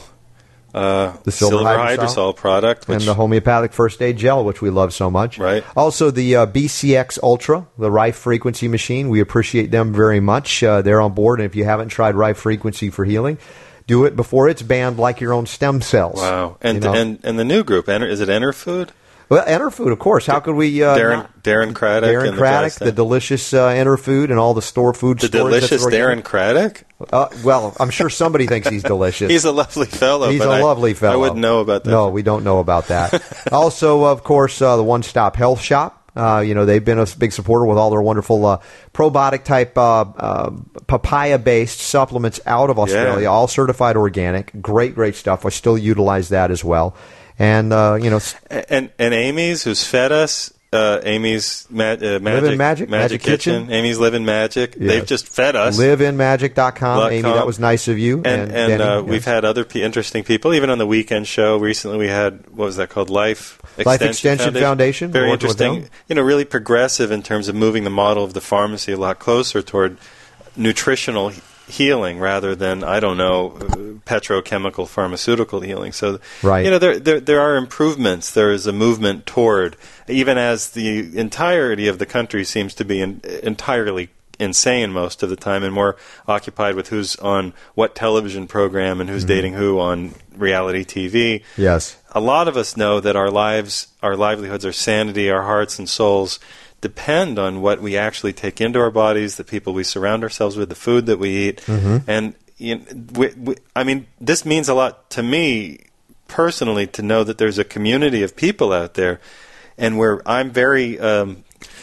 uh, The silver silver hydrosol. hydrosol product, which And the homeopathic first aid gel, which we love so much. Right. Also, the uh, B C X Ultra, the Rife Frequency machine. We appreciate them very much. Uh, they're on board. And if you haven't tried Rife Frequency for healing, do it before it's banned like your own stem cells. wow, and You know? and and the new group, Enter, is it Enterfood? Well, Enterfood, of course. How could we... Uh, Darren not- Darren Craddock, Darren and Craddock, the, the delicious uh, Enterfood, and all the store food the stores. delicious that's Darren organic. Craddock. Uh, well, I'm sure somebody thinks he's delicious. He's a lovely fellow. He's but a I- lovely fellow. I wouldn't know about that. No, we don't know about that. Also, of course, uh, the One Stop Health Shop. Uh, you know, they've been a big supporter with all their wonderful uh, probiotic type uh, uh, papaya based supplements out of Australia, Yeah. all certified organic. Great, great stuff. I still utilize that as well. And, uh, you know, s- And and Amy's, who's fed us, uh, Amy's ma- uh, magic, Magic- magic, Magic kitchen. Kitchen. Amy's Live in Magic. Yes. They've just fed us. live in magic dot com. Dot Amy, com. that was nice of you. And, and, Denny, uh, yes. we've had other p- interesting people, even on the weekend show. Recently, we had what was that called? Life Life Extension Foundation. Very Worked with interesting. them. You know, really progressive in terms of moving the model of the pharmacy a lot closer toward nutritional he- healing rather than I don't know uh, petrochemical pharmaceutical healing. So, Right. you know, there, there there are improvements. There is a movement toward, even as the entirety of the country seems to be in, entirely insane most of the time and more occupied with who's on what television program and who's Mm-hmm. dating who on reality T V. Yes. A lot of us know that our lives, our livelihoods, our sanity, our hearts and souls depend on what we actually take into our bodies, the people we surround ourselves with, the food that we eat. Mhm. And you know, we, we, I mean, this means a lot to me personally to know that there's a community of people out there, and where I'm very, um,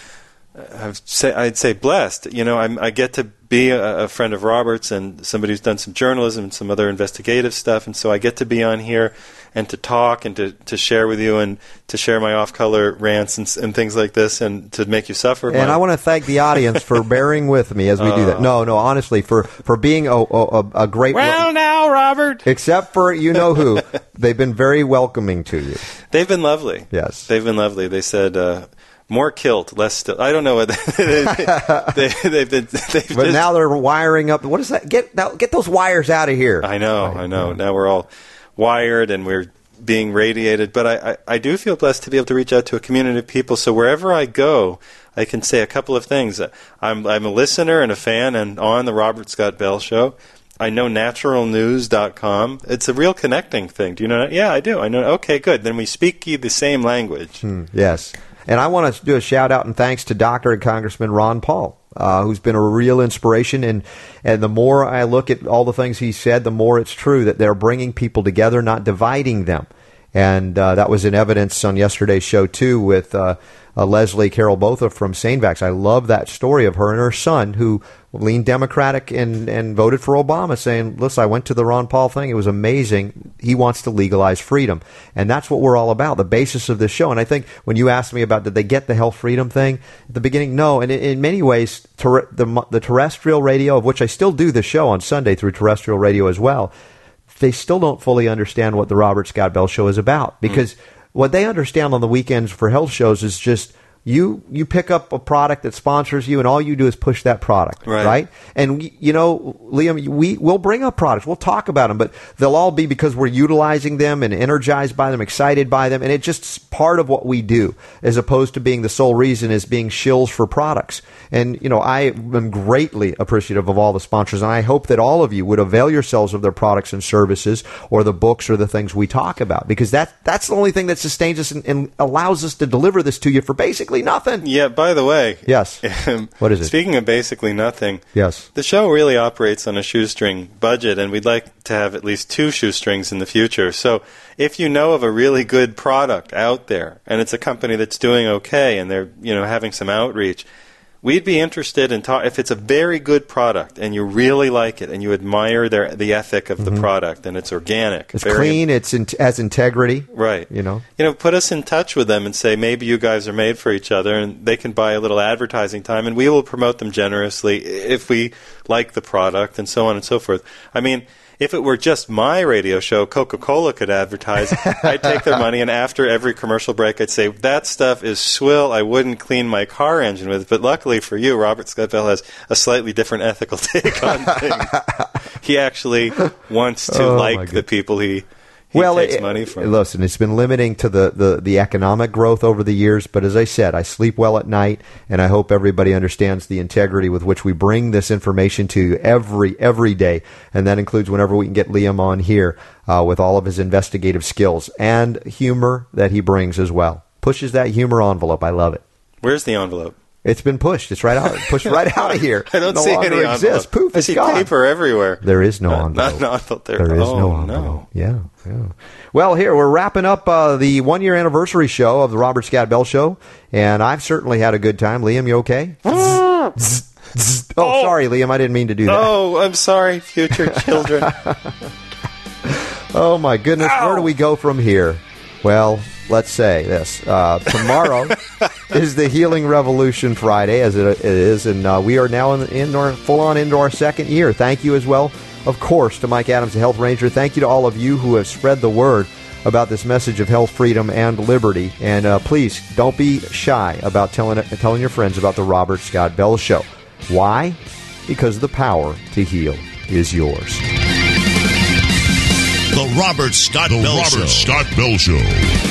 I'd say, I'd say blessed. You know, I'm, I get to be a, a friend of Robert's and somebody who's done some journalism and some other investigative stuff, and so I get to be on here and to talk and to, to share with you and to share my off-color rants and, and things like this and to make you suffer. And I want to thank the audience for bearing with me as we do that. No, no, honestly, for, for being a, a, a great... Well, now, Robert. Except for you know who. They've been very welcoming to you. They've been lovely. Yes. They've been lovely. They said... Uh, more kilt, less still. I don't know what they, they, they've been. They've But just, now they're wiring up. What is that? Get now, get those wires out of here. I know, I know. Now we're all wired and we're being radiated. But I, I, I do feel blessed to be able to reach out to a community of people. So wherever I go, I can say a couple of things. I'm I'm a listener and a fan, and on the Robert Scott Bell Show. I know natural news dot com. It's a real connecting thing. Do you know that? Yeah, I do. I know. Okay, good. Then we speak the same language. Hmm, yes. And I want to do a shout out and thanks to Doctor and Congressman Ron Paul, uh, who's been a real inspiration. And, and the more I look at all the things he said, the more it's true that they're bringing people together, not dividing them. And uh, that was in evidence on yesterday's show, too, with uh, uh, Leslie Carroll Botha from SaneVax. I love that story of her and her son who leaned Democratic and, and voted for Obama, saying, listen, I went to the Ron Paul thing. It was amazing. He wants to legalize freedom. And that's what we're all about, the basis of this show. And I think when you asked me about did they get the health freedom thing, at the beginning, no. And in, in many ways, ter- the, the terrestrial radio, of which I still do the show on Sunday through terrestrial radio as well, they still don't fully understand what the Robert Scott Bell Show is about. Because mm. what they understand on the weekends for health shows is just You you pick up a product that sponsors you, and all you do is push that product, Right. right? And we, you know, Liam, we we'll bring up products, we'll talk about them, but they'll all be because we're utilizing them and energized by them, excited by them, and it's just part of what we do, as opposed to being the sole reason is being shills for products. And you know, I am greatly appreciative of all the sponsors, and I hope that all of you would avail yourselves of their products and services, or the books, or the things we talk about, because that that's the only thing that sustains us and, and allows us to deliver this to you for basically nothing. Yeah, by the way. Yes. What is it? Speaking of basically nothing. Yes. The show really operates on a shoestring budget, and we'd like to have at least two shoestrings in the future. So if you know of a really good product out there, and it's a company that's doing okay, and they're, you know, having some outreach, we'd be interested in talk if it's a very good product and you really like it and you admire their the ethic of Mm-hmm. the product and it's organic. It's very clean. It's in, has integrity. Right. You know. You know, put us in touch with them and say maybe you guys are made for each other, and they can buy a little advertising time, and we will promote them generously if we like the product, and so on and so forth. I mean, if it were just my radio show, Coca-Cola could advertise. I'd take their money, and after every commercial break, I'd say, that stuff is swill. I wouldn't clean my car engine with it. But luckily for you, Robert Scott Bell has a slightly different ethical take on things. He actually wants to Oh, my like goodness. the people he, he well, takes it- money from. Listen, it's been limiting to the, the, the economic growth over the years, but as I said, I sleep well at night, and I hope everybody understands the integrity with which we bring this information to you every every day, and that includes whenever we can get Liam on here uh, with all of his investigative skills and humor that he brings as well. Pushes that humor envelope. I love it. Where's the envelope? It's been pushed. It's right out, pushed right out of here. I don't no see longer any exists. envelope. Poof, I it's see gone. paper everywhere. There is no Uh, envelope. not an envelope there. There is Oh, no no. envelope. Yeah, yeah. Well, here, we're wrapping up uh, the one-year anniversary show of the Robert Scott Bell Show, and I've certainly had a good time. Liam, you okay? oh, sorry, Liam. I didn't mean to do that. Oh, I'm sorry, future children. Oh, my goodness. Where do we go from here? Well, let's say this. Uh, tomorrow is the Healing Revolution Friday, as it, it is, and uh, we are now in, in our, full-on into our second year. Thank you as well, of course, to Mike Adams, the Health Ranger. Thank you to all of you who have spread the word about this message of health, freedom, and liberty. And uh, please, don't be shy about telling, telling your friends about the Robert Scott Bell Show. Why? Because the power to heal is yours. The Robert Scott The Bell Robert Show. Scott Bell Show.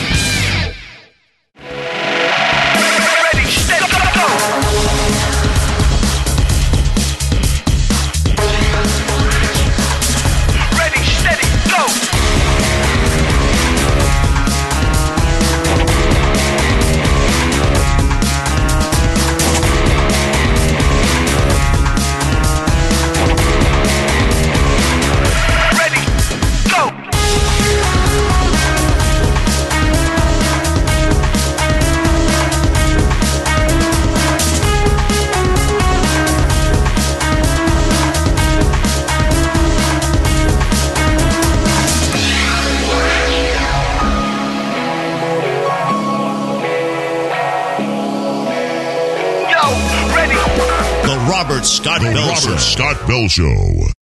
The Robert Scott The Bell Robert Show. Scott Bell Show.